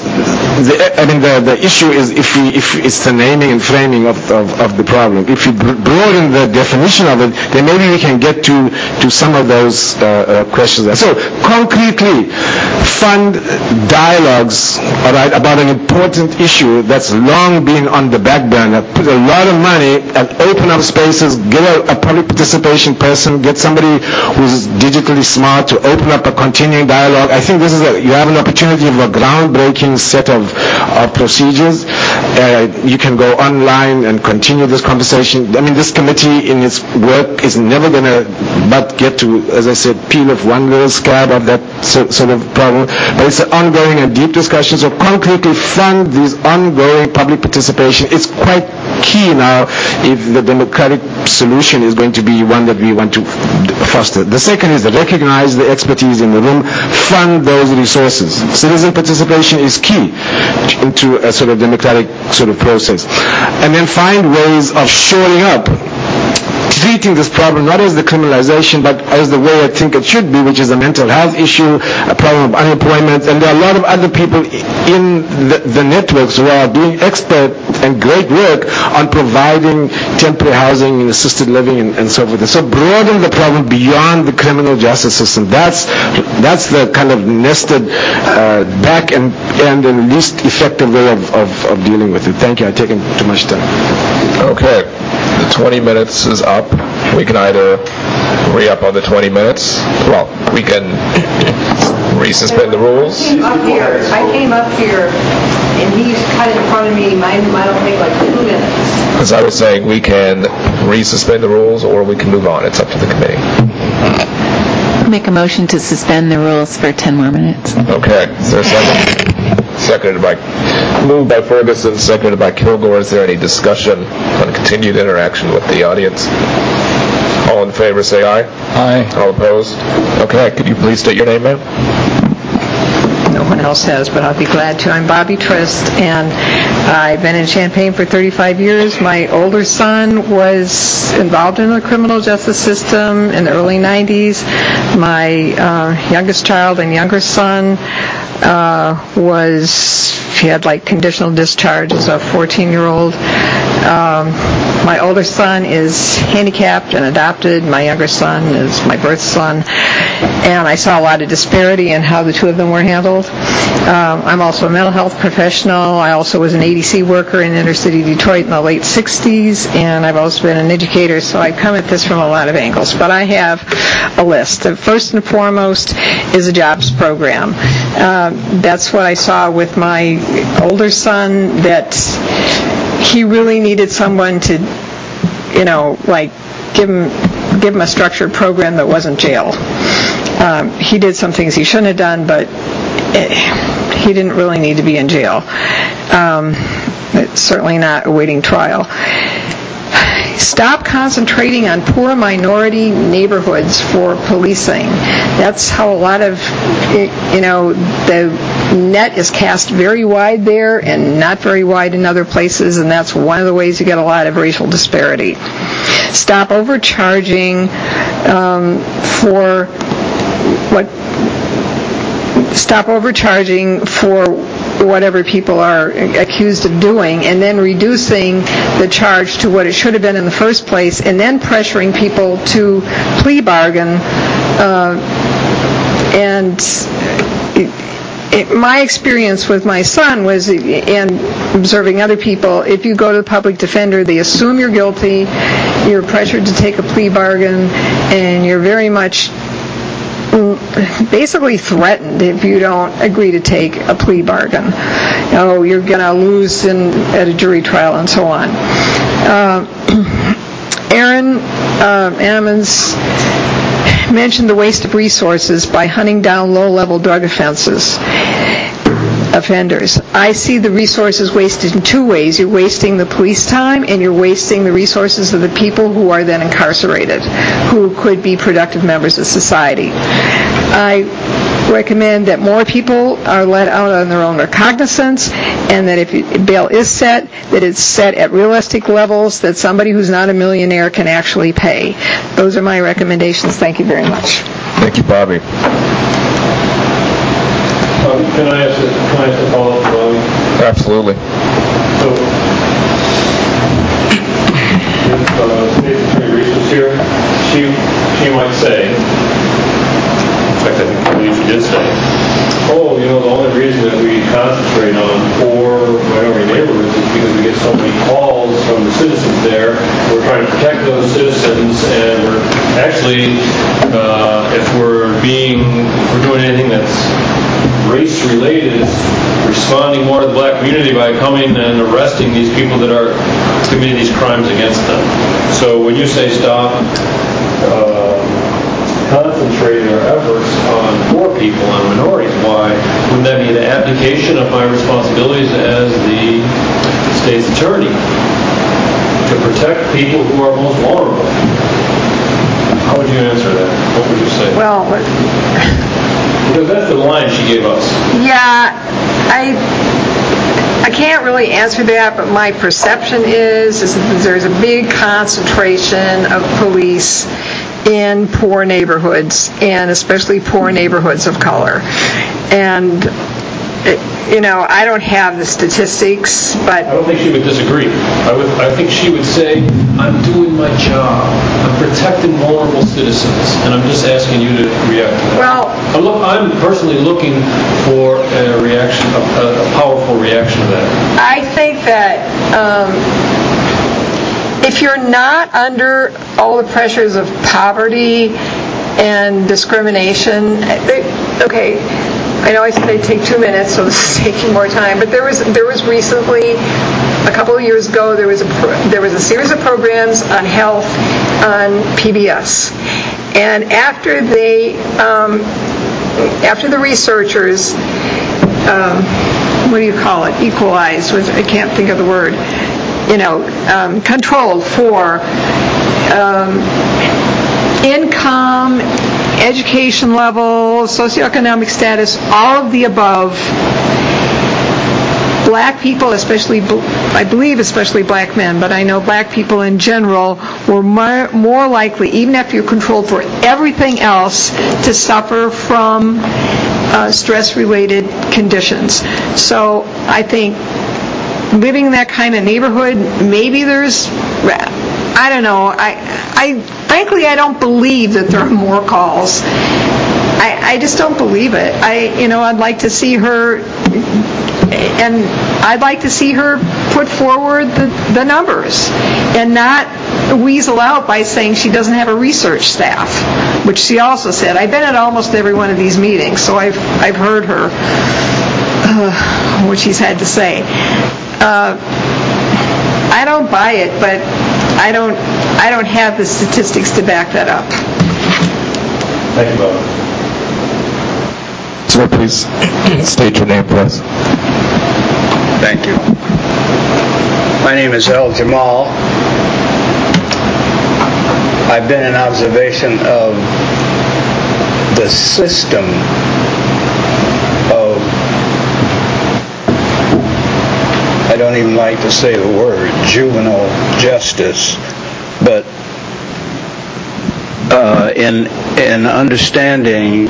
the issue is if it's the naming and framing of the problem. If you broaden the definition of it, then maybe we can get to some of those questions. So concretely, fund dialogues, all right, about an important issue that's long been on the back burner. Put a lot of money and open up spaces. Get a public participation person. Get somebody who's digitally smart to open up a continuing dialogue. I think you have an opportunity of a groundbreaking set of procedures. You can go online and continue this conversation. This committee in its work is never going to but get to, as I said, peel off one little scab of that sort of problem. But it's an ongoing and deep discussion. So concretely fund these ongoing public participation. It's quite key now if the democratic solution is going to be one that we want to foster. The second is recognize the expertise in the room, fund those resources. Citizen participation is key into a sort of democratic sort of process. And then find ways of shoring up, treating this problem not as the criminalization but as the way I think it should be, which is a mental health issue, a problem of unemployment, and there are a lot of other people in the networks who are doing expert and great work on providing temporary housing and assisted living and so forth. So broaden the problem beyond the criminal justice system. That's the kind of nested back and least effective way of dealing with it. Thank you. I've taken too much time. Okay. The 20 minutes is up. We can either re-up on the 20 minutes. Well, we can resuspend the rules. I came up here, and he's cut in front of me. Mine will take like 2 minutes. Because I was saying we can resuspend the rules or we can move on. It's up to the committee. Make a motion to suspend the rules for 10 more minutes. Okay. Is there a second? Moved by Ferguson, seconded by Kilgore. Is there any discussion on continued interaction with the audience? All in favor say aye. Aye. All opposed? Okay. Could you please state your name, ma'am? No one else has, but I'll be glad to. I'm Bobby Trist, and I've been in Champaign for 35 years. My older son was involved in the criminal justice system in the early 90s. My youngest child and younger son he had like conditional discharge as a 14-year-old. My older son is handicapped and adopted. My younger son is my birth son. And I saw a lot of disparity in how the two of them were handled. I'm also a mental health professional. I also was an ADC worker in inner city Detroit in the late 60s, and I've also been an educator, so I come at this from a lot of angles. But I have a list. The first and foremost is a jobs program. That's what I saw with my older son, that he really needed someone to, give him a structured program that wasn't jail. He did some things he shouldn't have done, but he didn't really need to be in jail. It's certainly not awaiting trial. Stop concentrating on poor minority neighborhoods for policing. That's how a lot of, the net is cast very wide there and not very wide in other places, and that's one of the ways you get a lot of racial disparity. Stop overcharging for whatever people are accused of doing, and then reducing the charge to what it should have been in the first place, and then pressuring people to plea bargain. My experience with my son was, and observing other people, if you go to the public defender, they assume you're guilty, you're pressured to take a plea bargain, and you're very much basically threatened if you don't agree to take a plea bargain. You're going to lose at a jury trial and so on. Aaron Ammons mentioned the waste of resources by hunting down low-level drug offenders. I see the resources wasted in two ways. You're wasting the police time, and you're wasting the resources of the people who are then incarcerated, who could be productive members of society. I recommend that more people are let out on their own recognizance, and that if bail is set, that it's set at realistic levels that somebody who's not a millionaire can actually pay. Those are my recommendations. Thank you very much. Thank you, Bobby. Can I ask a follow-up, Bobby? Absolutely. So, if State Attorney Reese was here, she might say, in fact, I believe she did say, the only reason that we concentrate on poor minority neighborhoods is because we get so many calls from the citizens there. We're trying to protect those citizens, and we're actually, if we're doing anything that's race-related, is responding more to the black community by coming and arresting these people that are committing these crimes against them. So when you say stop concentrating our efforts on poor people and minorities, why wouldn't that be the abdication of my responsibilities as the state's attorney to protect people who are most vulnerable? How would you answer that? What would you say? Well, because that's the line she gave us. Yeah, I can't really answer that, but my perception is that there's a big concentration of police in poor neighborhoods, and especially poor neighborhoods of color. And, I don't have the statistics, but I don't think she would disagree. I think she would say, I'm doing my job. I'm protecting vulnerable citizens, and I'm just asking you to react to that. Well, I'm personally looking for a reaction, a powerful reaction to that. I think that if you're not under all the pressures of poverty and discrimination, okay, I know I said I'd take 2 minutes, so this is taking more time, but there was recently, a couple of years ago, there was a series of programs on health on PBS. And after the researchers, what do you call it, equalized, I can't think of the word, controlled for income, education level, socioeconomic status, all of the above, black people, especially black men, but I know black people in general were more likely, even after you're controlled for everything else, to suffer from stress-related conditions. So I think living in that kind of neighborhood, maybe there's, I don't know, frankly, I don't believe that there are more calls. I just don't believe it. I'd like to see her, and I'd like to see her put forward the numbers and not weasel out by saying she doesn't have a research staff, which she also said. I've been at almost every one of these meetings, so I've heard her, what she's had to say. I don't buy it, but I don't have the statistics to back that up. Thank you, Bob. Sir, please state your name for us. Thank you. My name is El Jamal. I've been in observation of the system of, I don't even like to say the word, juvenile justice, but in understanding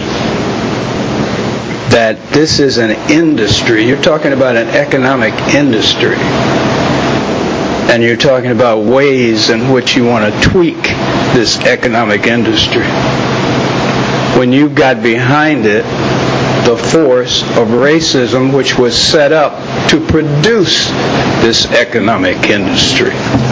that this is an industry. You're talking about an economic industry, and you're talking about ways in which you want to tweak this economic industry. When you've got behind it the force of racism, which was set up to produce this economic industry.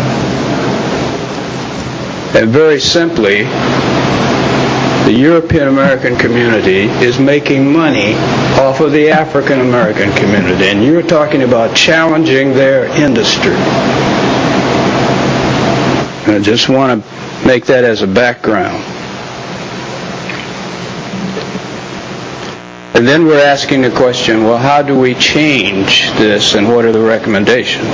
And very simply, the European American community is making money off of the African American community, and you're talking about challenging their industry. I just want to make that as a background. And then we're asking the question, well, how do we change this, and what are the recommendations?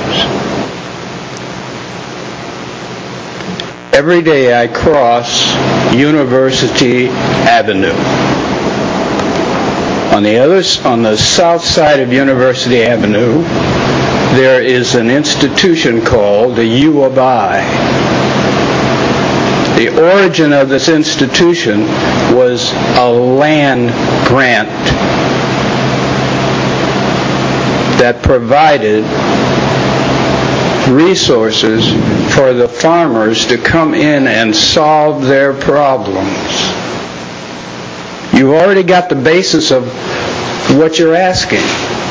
Every day I cross University Avenue. On the south side of University Avenue, there is an institution called the U of I. The origin of this institution was a land grant that provided resources for the farmers to come in and solve their problems. You've already got the basis of what you're asking.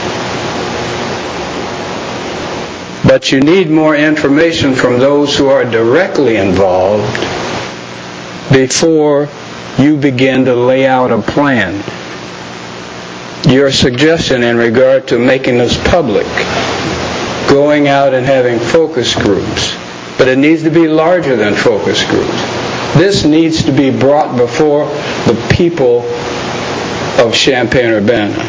But you need more information from those who are directly involved before you begin to lay out a plan. Your suggestion in regard to making this public, going out and having focus groups, but it needs to be larger than focus groups. This needs to be brought before the people of Champaign-Urbana.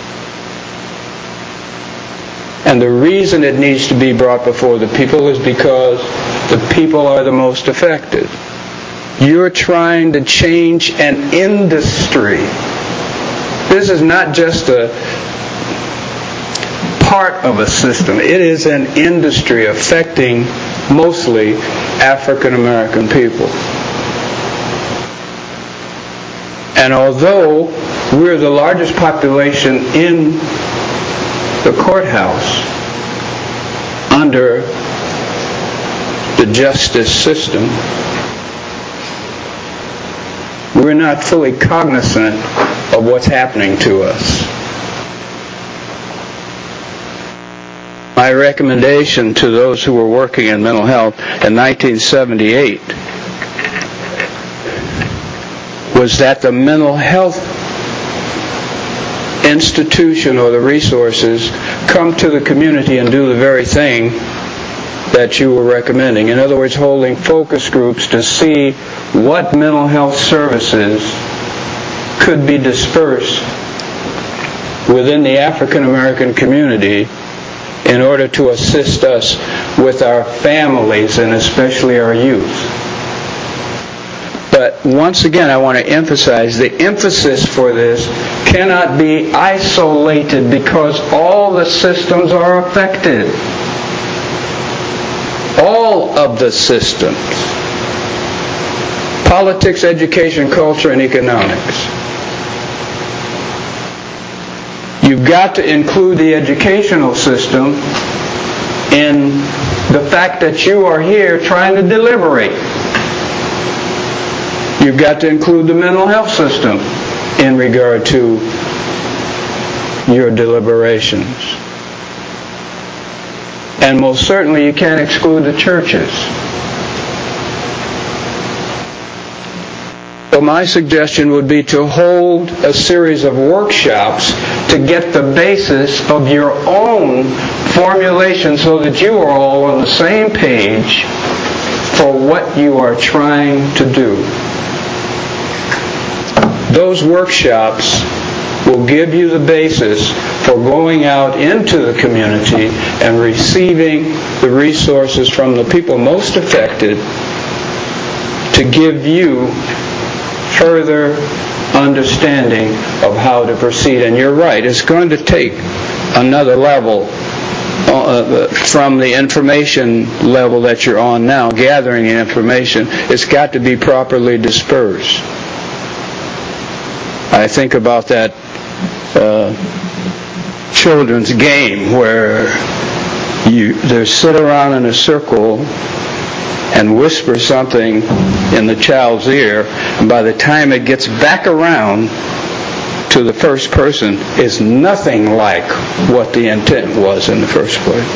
And the reason it needs to be brought before the people is because the people are the most affected. You're trying to change an industry. This is not just a part of a system. It is an industry affecting mostly African American people. And although we're the largest population in the courthouse under the justice system, we're not fully cognizant of what's happening to us. My recommendation to those who were working in mental health in 1978 was that the mental health institution or the resources come to the community and do the very thing that you were recommending. In other words, holding focus groups to see what mental health services could be dispersed within the African American community in order to assist us with our families and especially our youth. But once again, I want to emphasize the emphasis for this cannot be isolated because all the systems are affected. All of the systems. Politics, education, culture, and economics. You've got to include the educational system in the fact that you are here trying to deliberate. You've got to include the mental health system in regard to your deliberations. And most certainly you can't exclude the churches. So my suggestion would be to hold a series of workshops to get the basis of your own formulation so that you are all on the same page for what you are trying to do. Those workshops will give you the basis for going out into the community and receiving the resources from the people most affected to give you further understanding of how to proceed. And you're right, it's going to take another level from the information level that you're on now, gathering information. It's got to be properly dispersed. I think about that children's game where they sit around in a circle and whisper something in the child's ear, and by the time it gets back around to the first person, is nothing like what the intent was in the first place.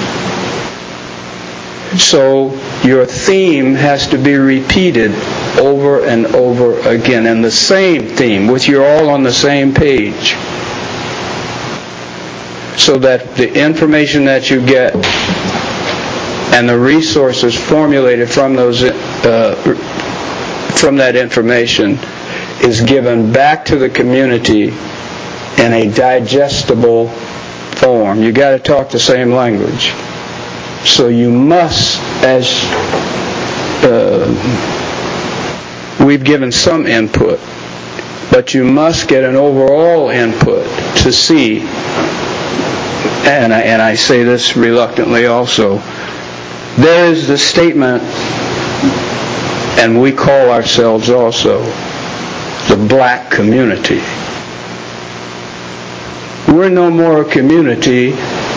So your theme has to be repeated over and over again, and the same theme, which you're all on the same page, so that the information that you get and the resources formulated from those from that information is given back to the community in a digestible form. You got to talk the same language. So you must, as we've given some input, but you must get an overall input to see, and I say this reluctantly also, there is the statement, and we call ourselves also the black community. We're no more a community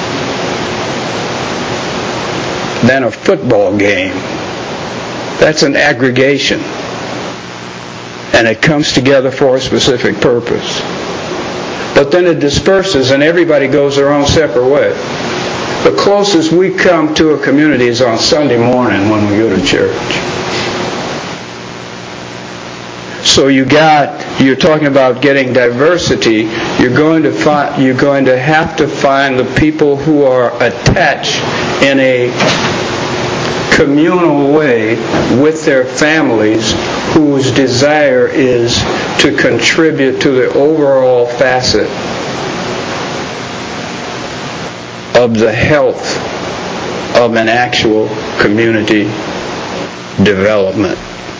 than a football game. That's an aggregation, and it comes together for a specific purpose. But then it disperses and everybody goes their own separate way. The closest we come to a community is on Sunday morning when we go to church. So you're talking about getting diversity. You're going to have to find the people who are attached in a communal way with their families, whose desire is to contribute to the overall facet of the health of an actual community development.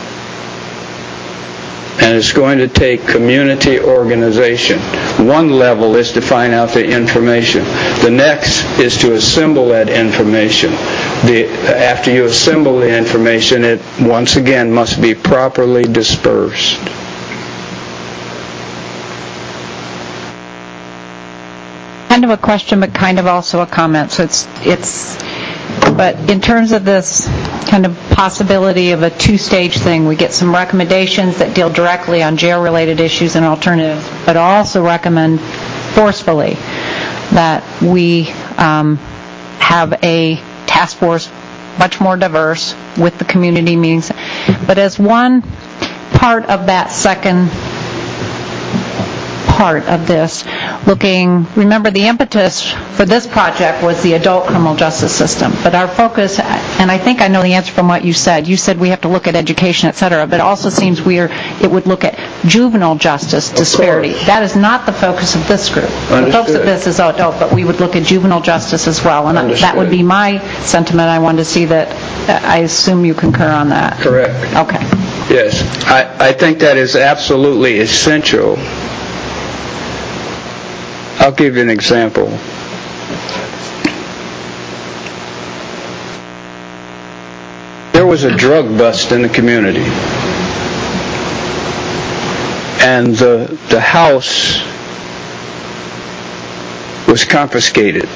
And it's going to take community organization. One level is to find out the information. The next is to assemble that information. After you assemble the information, it once again must be properly dispersed. Kind of a question, but kind of also a comment. So but in terms of this kind of possibility of a two-stage thing, we get some recommendations that deal directly on jail-related issues and alternatives, but also recommend forcefully that we have a task force much more diverse with the community meetings. But as one part of that second part of this, remember the impetus for this project was the adult criminal justice system, but our focus, and I think I know the answer from what you said we have to look at education, etc., but it also seems it would look at juvenile justice disparity. That is not the focus of this group. Understood. The focus of this is adult, but we would look at juvenile justice as well, and that would be my sentiment. I wanted to see that. I assume you concur on that. Correct. Okay. Yes, I think that is absolutely essential. I'll give you an example. There was a drug bust in the community, and the house was confiscated.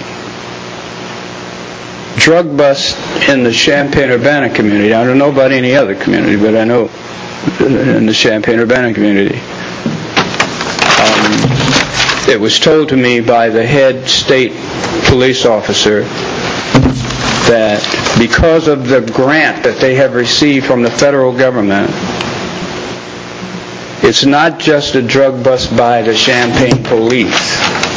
Drug bust in the Champaign-Urbana community. I don't know about any other community, but I know in the Champaign-Urbana community. It was told to me by the head state police officer that because of the grant that they have received from the federal government, it's not just a drug bust by the Champaign police.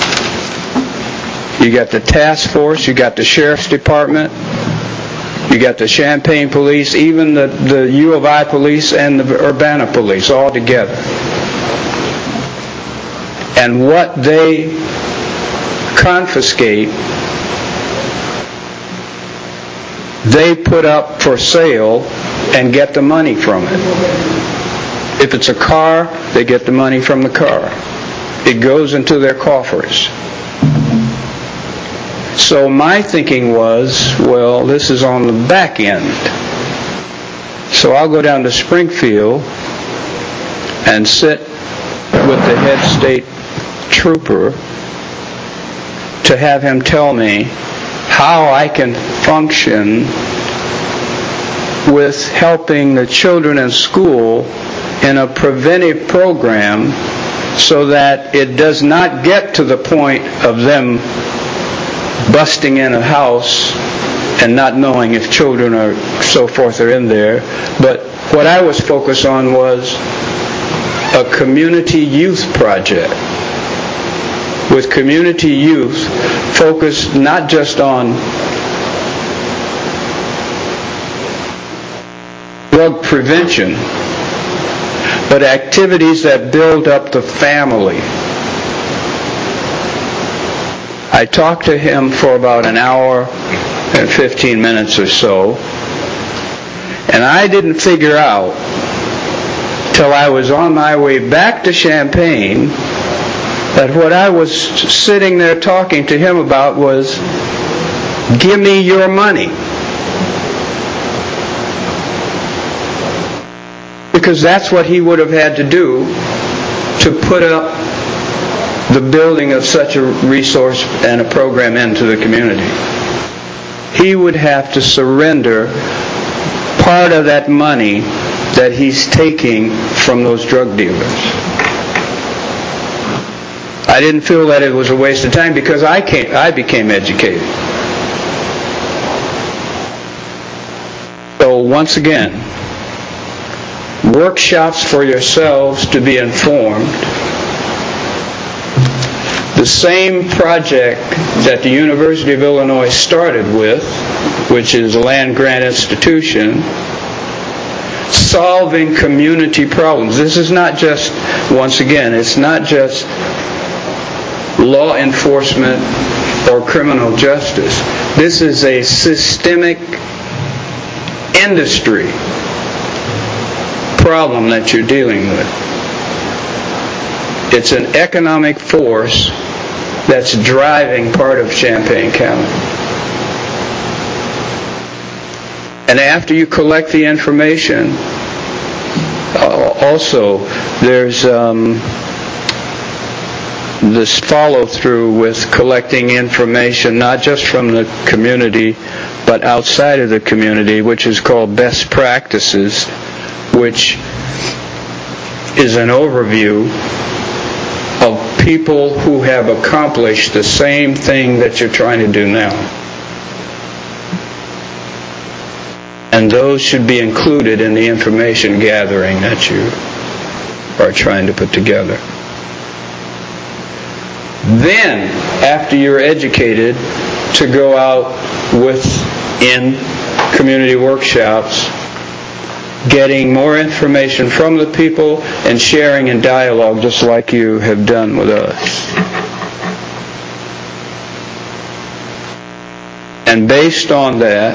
You got the task force, you got the sheriff's department, you got the Champaign police, even the U of I police and the Urbana police all together. And what they confiscate, they put up for sale and get the money from it. If it's a car, they get the money from the car. It goes into their coffers. So my thinking was, well, this is on the back end. So I'll go down to Springfield and sit with the head state trooper to have him tell me how I can function with helping the children in school in a preventive program so that it does not get to the point of them busting in a house and not knowing if children or so forth are in there. But what I was focused on was a community youth project with community youth focused not just on drug prevention, but activities that build up the family. I talked to him for about an hour and 15 minutes or so, and I didn't figure out till I was on my way back to Champaign that what I was sitting there talking to him about was, give me your money. Because that's what he would have had to do to put up the building of such a resource and a program into the community. He would have to surrender part of that money that he's taking from those drug dealers. I didn't feel that it was a waste of time because I became educated. So once again, workshops for yourselves to be informed. The same project that the University of Illinois started with, which is a land-grant institution, solving community problems. This is not just, once again, it's not just law enforcement or criminal justice. This is a systemic industry problem that you're dealing with. It's an economic force that's driving part of Champaign County. And after you collect the information, also there's this follow-through with collecting information not just from the community but outside of the community, which is called best practices, which is an overview of people who have accomplished the same thing that you're trying to do now. And those should be included in the information gathering that you are trying to put together. Then, after you're educated, to go out in community workshops, getting more information from the people and sharing in dialogue just like you have done with us. And based on that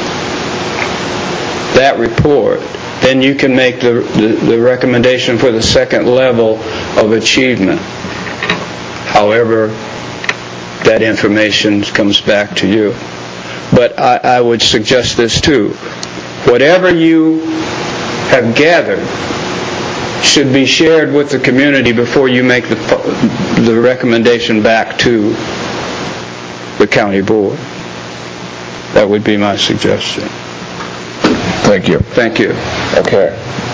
report, then you can make the recommendation for the second level of achievement. However, that information comes back to you. But I would suggest this too. Whatever you have gathered should be shared with the community before you make the recommendation back to the county board. That would be my suggestion. Thank you. Thank you. Okay.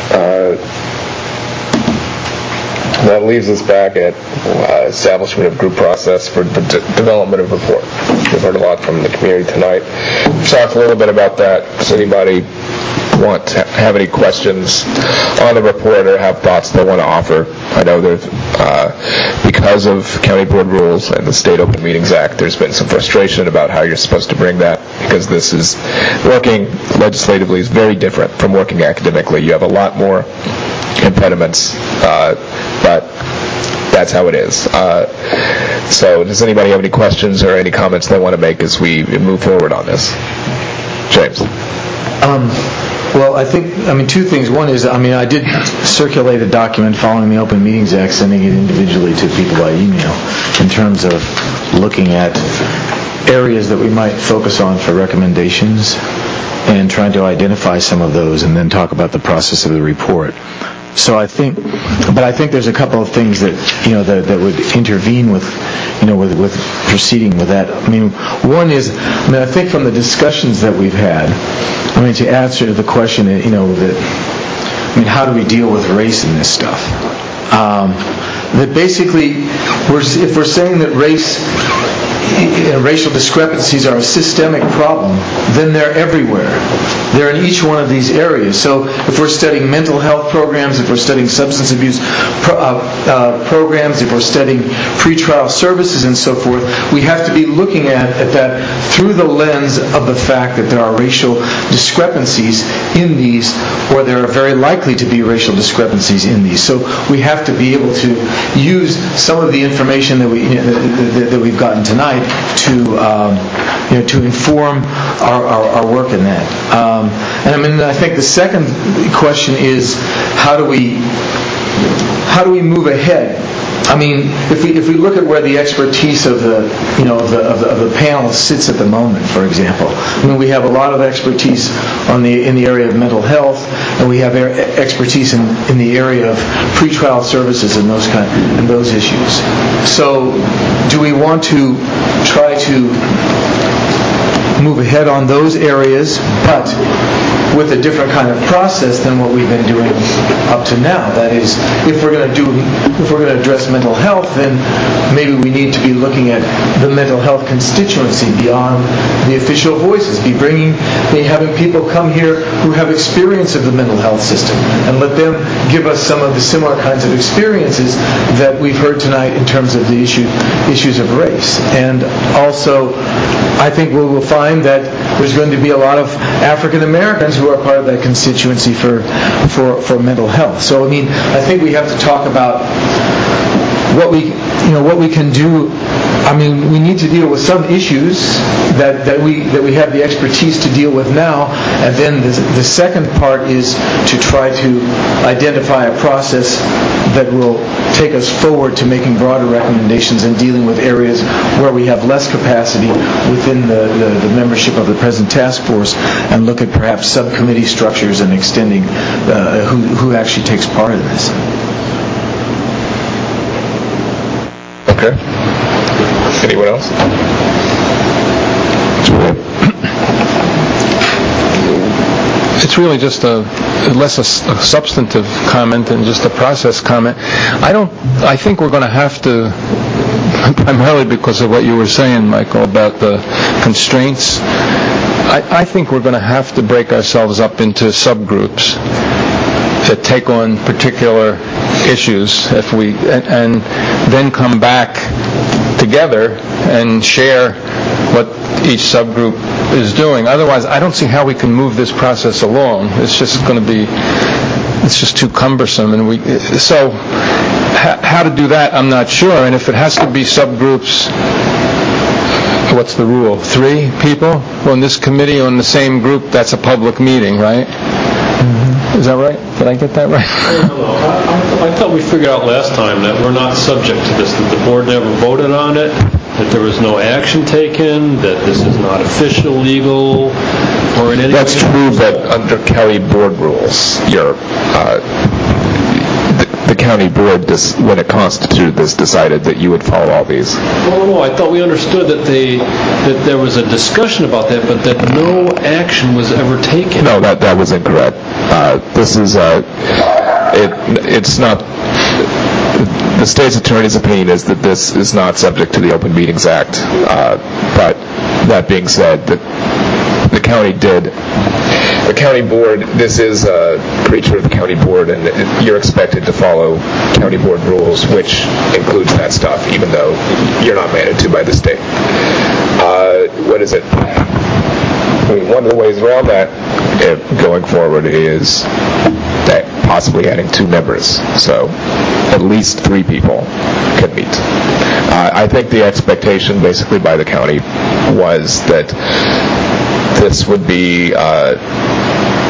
That leaves us back at establishment of group process for the development of report. We've heard a lot from the community tonight. We've talked a little bit about that. Does anybody want to have any questions on the report or have thoughts they want to offer? I know there's, because of county board rules and the State Open Meetings Act, there's been some frustration about how you're supposed to bring that, because this is working legislatively is very different from working academically. You have a lot more impediments, but that's how it is. So does anybody have any questions or any comments they want to make as we move forward on this? James. Well, I think, two things. One is, I did circulate a document following the Open Meetings Act, sending it individually to people by email, in terms of looking at areas that we might focus on for recommendations and trying to identify some of those and then talk about the process of the report. So I think there's a couple of things that that would intervene with with proceeding with that. One is, I think from the discussions that we've had, to answer the question, how do we deal with race in this stuff? That basically, if we're saying that racial discrepancies are a systemic problem, then they're everywhere. They're in each one of these areas. So if we're studying mental health programs, if we're studying substance abuse programs, if we're studying pretrial services and so forth, we have to be looking at that through the lens of the fact that there are racial discrepancies in these, or there are very likely to be racial discrepancies in these. So we have to be able to use some of the information that we've gotten tonight to inform our work in that. I think the second question is, how do we move ahead? If we look at where the expertise of the panel sits at the moment, for example, we have a lot of expertise in the area of mental health, and we have expertise in the area of pretrial services and those issues. So, do we want to try to move ahead on those areas, but with a different kind of process than what we've been doing up to now? That is, if we're going to address mental health, then maybe we need to be looking at the mental health constituency beyond the official voices. Having people come here who have experience of the mental health system, and let them give us some of the similar kinds of experiences that we've heard tonight in terms of the issues of race. And also, I think we will find that there's going to be a lot of African Americans who are part of that constituency for mental health. So I think we have to talk about what we can do. We need to deal with some issues that we have the expertise to deal with now, and then the second part is to try to identify a process that will take us forward to making broader recommendations and dealing with areas where we have less capacity within the membership of the present task force, and look at perhaps subcommittee structures and extending who actually takes part in this. Okay. Anyone else? It's really just less a substantive comment than just a process comment. I think we're going to have to, primarily because of what you were saying, Michael, about the constraints, I think we're going to have to break ourselves up into subgroups that take on particular issues, and then come back together and share what each subgroup is doing. Otherwise, I don't see how we can move this process along. It's just too cumbersome. And so how to do that, I'm not sure. And if it has to be subgroups, what's the rule? 3 people on this committee on the same group? That's a public meeting, right? Is that right? Did I get that right? I thought we figured out last time that we're not subject to this, that the board never voted on it, that there was no action taken, that this is not official, legal, or in any way. That's true, but under county board rules, the county board, when it constituted this, decided that you would follow all these. No, I thought we understood that there was a discussion about that, but that no action was ever taken. No, that was incorrect. This is it's not. The state's attorney's opinion is that this is not subject to the Open Meetings Act. But that being said, the county did. The county board, this is a creature of the county board, and you're expected to follow county board rules, which includes that stuff, even though you're not mandated to by the state. What is it? One of the ways around that, going forward, is that possibly adding 2 members. So at least 3 people could meet. I think the expectation, basically, by the county was that this would be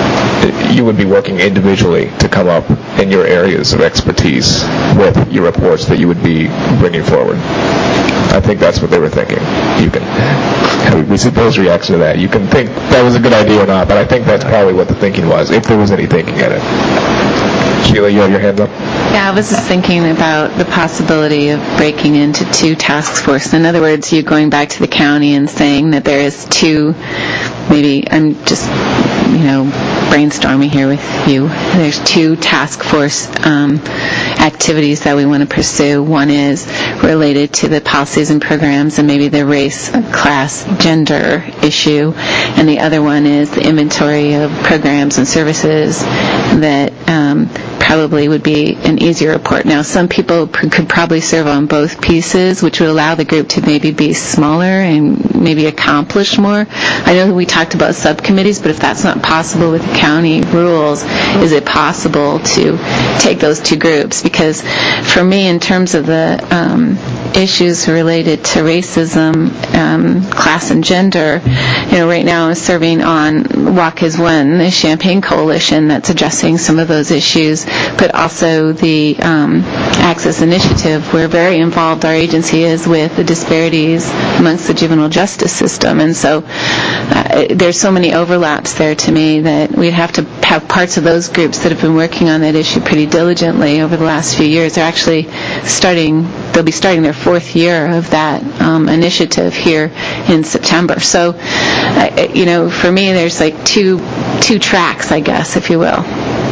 you would be working individually to come up in your areas of expertise with your reports that you would be bringing forward. I think that's what they were thinking. You can, we see Bill's reaction to that. You can think that was a good idea or not, but I think that's probably what the thinking was, if there was any thinking in it. Sheila, you have your hands up? Yeah, I was just thinking about the possibility of breaking into two task forces. In other words, you going back to the county and saying that there is two, maybe I'm just, brainstorming here with you. There's two task force activities that we want to pursue. One is related to the policies and programs and maybe the race, class, gender issue. And the other one is the inventory of programs and services that probably would be an easier report. Now, some people could probably serve on both pieces, which would allow the group to maybe be smaller and maybe accomplish more. I know we talked about subcommittees, but if that's not possible with the county rules, is it possible to take those two groups? Because for me, in terms of the issues related to racism, class and gender, right now I'm serving on Walk as One, the Champaign Coalition that's addressing some of those issues, but also the Access Initiative. We're very involved, our agency is, with the disparities amongst the juvenile justice system. And so there's so many overlaps there to me that we'd have to have parts of those groups that have been working on that issue pretty diligently over the last few years. They're actually they'll be starting their fourth year of that initiative here in September. So, for me, there's like two tracks, I guess, if you will.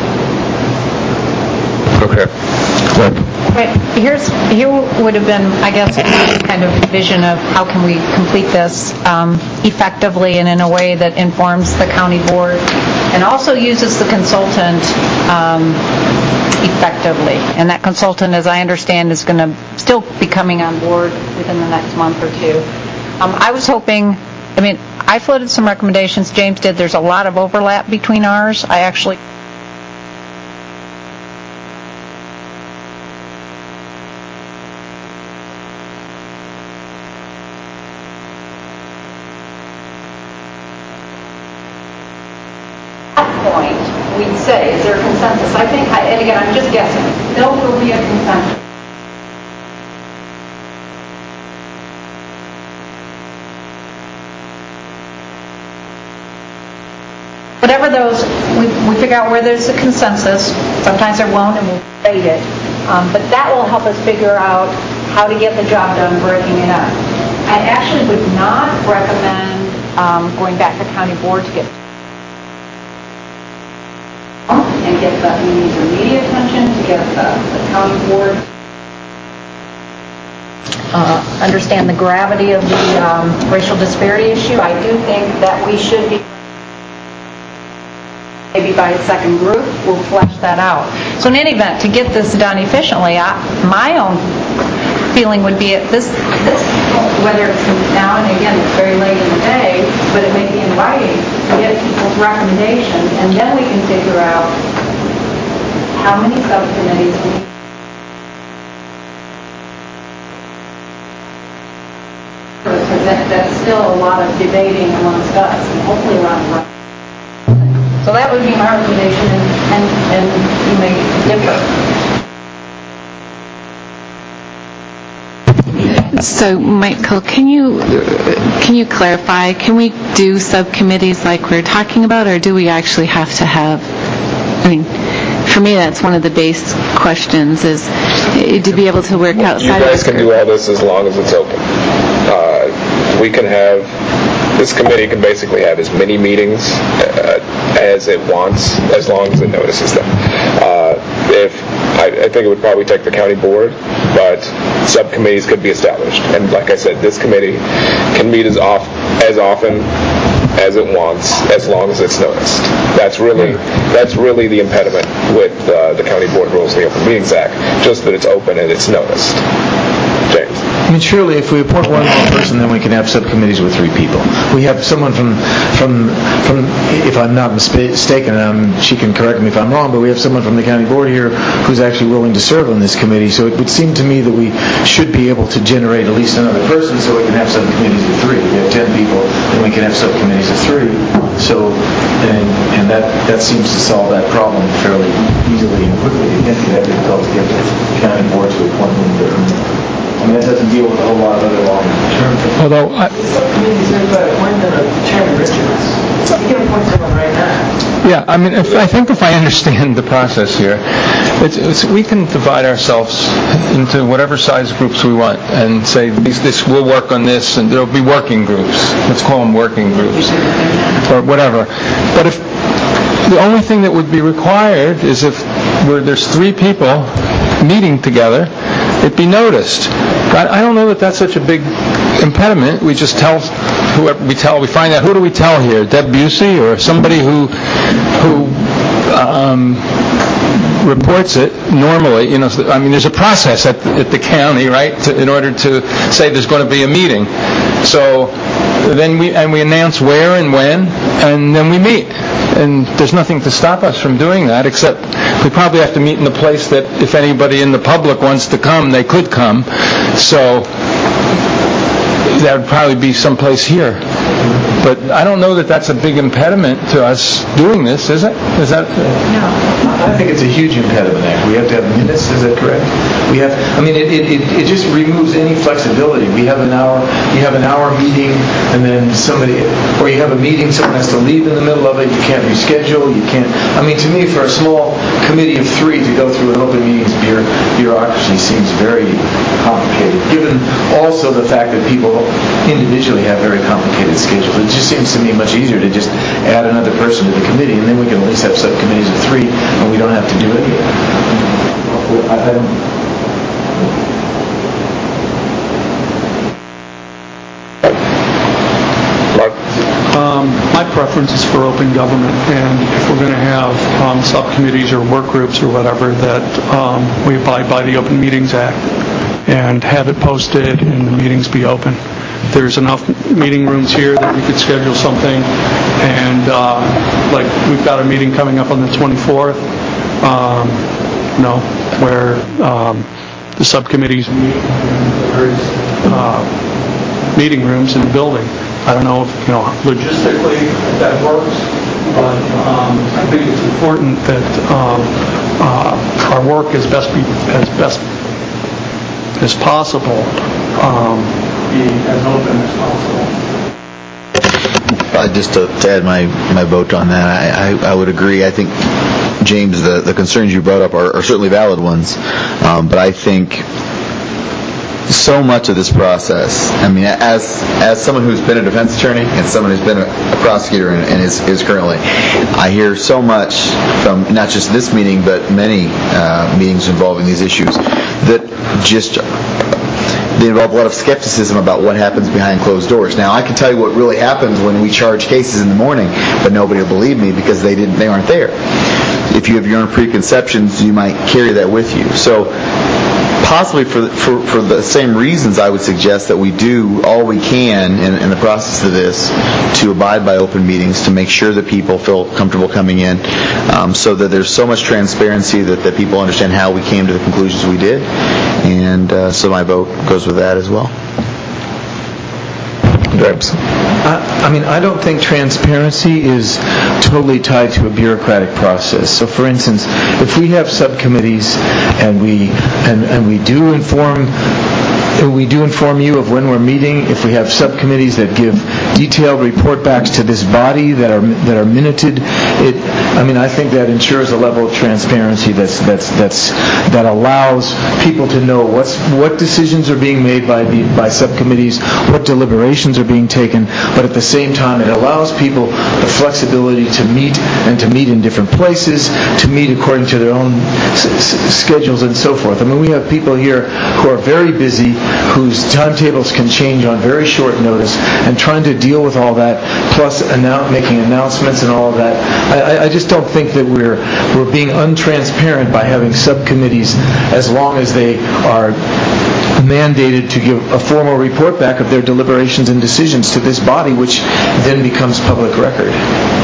Okay. Right. Here would have been, I guess, a kind of vision of how can we complete this effectively and in a way that informs the county board and also uses the consultant effectively. And that consultant, as I understand, is going to still be coming on board within the next month or two. I was hoping, I floated some recommendations. James did. There's a lot of overlap between ours. I actually... point, we'd say, is there a consensus? I think, and again, I'm just guessing, there will be a consensus. Whatever those, we figure out where there's a consensus. Sometimes there won't, and we'll debate it. But that will help us figure out how to get the job done, breaking it up. I actually would not recommend going back to county board to get and get the media attention, to get the county board understand the gravity of the racial disparity issue. I do think that we should be, maybe by a second group, we'll flesh that out. So in any event, to get this done efficiently, my own feeling would be at this whether it's now, and again, it's very late in the day, but it may be in writing, to get people's recommendations, and then we can figure out how many subcommittees we need. That's still a lot of debating amongst us, and hopefully around the right. So that would be my recommendation, and you may differ. So, Michael, can you clarify? Can we do subcommittees like we're talking about, or do we actually have to have? For me, that's one of the base questions: is to be able to work outside. You guys can do all this as long as it's open. We can have. This committee can basically have as many meetings as it wants, as long as it notices them. I think it would probably take the county board, but subcommittees could be established. And like I said, this committee can meet as often as it wants, as long as it's noticed. That's really the impediment with the county board rules and the Open Meetings Act, just that it's open and it's noticed. James. Surely if we appoint one more person, then we can have subcommittees with 3 people. We have someone from if I'm not mistaken, she can correct me if I'm wrong, but we have someone from the county board here who's actually willing to serve on this committee. So it would seem to me that we should be able to generate at least another person so we can have subcommittees of 3. We have 10 people, then we can have subcommittees of 3. So, and that seems to solve that problem fairly easily and quickly. It can't be that difficult to get the county board to appoint one. I mean, that doesn't deal with a whole lot of other long-term things. Although Subcommittees are by appointment of Chairman Richards. You can appoint someone right now. Yeah, I mean, I think if I understand the process here, we can divide ourselves into whatever size groups we want and say, this we'll work on this, and there'll be working groups. Let's call them working groups, or whatever. But if the only thing that would be required is if there's 3 people meeting together, it be noticed. But I don't know that that's such a big impediment. We just tell whoever we find out, who do we tell here? Deb Busey or somebody who reports it normally? You know, I mean, there's a process at the county, right, in order to say there's going to be a meeting. So then we announce where and when, and then we meet. And there's nothing to stop us from doing that, except we probably have to meet in a place that if anybody in the public wants to come, they could come. So that would probably be someplace here. But I don't know that that's a big impediment to us doing this, is it? Is that? No. I think it's a huge impediment, actually. We have to have minutes, is that correct? It just removes any flexibility. We have an hour, you have an hour meeting, and then or you have a meeting, someone has to leave in the middle of it, you can't reschedule, you can't, to me, for a small committee of 3 to go through an open meetings bureaucracy seems very complicated, given also the fact that people individually have very complicated schedules. It just seems to me much easier to just add another person to the committee, and then we can at least have subcommittees of 3, and we don't have to do any of it. I don't... My preference is for open government, and if we're going to have subcommittees or work groups or whatever, that we abide by the Open Meetings Act and have it posted and the meetings be open. There's enough meeting rooms here that we could schedule something, and like we've got a meeting coming up on the 24th, where the subcommittees meet in various meeting rooms in the building. I don't know if, logistically if that works, but I think it's important that our work as best as possible be as open as possible. Just to add my vote on that, I would agree. I think, James, the concerns you brought up are certainly valid ones, but I think so much of this process, as someone who's been a defense attorney and someone who's been a prosecutor and is currently, I hear so much from not just this meeting but many meetings involving these issues that just they involve a lot of skepticism about what happens behind closed doors. Now, I can tell you what really happens when we charge cases in the morning, but nobody will believe me because they aren't there. If you have your own preconceptions, you might carry that with you. So possibly for the same reasons, I would suggest that we do all we can in the process of this to abide by open meetings, to make sure that people feel comfortable coming in, so that there's so much transparency that people understand how we came to the conclusions we did. And so my vote goes with that as well. I don't think transparency is totally tied to a bureaucratic process. So, for instance, if we have subcommittees and we do inform you of when we're meeting, if we have subcommittees that give detailed report backs to this body that are minuted, I think that ensures a level of transparency that allows people to know what decisions are being made by subcommittees, what deliberations are being taken, but at the same time it allows people the flexibility to meet in different places, to meet according to their own schedules and so forth. We have people here who are very busy, whose timetables can change on very short notice, and trying to deal with all that, plus making announcements and all of that. I just don't think that we're being untransparent by having subcommittees, as long as they are mandated to give a formal report back of their deliberations and decisions to this body, which then becomes public record.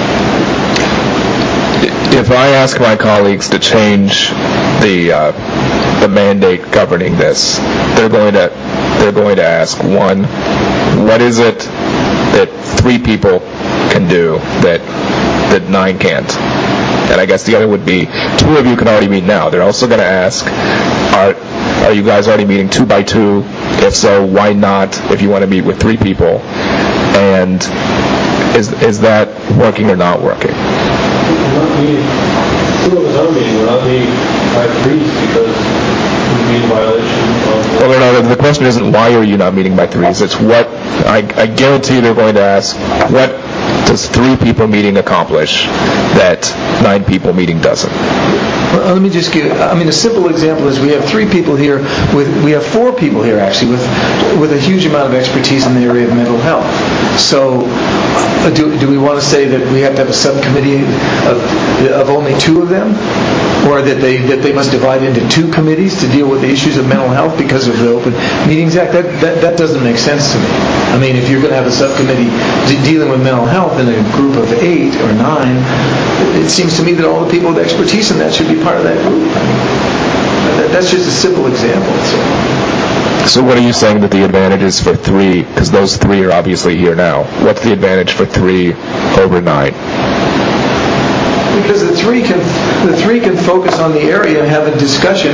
If I ask my colleagues to change the mandate governing this, they're going to ask, one, what is it that 3 people can do that that 9 can't? And I guess the other would be, 2 of you can already meet now. They're also going to ask, are you guys already meeting 2 by 2? If so, why not if you want to meet with 3 people? And is that working or not working? We're not meeting. 2 of us are meeting. We're not meeting by 3s because we'd be in violation of... Well, no, the question isn't why are you not meeting by 3s. It's what, I guarantee they're going to ask, what does 3 people meeting accomplish that 9 people meeting doesn't? Well, let me just give, a simple example is we have 3 people here, we have 4 people here actually with a huge amount of expertise in the area of mental health. So do we want to say that we have to have a subcommittee of only 2 of them? Or that they must divide into 2 committees to deal with the issues of mental health because of the Open Meetings Act? That doesn't make sense to me. I mean, if you're going to have a subcommittee dealing with mental health in a group of 8 or 9, it seems to me that all the people with expertise in that should be part of that group. That's just a simple example. So what are you saying that the advantage is for 3? Because those 3 are obviously here now. What's the advantage for 3 over 9? Because the three can focus on the area and have a discussion,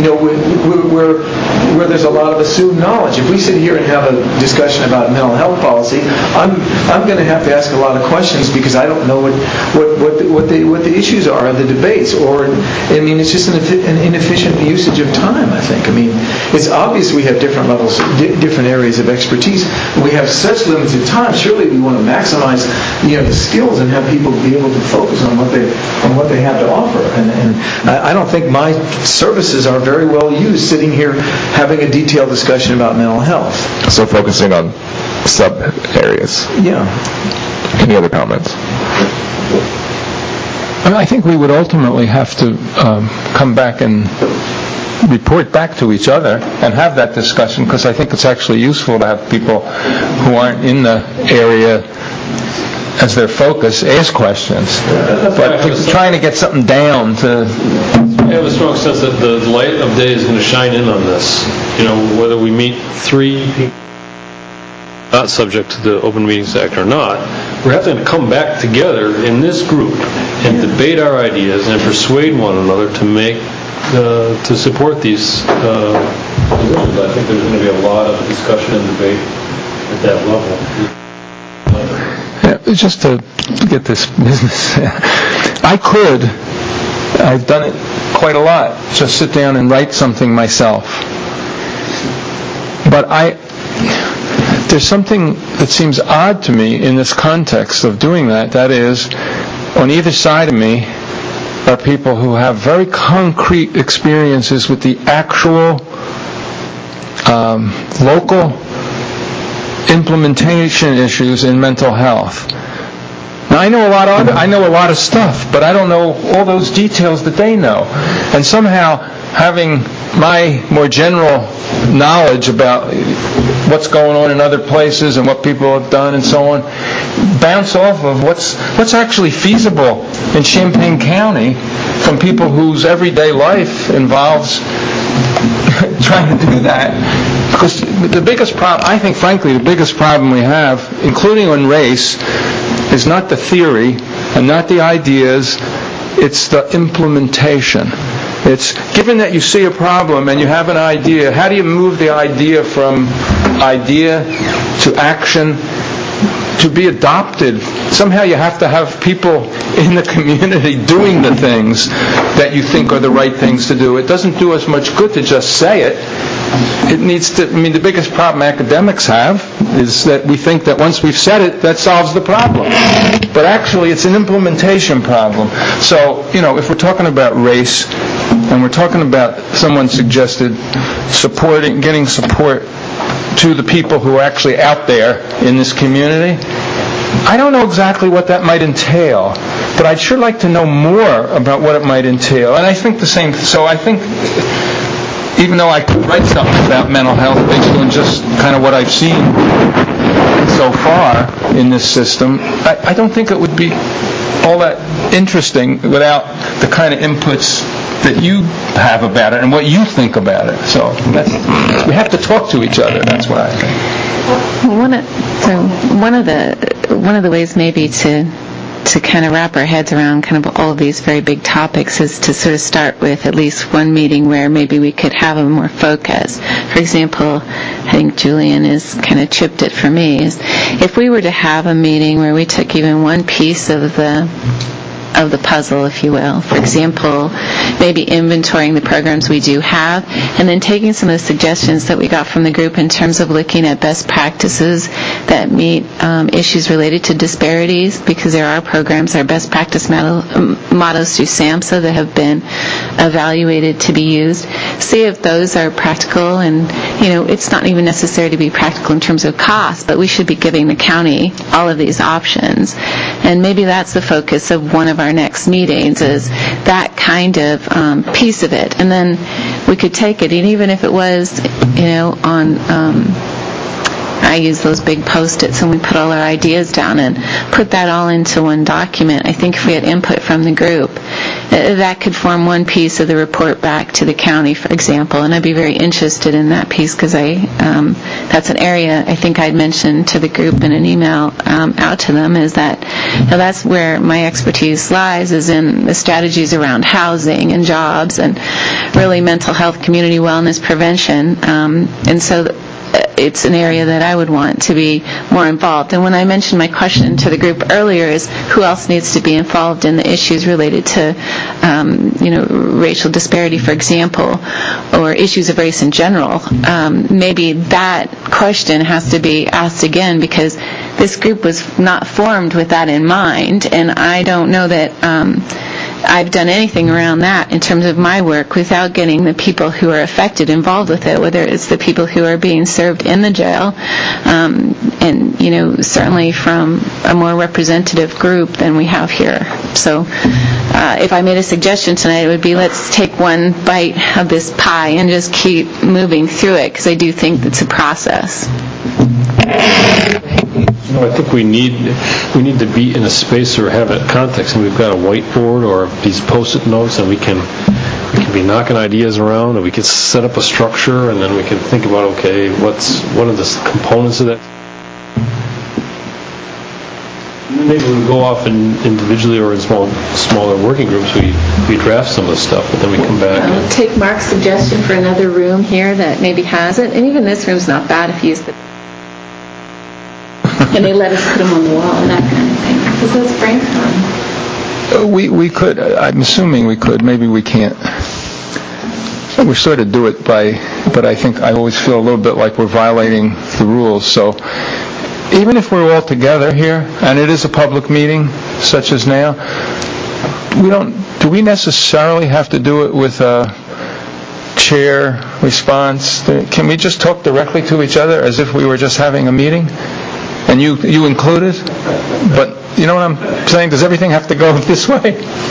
where there's a lot of assumed knowledge. If we sit here and have a discussion about mental health policy, I'm going to have to ask a lot of questions because I don't know what the issues are of the debates. It's just an inefficient usage of time, I think. It's obvious we have different levels, different areas of expertise. We have such limited time. Surely we want to maximize the skills and have people be able to focus on what they have to offer. And I don't think my services are very well used sitting here having a detailed discussion about mental health. So focusing on sub-areas. Yeah. Any other comments? I think we would ultimately have to come back and report back to each other and have that discussion, because I think it's actually useful to have people who aren't in the area as their focus ask questions. But trying to get something down to... I have a strong sense that the light of day is going to shine in on this. Whether we meet 3 people not subject to the Open Meetings Act or not, we're having to come back together in this group and debate our ideas and persuade one another to support these positions. I think there's going to be a lot of discussion and debate at that level. Just to get this business, I've done it quite a lot, just sit down and write something myself. But there's something that seems odd to me in this context of doing that. That is, on either side of me are people who have very concrete experiences with the actual local implementation issues in mental health. Now, I know a lot of stuff, but I don't know all those details that they know. And somehow, having my more general knowledge about what's going on in other places and what people have done and so on, bounce off of what's actually feasible in Champaign County from people whose everyday life involves trying to do that. Because the biggest problem, I think, frankly, the biggest problem we have, including on race, is not the theory and not the ideas, it's the implementation. It's given that you see a problem and you have an idea, how do you move the idea from idea to action to be adopted? Somehow you have to have people in the community doing the things that you think are the right things to do. It doesn't do us much good to just say it. It needs to, the biggest problem academics have is that we think that once we've said it, that solves the problem. But actually, it's an implementation problem. So, if we're talking about race, and we're talking about, someone suggested, getting support to the people who are actually out there in this community, I don't know exactly what that might entail, but I'd sure like to know more about what it might entail. And I think the same, so I think, even though I could write something about mental health based on just kind of what I've seen so far in this system, I don't think it would be all that interesting without the kind of inputs that you have about it and what you think about it. So we have to talk to each other. That's what I think. One of the ways maybe to to kind of wrap our heads around kind of all of these very big topics is to sort of start with at least one meeting where maybe we could have a more focus. For example, I think Julian has kind of chipped it for me, is if we were to have a meeting where we took even one piece of the puzzle, if you will. For example, maybe inventorying the programs we do have, and then taking some of the suggestions that we got from the group in terms of looking at best practices that meet issues related to disparities, because there are programs, our best practice mottos through SAMHSA that have been evaluated to be used. See if those are practical, and it's not even necessary to be practical in terms of cost, but we should be giving the county all of these options. And maybe that's the focus of one of our next meetings, is that kind of piece of it. And then we could take it, and even if it was, on I use those big Post-its, and we put all our ideas down and put that all into one document. I think if we had input from the group, that could form one piece of the report back to the county, for example. And I'd be very interested in that piece, because that's an area I think I'd mentioned to the group in an email out to them, is that that's where my expertise lies, is in the strategies around housing and jobs and really mental health, community wellness, prevention. And so it's an area that I would want to be more involved. And when I mentioned my question to the group earlier is who else needs to be involved in the issues related to, racial disparity, for example, or issues of race in general, maybe that question has to be asked again, because this group was not formed with that in mind, and I don't know that I've done anything around that in terms of my work without getting the people who are affected involved with it, whether it's the people who are being served in the jail, and certainly from a more representative group than we have here. So if I made a suggestion tonight, it would be, let's take one bite of this pie and just keep moving through it, because I do think it's a process. I think we need to be in a space or have a context, and we've got a whiteboard or these Post-it notes, and we can be knocking ideas around, and we can set up a structure, and then we can think about, okay, what are the components of that? And then maybe we go off individually or in smaller working groups. We draft some of the stuff, but then we come back. I'll take Mark's suggestion for another room here that maybe has it, and even this room's not bad if you use the. And they let us put them on the wall and that kind of thing. Because those brainstorm. We could. I'm assuming we could. Maybe we can't. We sort of do it but I think I always feel a little bit like we're violating the rules. So even if we're all together here, and it is a public meeting, such as now, do we necessarily have to do it with a chair response? Can we just talk directly to each other as if we were just having a meeting? And you included? But you know what I'm saying? Does everything have to go this way?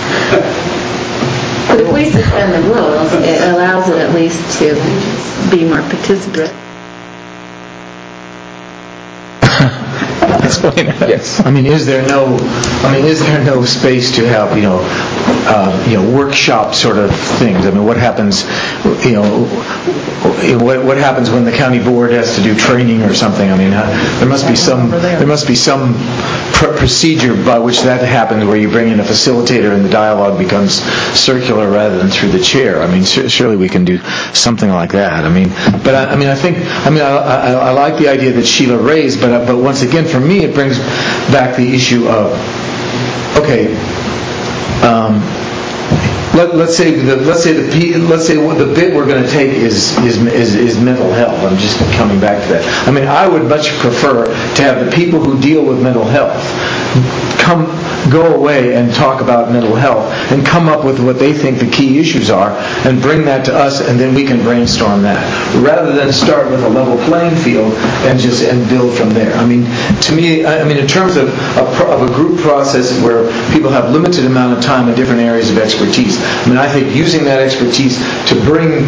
But if we suspend the rules, it allows it at least to be more participatory. Explain that. Yes. Is there no space to have workshop sort of things? What happens? What happens when the county board has to do training or something? There must be some procedure by which that happens, where you bring in a facilitator and the dialogue becomes circular rather than through the chair. Surely we can do something like that. I like the idea that Sheila raised, but once again, for me, it brings back the issue of, okay, let's say the bit we're going to take is mental health. I'm just coming back to that. I would much prefer to have the people who deal with mental health go away and talk about mental health and come up with what they think the key issues are and bring that to us, and then we can brainstorm that, rather than start with a level playing field and build from there. To me, in terms of a group process where people have limited amount of time in different areas of expertise, I think using that expertise to bring,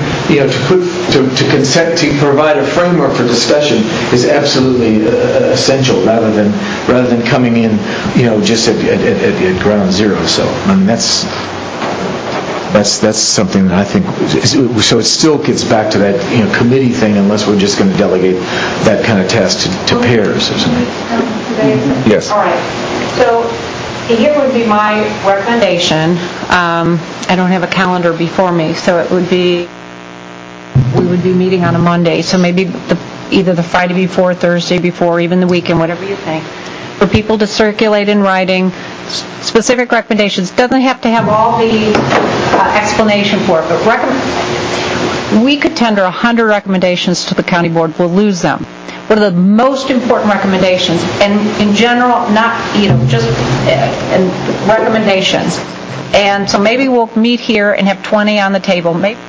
to provide a framework for discussion is absolutely essential, rather than coming in, just at ground zero. So that's something that I think. So it still gets back to that committee thing, unless we're just going to delegate that kind of task to pairs or something. Yes. All right. So Here would be my recommendation. I don't have a calendar before me, so it would be, we would be meeting on a Monday, so maybe either the Friday before, Thursday before, even the weekend, whatever you think, for people to circulate in writing specific recommendations. Doesn't have to have all the explanation for it, but we could tender 100 recommendations to the county board. We'll lose them. What are the most important recommendations? And in general, not, just recommendations. And so maybe we'll meet here and have 20 on the table. Maybe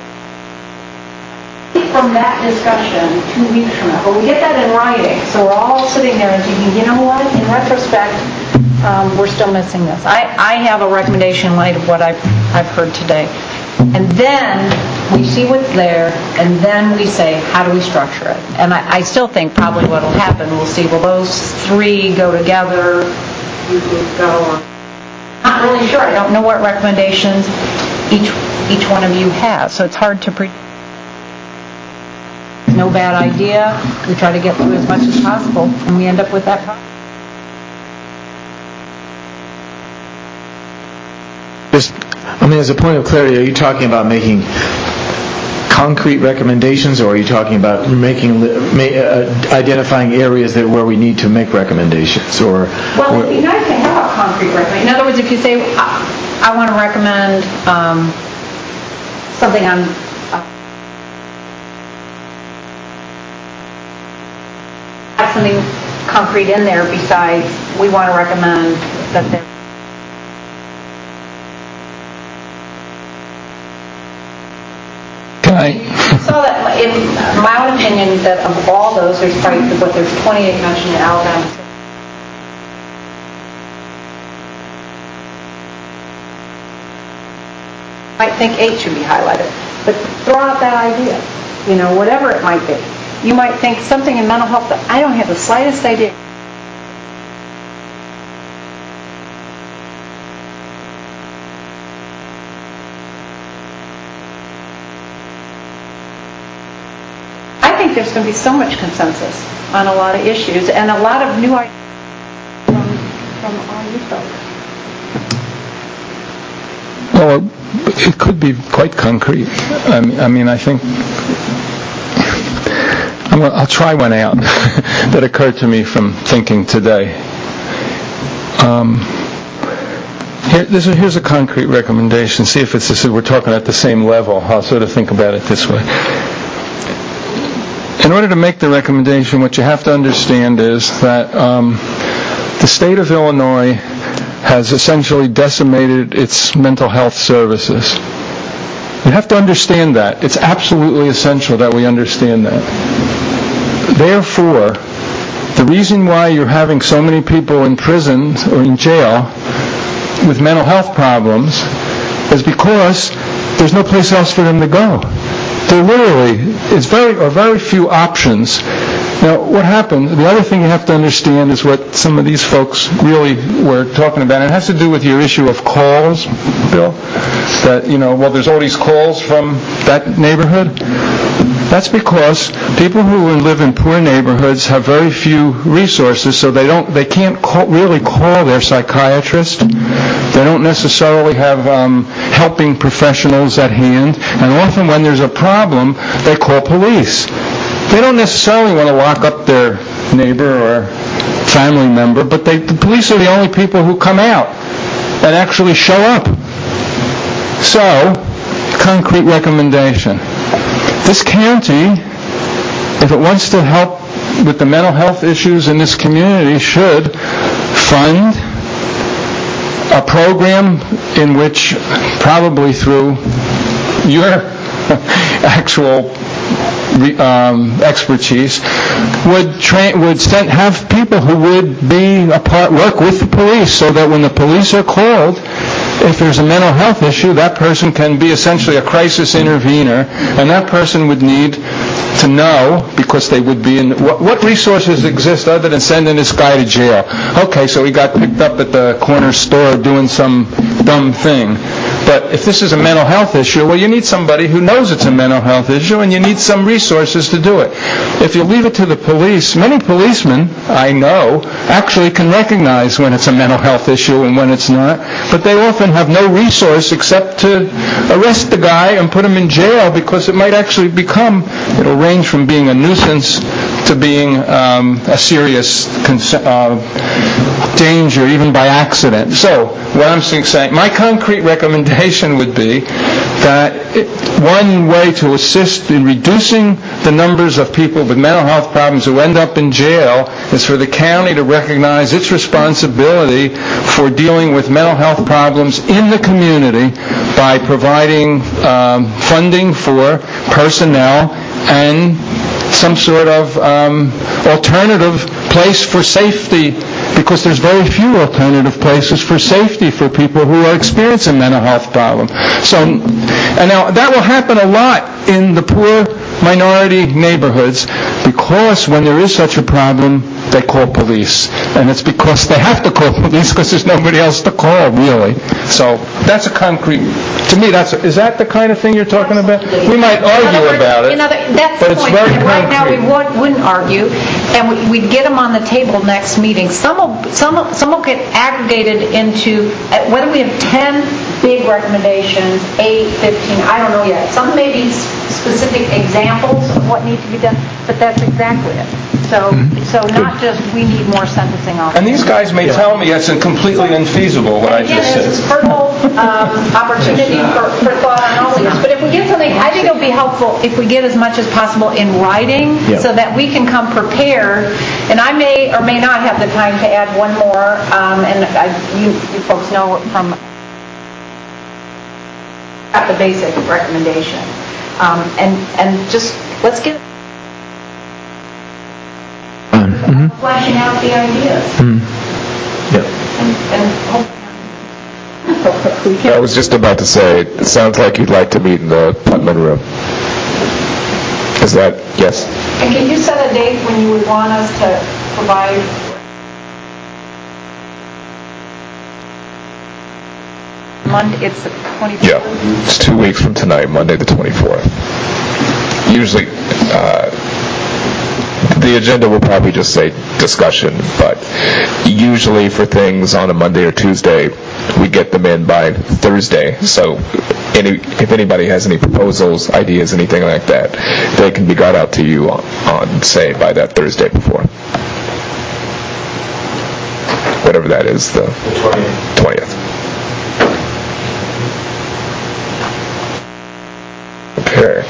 from that discussion 2 weeks from now. But we get that in writing, so we're all sitting there and thinking, you know what? In retrospect, we're still missing this. I have a recommendation in light of what I've heard today. And then we see what's there, and then we say, how do we structure it? And I still think probably what will happen, we'll see, will those three go together? You would go. Not really sure. I don't know what recommendations each one of you has, so it's hard to predict. No bad idea. We try to get through as much as possible, and we end up with that problem. As a point of clarity, are you talking about making concrete recommendations, or are you talking about identifying areas where we need to make recommendations? Well, it'd be nice to have a concrete recommendation. In other words, if you say, I want to recommend something on have something concrete in there besides we want to recommend that there. So that, in my own opinion, that of all those, there's 28 mentioned in Alabama. I think 8 should be highlighted. But throw out that idea, whatever it might be. You might think something in mental health that I don't have the slightest idea. I think there's going to be so much consensus on a lot of issues and a lot of new ideas from all you folks. Well, it could be quite concrete. I think I'll try one out that occurred to me from thinking today. Here's a concrete recommendation. See if we're talking at the same level. I'll sort of think about it this way. In order to make the recommendation, what you have to understand is that the state of Illinois has essentially decimated its mental health services. You have to understand that. It's absolutely essential that we understand that. Therefore, the reason why you're having so many people in prison or in jail with mental health problems is because there's no place else for them to go. There literally is very few options. Now, what happened, the other thing you have to understand is what some of these folks really were talking about. And it has to do with your issue of calls, Bill. That, there's all these calls from that neighborhood. That's because people who live in poor neighborhoods have very few resources, so they can't really call their psychiatrist. They don't necessarily have helping professionals at hand, and often when there's a problem, they call police. They don't necessarily want to lock up their neighbor or family member, but the police are the only people who come out and actually show up. So, concrete recommendation. This county, if it wants to help with the mental health issues in this community, should fund a program in which, probably through your actual expertise, would have people who would work with the police, so that when the police are called, if there's a mental health issue, that person can be essentially a crisis intervener, and that person would need to know, because they would be in what resources exist other than sending this guy to jail. Okay, so he got picked up at the corner store doing some dumb thing. But if this is a mental health issue, well, you need somebody who knows it's a mental health issue, and you need some resources to do it. If you leave it to the police, many policemen, I know, actually can recognize when it's a mental health issue and when it's not, but they often have no resource except to arrest the guy and put him in jail, because it might actually become, it'll range from being a nuisance to being a serious danger, even by accident. So, what I'm saying, my concrete recommendation would be that one way to assist in reducing the numbers of people with mental health problems who end up in jail is for the county to recognize its responsibility for dealing with mental health problems in the community by providing funding for personnel and some sort of alternative place for safety, because there's very few alternative places for safety for people who are experiencing mental health problems. So, and now that will happen a lot in the poor minority neighborhoods, because when there is such a problem, they call police. And it's because they have to call police because there's nobody else to call, really. So that's a concrete, to me, is that the kind of thing you're talking about? We might argue about it, that's but the it's point. very And right now, we concrete. wouldn't argue, and we'd get them on the table next meeting. Some will get aggregated into, whether we have 10 big recommendations, 8, 15, I don't know yet. Some may be specific examples of what needs to be done, but that's exactly it. So not just we need more sentencing officers. And these guys may tell me it's completely infeasible what I just said. It's a fertile opportunity for thought on all of this. But if we get something, I think it would be helpful if we get as much as possible in writing, so that we can come prepared. And I may or may not have the time to add one more, and you folks know from the basic recommendation. And just let's get fleshing out the ideas. And hopefully I was just about to say, it sounds like you'd like to meet in the Putman room. Is that, yes? And can you set a date when you would want us to provide? Monday, it's the 24th? Yeah, it's 2 weeks from tonight, Monday the 24th. Usually, the agenda will probably just say discussion, but usually for things on a Monday or Tuesday, we get them in by Thursday. So if anybody has any proposals, ideas, anything like that, they can be got out to you on say, by that Thursday before. Whatever that is, the 20th. Okay.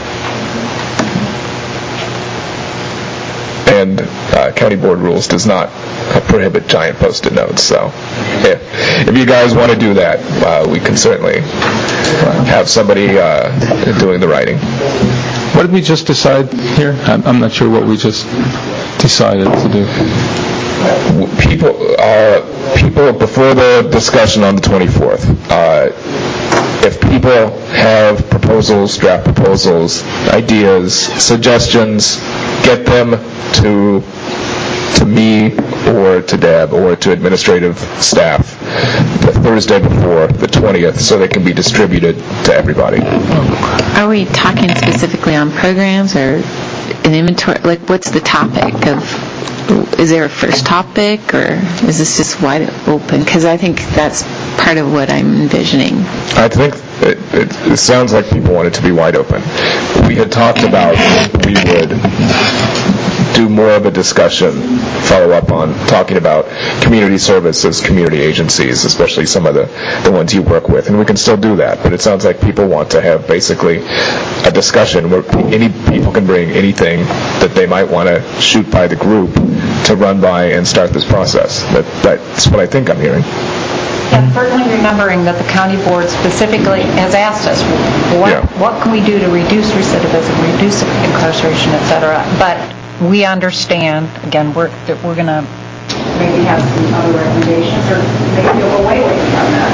And county board rules does not prohibit giant post-it notes. So if you guys want to do that, we can certainly have somebody doing the writing. What did we just decide here? I'm not sure what we just decided to do. People, before the discussion on the 24th, if people have proposals, draft proposals, ideas, suggestions, get them to me or to Deb or to administrative staff the Thursday before the 20th so they can be distributed to everybody. Are we talking specifically on programs or an inventory? Like, what's the topic of? Is there a first topic, or is this just wide open? Because I think that's part of what I'm envisioning. I think it sounds like people want it to be wide open. We had talked about we would do more of a discussion, follow up on talking about community services, community agencies, especially some of the ones you work with, and we can still do that, but it sounds like people want to have basically a discussion where any people can bring anything that they might want to shoot by the group to run by and start this process. That's what I think I'm hearing. Yeah, certainly remembering that the county board specifically has asked us, what can we do to reduce recidivism, reduce incarceration, et cetera. But we understand, again, we're going to maybe have some other recommendations, or maybe go way beyond that.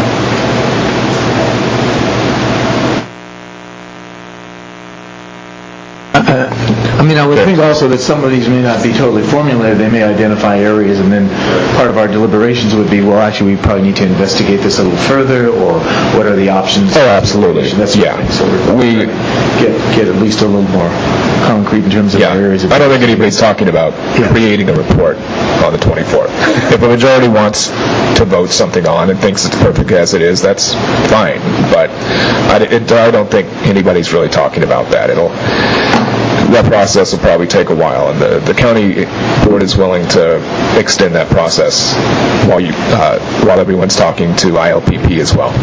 I think also that some of these may not be totally formulated. They may identify areas, and then part of our deliberations would be, well, actually, we probably need to investigate this a little further, or what are the options? Oh, absolutely. That's yeah. So we get at least a little more concrete in terms of our areas. I don't think anybody's talking about creating a report on the 24th. If a majority wants to vote something on and thinks it's perfect as it is, that's fine. But I don't think anybody's really talking about that. That process will probably take a while, and the county board is willing to extend that process while everyone's talking to ILPP as well.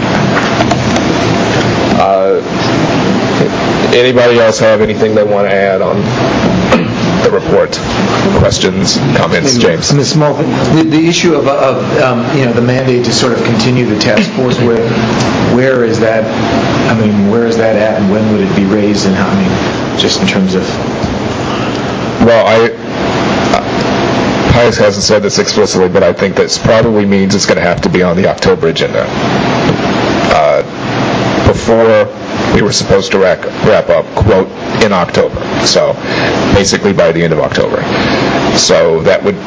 Anybody else have anything they want to add on the report? Questions, comments, James? Ms. Mulvey, the issue of the mandate to sort of continue the task force, where is that? I mean, where is that at, and when would it be raised, and how? I mean, just in terms of. Well, Pius hasn't said this explicitly, but I think this probably means it's going to have to be on the October agenda. Before we were supposed to wrap up, quote, in October. So basically by the end of October. So that would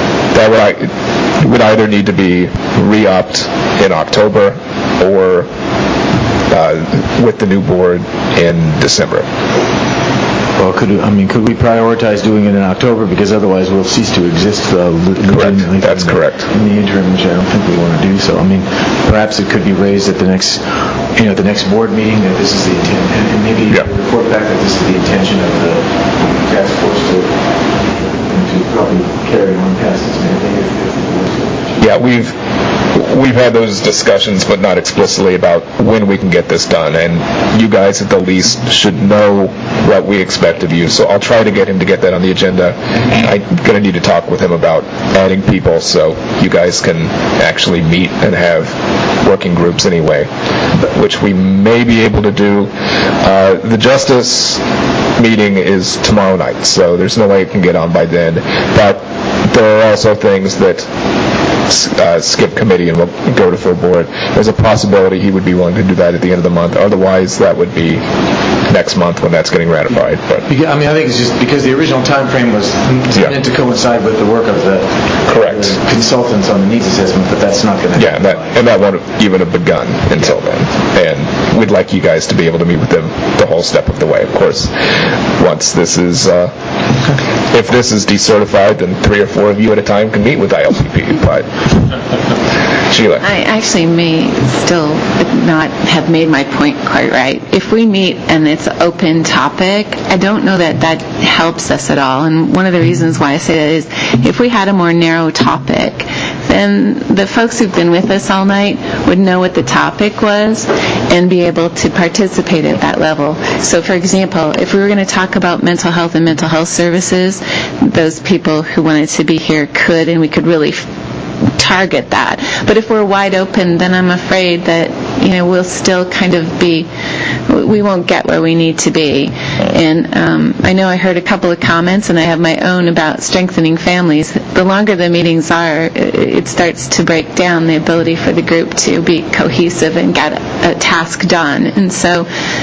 either need to be re-upped in October or with the new board in December. Well, could we prioritize doing it in October, because otherwise we'll cease to exist legitimately? That's correct. In the interim, which I don't think we want to do so. I mean, perhaps it could be raised at the next board meeting that this is the intent, and maybe report back that this is the intention of the task force to probably carry on past its mandate. Yeah, we've had those discussions, but not explicitly about when we can get this done, and you guys at the least should know what we expect of you. So I'll try to get him to get that on the agenda. I'm going to need to talk with him about adding people so you guys can actually meet and have working groups anyway, which we may be able to do. The Justice meeting is tomorrow night, so there's no way it can get on by then. But there are also things that skip committee and will go to full board. There's a possibility he would be willing to do that at the end of the month. Otherwise, that would be next month when that's getting ratified. But I mean, I think it's just because the original time frame was meant to coincide with the work of the consultants on the needs assessment, but that's not going to happen. Yeah, and that won't even have begun until then. And we'd like you guys to be able to meet with them the whole step of the way. Of course, once this is, if this is decertified, then 3 or 4 of you at a time can meet with ILPP. But Sheila. I actually may still not have made my point quite right. If we meet and it's an open topic, I don't know that that helps us at all. And one of the reasons why I say that is if we had a more narrow topic, then the folks who've been with us all night would know what the topic was and be able to participate at that level. So, for example, if we were going to talk about mental health and mental health services, those people who wanted to be here could, and we could really target that. But if we're wide open, then I'm afraid that we'll still kind of we won't get where we need to be. And I know I heard a couple of comments, and I have my own about strengthening families. The longer the meetings are, it starts to break down the ability for the group to be cohesive and get a task done. And so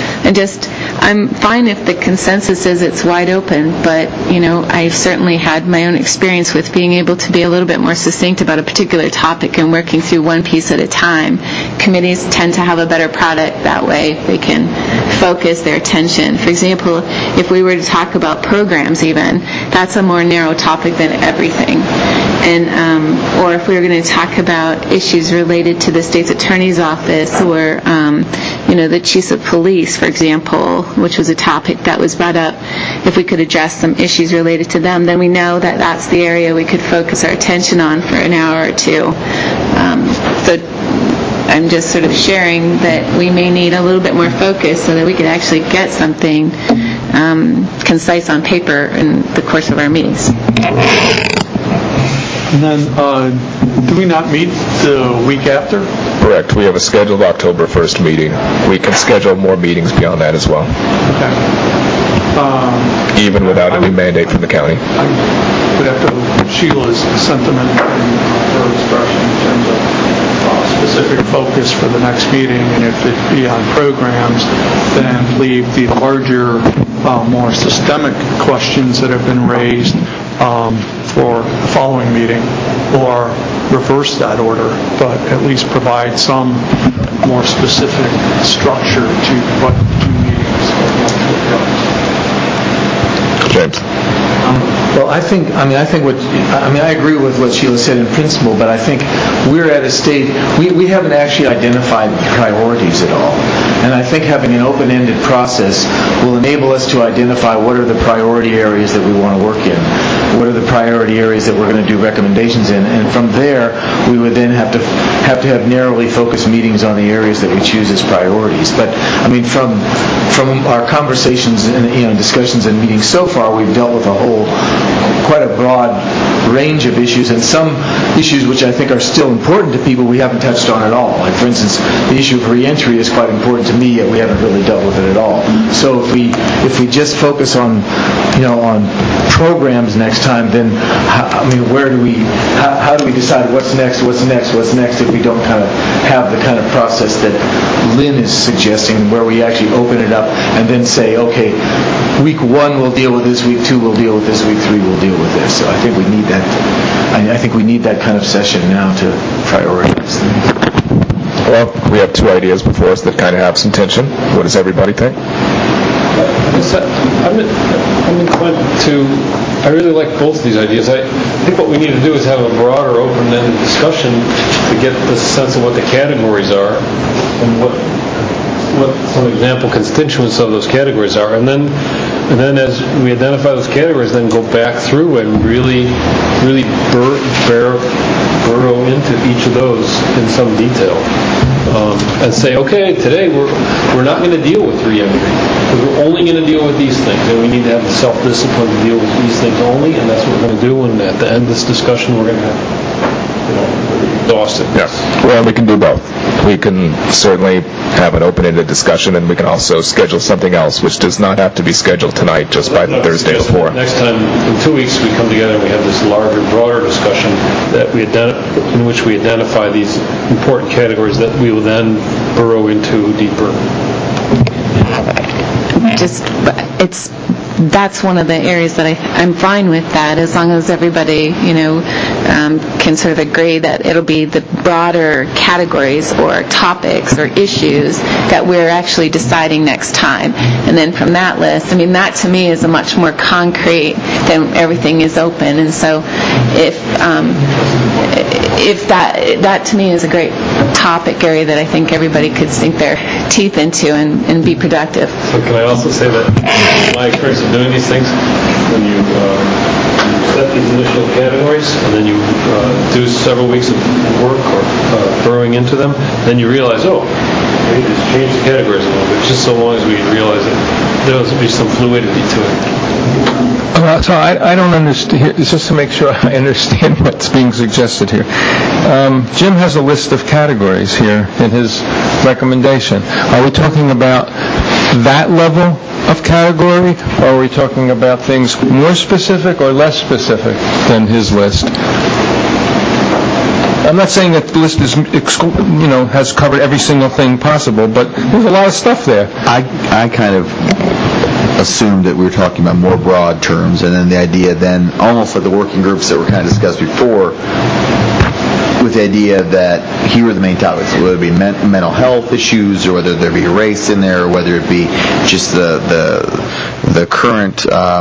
I'm fine if the consensus is it's wide open, but I've certainly had my own experience with being able to be a little bit more succinct about a particular topic and working through one piece at a time. Committees tend to have a better product that way. They can focus their attention. For example, if we were to talk about programs even, that's a more narrow topic than everything. And or if we were going to talk about issues related to the state's attorney's office or the chiefs of police, for example, which was a topic that was brought up, if we could address some issues related to them, then we know that that's the area we could focus our attention on for an hour or two. So I'm just sort of sharing that we may need a little bit more focus so that we could actually get something concise on paper in the course of our meetings. And then, do we not meet the week after? Correct. We have a scheduled October 1st meeting. We can schedule more meetings beyond that as well. Okay. Even without a new mandate from the county. I would echo Sheila's sentiment and her expression in terms of specific specific focus for the next meeting, and if it be on programs, then leave the larger, more systemic questions that have been raised for the following meeting, or reverse that order, but at least provide some more specific structure to what two meetings are going to address. James. Well, I agree with what Sheila said in principle, but I think we're at a stage, we haven't actually identified priorities at all. And I think having an open-ended process will enable us to identify what are the priority areas that we want to work in, what are the priority areas that we're going to do recommendations in, and from there, we would then have to have narrowly focused meetings on the areas that we choose as priorities. But, I mean, from our conversations and discussions and meetings so far, we've dealt with quite a broad range of issues, and some issues which I think are still important to people we haven't touched on at all. Like, for instance, the issue of reentry is quite important to me, yet we haven't really dealt with it at all. So if we just focus on programs next time, then how do we decide what's next if we don't kind of have the kind of process that Lynn is suggesting, where we actually open it up and then say, okay, week 1 we'll deal with this, week 2 we'll deal with this, week 3 we'll deal with this. So I think we need that. I think we need that kind of session now to prioritize things. Well, we have 2 ideas before us that kind of have some tension. What does everybody think? I'm inclined to. I really like both of these ideas. I think what we need to do is have a broader, open-ended discussion to get the sense of what the categories are and what some example constituents of those categories are, and then as we identify those categories, then go back through and really burrow into each of those in some detail, and say, okay, today we're not going to deal with reentry because we're only going to deal with these things, and we need to have the self-discipline to deal with these things only, and that's what we're going to do. And at the end of this discussion, we're going to have exhausted. Yes. Well, we can do both. We can certainly have an open-ended discussion, and we can also schedule something else, which does not have to be scheduled tonight, just by the Thursday before. Next time, in 2 weeks, we come together and we have this larger, broader discussion in which we identify these important categories that we will then burrow into deeper. That's one of the areas that I'm fine with that, as long as everybody, can sort of agree that it'll be the broader categories or topics or issues that we're actually deciding next time. And then from that list, that to me is a much more concrete than everything is open. And so if that to me is a great topic area that I think everybody could sink their teeth into and be productive. So can I also say that my experience of doing these things, when you set these initial categories and then you do several weeks of work or burrowing into them, then you realize, we just change the categories a little bit, just so long as we realize that there will be some fluidity to it. So I don't understand, just to make sure I understand what's being suggested here. Jim has a list of categories here in his recommendation. Are we talking about that level of category, or are we talking about things more specific or less specific than his list? I'm not saying that the list is, has covered every single thing possible, but there's a lot of stuff there. I kind of assumed that we were talking about more broad terms, and then the idea then, almost like the working groups that were kind of discussed before, with the idea that here are the main topics, whether it be mental health issues, or whether there be race in there, or whether it be just the current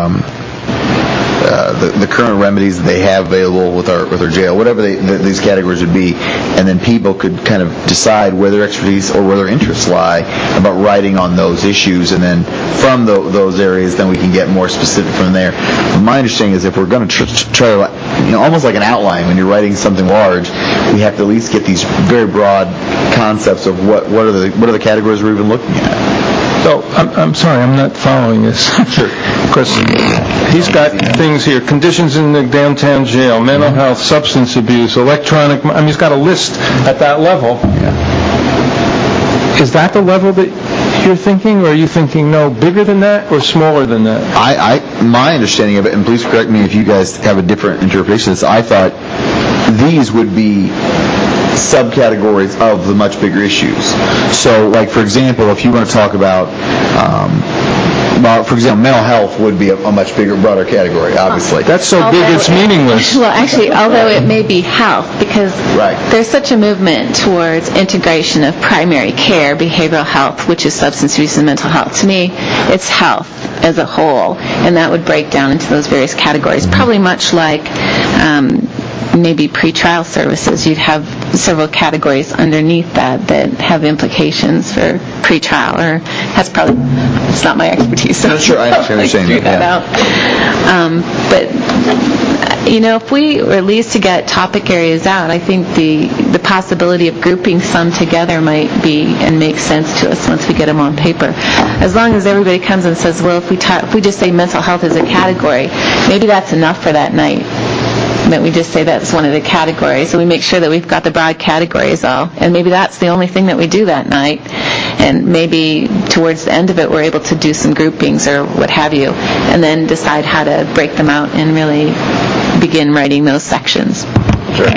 the current remedies that they have available with our jail, whatever these categories would be, and then people could kind of decide where their expertise or where their interests lie about writing on those issues, and then from those areas, then we can get more specific from there. But my understanding is if we're going to try to, almost like an outline when you're writing something large, we have to at least get these very broad concepts of what are the categories we're even looking at. So, I'm sorry, I'm not following this. Sure. Because he's got things here: conditions in the downtown jail, mental health, substance abuse, electronic. He's got a list at that level. Yeah. Is that the level that you're thinking, or are you thinking bigger than that or smaller than that? My understanding of it, and please correct me if you guys have a different interpretation, is I thought these would be subcategories of the much bigger issues. So, like, for example, if you want to talk about, for example, mental health would be a much bigger, broader category, obviously. That's so big it's meaningless. Well, actually, although it may be health, because there's such a movement towards integration of primary care, behavioral health, which is substance abuse and mental health. To me, it's health as a whole, and that would break down into those various categories, probably much like maybe pretrial services. You'd have several categories underneath that have implications for pretrial, or that's probably, it's not my expertise, so sure, I understand what you're saying. that out. But if we were at least to get topic areas out, I think the possibility of grouping some together might be and make sense to us once we get them on paper. As long as everybody comes and says, well, if we just say mental health is a category, maybe that's enough for that night. That we just say that's one of the categories, so we make sure that we've got the broad categories all, and maybe that's the only thing that we do that night, and maybe towards the end of it we're able to do some groupings or what have you, and then decide how to break them out and really begin writing those sections. Sure.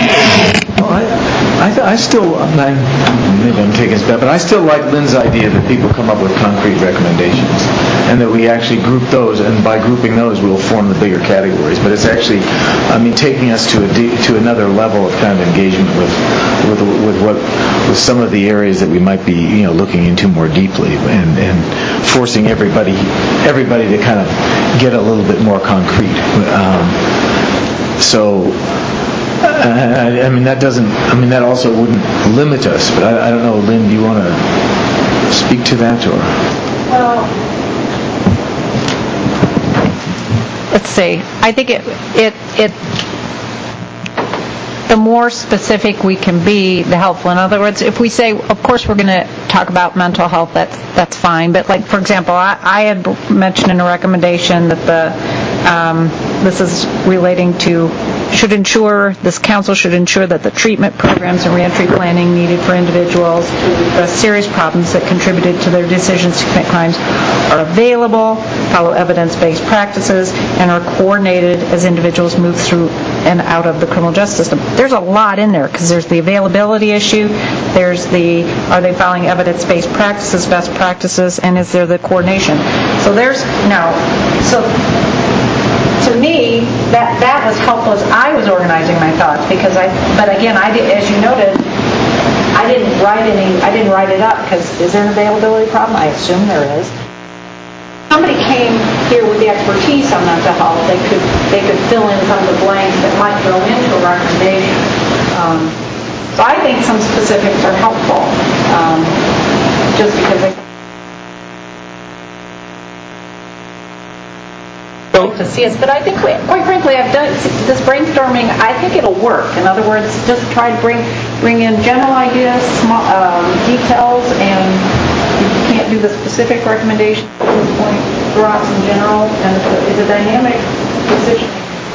I still, maybe I'm taking a step, but I still like Lynn's idea that people come up with concrete recommendations and that we actually group those, and by grouping those we'll form the bigger categories. But it's actually, taking us to another level of kind of engagement with some of the areas that we might be looking into more deeply, and forcing everybody to kind of get a little bit more concrete. That also wouldn't limit us, but I don't know, Lynn, do you want to speak to that, or? Well, let's see. I think the more specific we can be, the helpful. In other words, if we say, of course we're going to talk about mental health, that's fine. But like, for example, I had mentioned in a recommendation that this is relating to this council should ensure that the treatment programs and reentry planning needed for individuals with serious problems that contributed to their decisions to commit crimes are available, follow evidence-based practices, and are coordinated as individuals move through and out of the criminal justice system. There's a lot in there, because there's the availability issue, there's are they following evidence-based practices, best practices, and is there the coordination? To me, that was helpful as I was organizing my thoughts, but again, as you noted, I didn't write it up, because is there an availability problem? I assume there is. Somebody came here with the expertise on mental health, they could fill in some of the blanks that might go into a recommendation. So I think some specifics are helpful, just because they to see us. But I think, quite frankly, I've done this brainstorming. I think it'll work. In other words, just try to bring in general ideas, small details, and if you can't do the specific recommendations at this point, throw out some general, and it's a dynamic decision.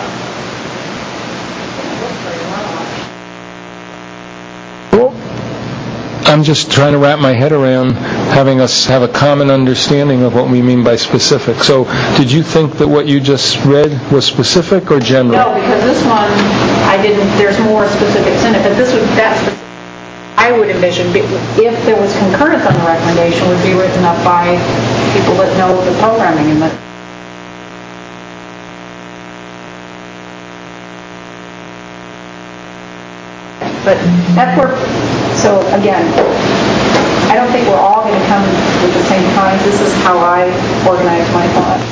I'm just trying to wrap my head around having us have a common understanding of what we mean by specific. So, did you think that what you just read was specific or general? No, because this one, there's more specifics in it, but I would envision, if there was concurrence on the recommendation, would be written up by people that know the programming and that. But that's where, so again, I don't think we're all going to come with the same times. This is how I organize my thoughts.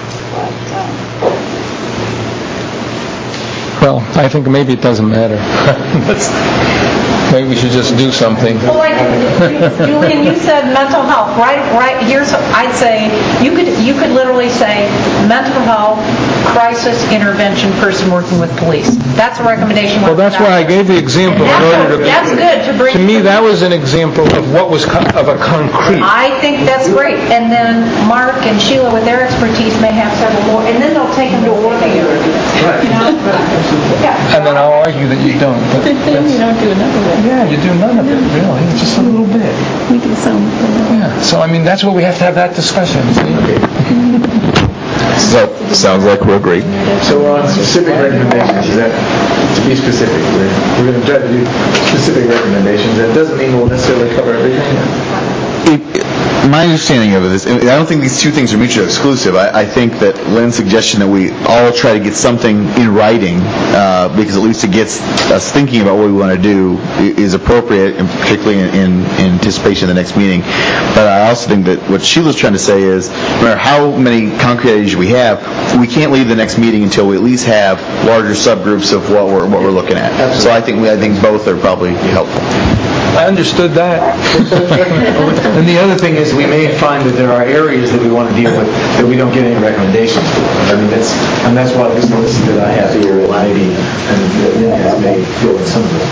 Well, I think maybe it doesn't matter. Maybe we should just do something. Well, like Julian, you said mental health, right? Here's, I'd say you could literally say mental health, crisis intervention person working with police. That's a recommendation. Well, that's why I gave the example. That's good to bring. To me, that was an example of what was of a concrete. I think that's great. And then Mark and Sheila, with their expertise, may have several more, and then they'll take them to a working area. Right. Yeah. And then I'll argue that you don't. But you don't do enough of it. Yeah, you do none of it, really. It's just a little bit. We do some. Yeah. So, that's what we have to have that discussion, see? So, sounds like we're agreed. So we're on specific recommendations. Is that, to be specific, we're going to try to do specific recommendations. That doesn't mean we'll necessarily cover everything. My understanding of it is, I don't think these two things are mutually exclusive. I think that Lynn's suggestion that we all try to get something in writing, because at least it gets us thinking about what we want to do, is appropriate, and particularly in anticipation of the next meeting. But I also think that what Sheila's trying to say is, no matter how many concrete ideas we have, we can't leave the next meeting until we at least have larger subgroups of what we're looking at. Absolutely. So I think both are probably helpful. I understood that. And the other thing is, we may find that there are areas that we want to deal with that we don't get any recommendations for. I mean, that's why this list that I have here maybe, and that Lynn has may fill in some of those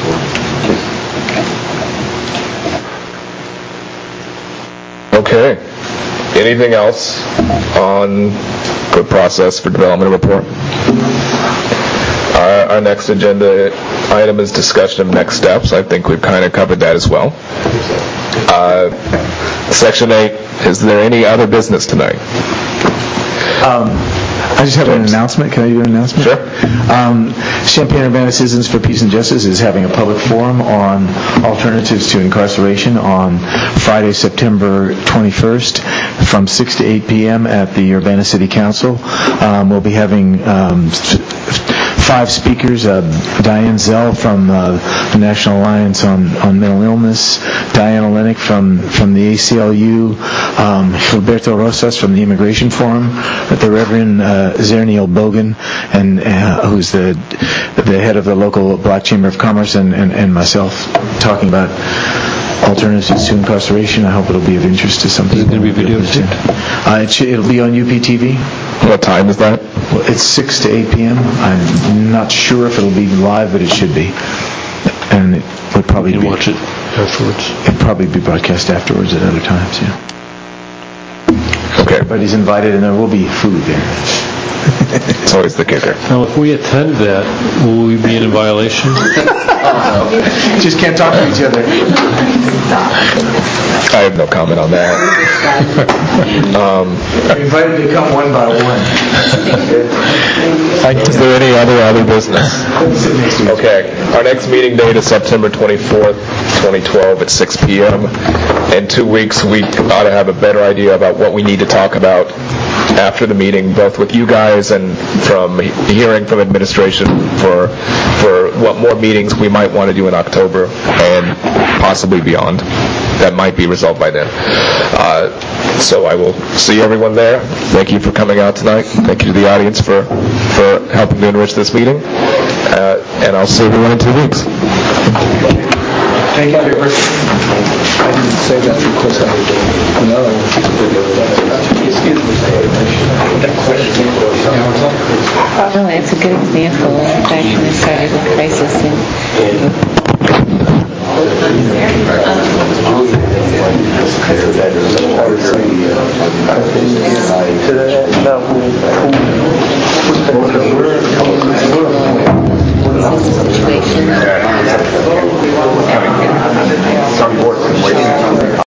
for. Okay. Anything else on good process for development report? Our next agenda item is discussion of next steps. I think we've kind of covered that as well. Section 8, is there any other business tonight? I just have an announcement. Can I do an announcement? Sure. Champaign-Urbana Citizens for Peace and Justice is having a public forum on alternatives to incarceration on Friday, September 21st from 6 to 8 p.m. at the Urbana City Council. We'll be having 5 speakers, Diane Zell from the National Alliance on Mental Illness, Diana Lennick from the ACLU, Gilberto Rosas from the Immigration Forum, the Reverend Zerniel Bogan, and who's the head of the local Black Chamber of Commerce, and myself talking about alternatives to incarceration. I hope it'll be of interest to some people. Is it going to be videotaped? It'll be on UPTV. What time is that? Well, it's 6 to 8 p.m. I'm not sure if it'll be live, but it should be. And it would probably be... watch it afterwards. It'll probably be broadcast afterwards at other times, yeah. Okay. Everybody's invited, and there will be food there. It's always the kicker. Now, if we attend that, will we be in violation? Just can't talk to each other. I have no comment on that. I'm invited to come one by one. Is there any other business? Okay. Our next meeting date is September 24th, 2012 at 6 p.m. In 2 weeks, we ought to have a better idea about what we need to talk about after the meeting, both with you guys and from hearing from administration for what more meetings we might want to do in October and possibly beyond. That might be resolved by then. So I will see everyone there. Thank you for coming out tonight. Thank you to the audience for helping to enrich this meeting. And I'll see everyone in 2 weeks. Thank you. I didn't say that because I know. Oh, it's a good example. Back when I started with crisis No.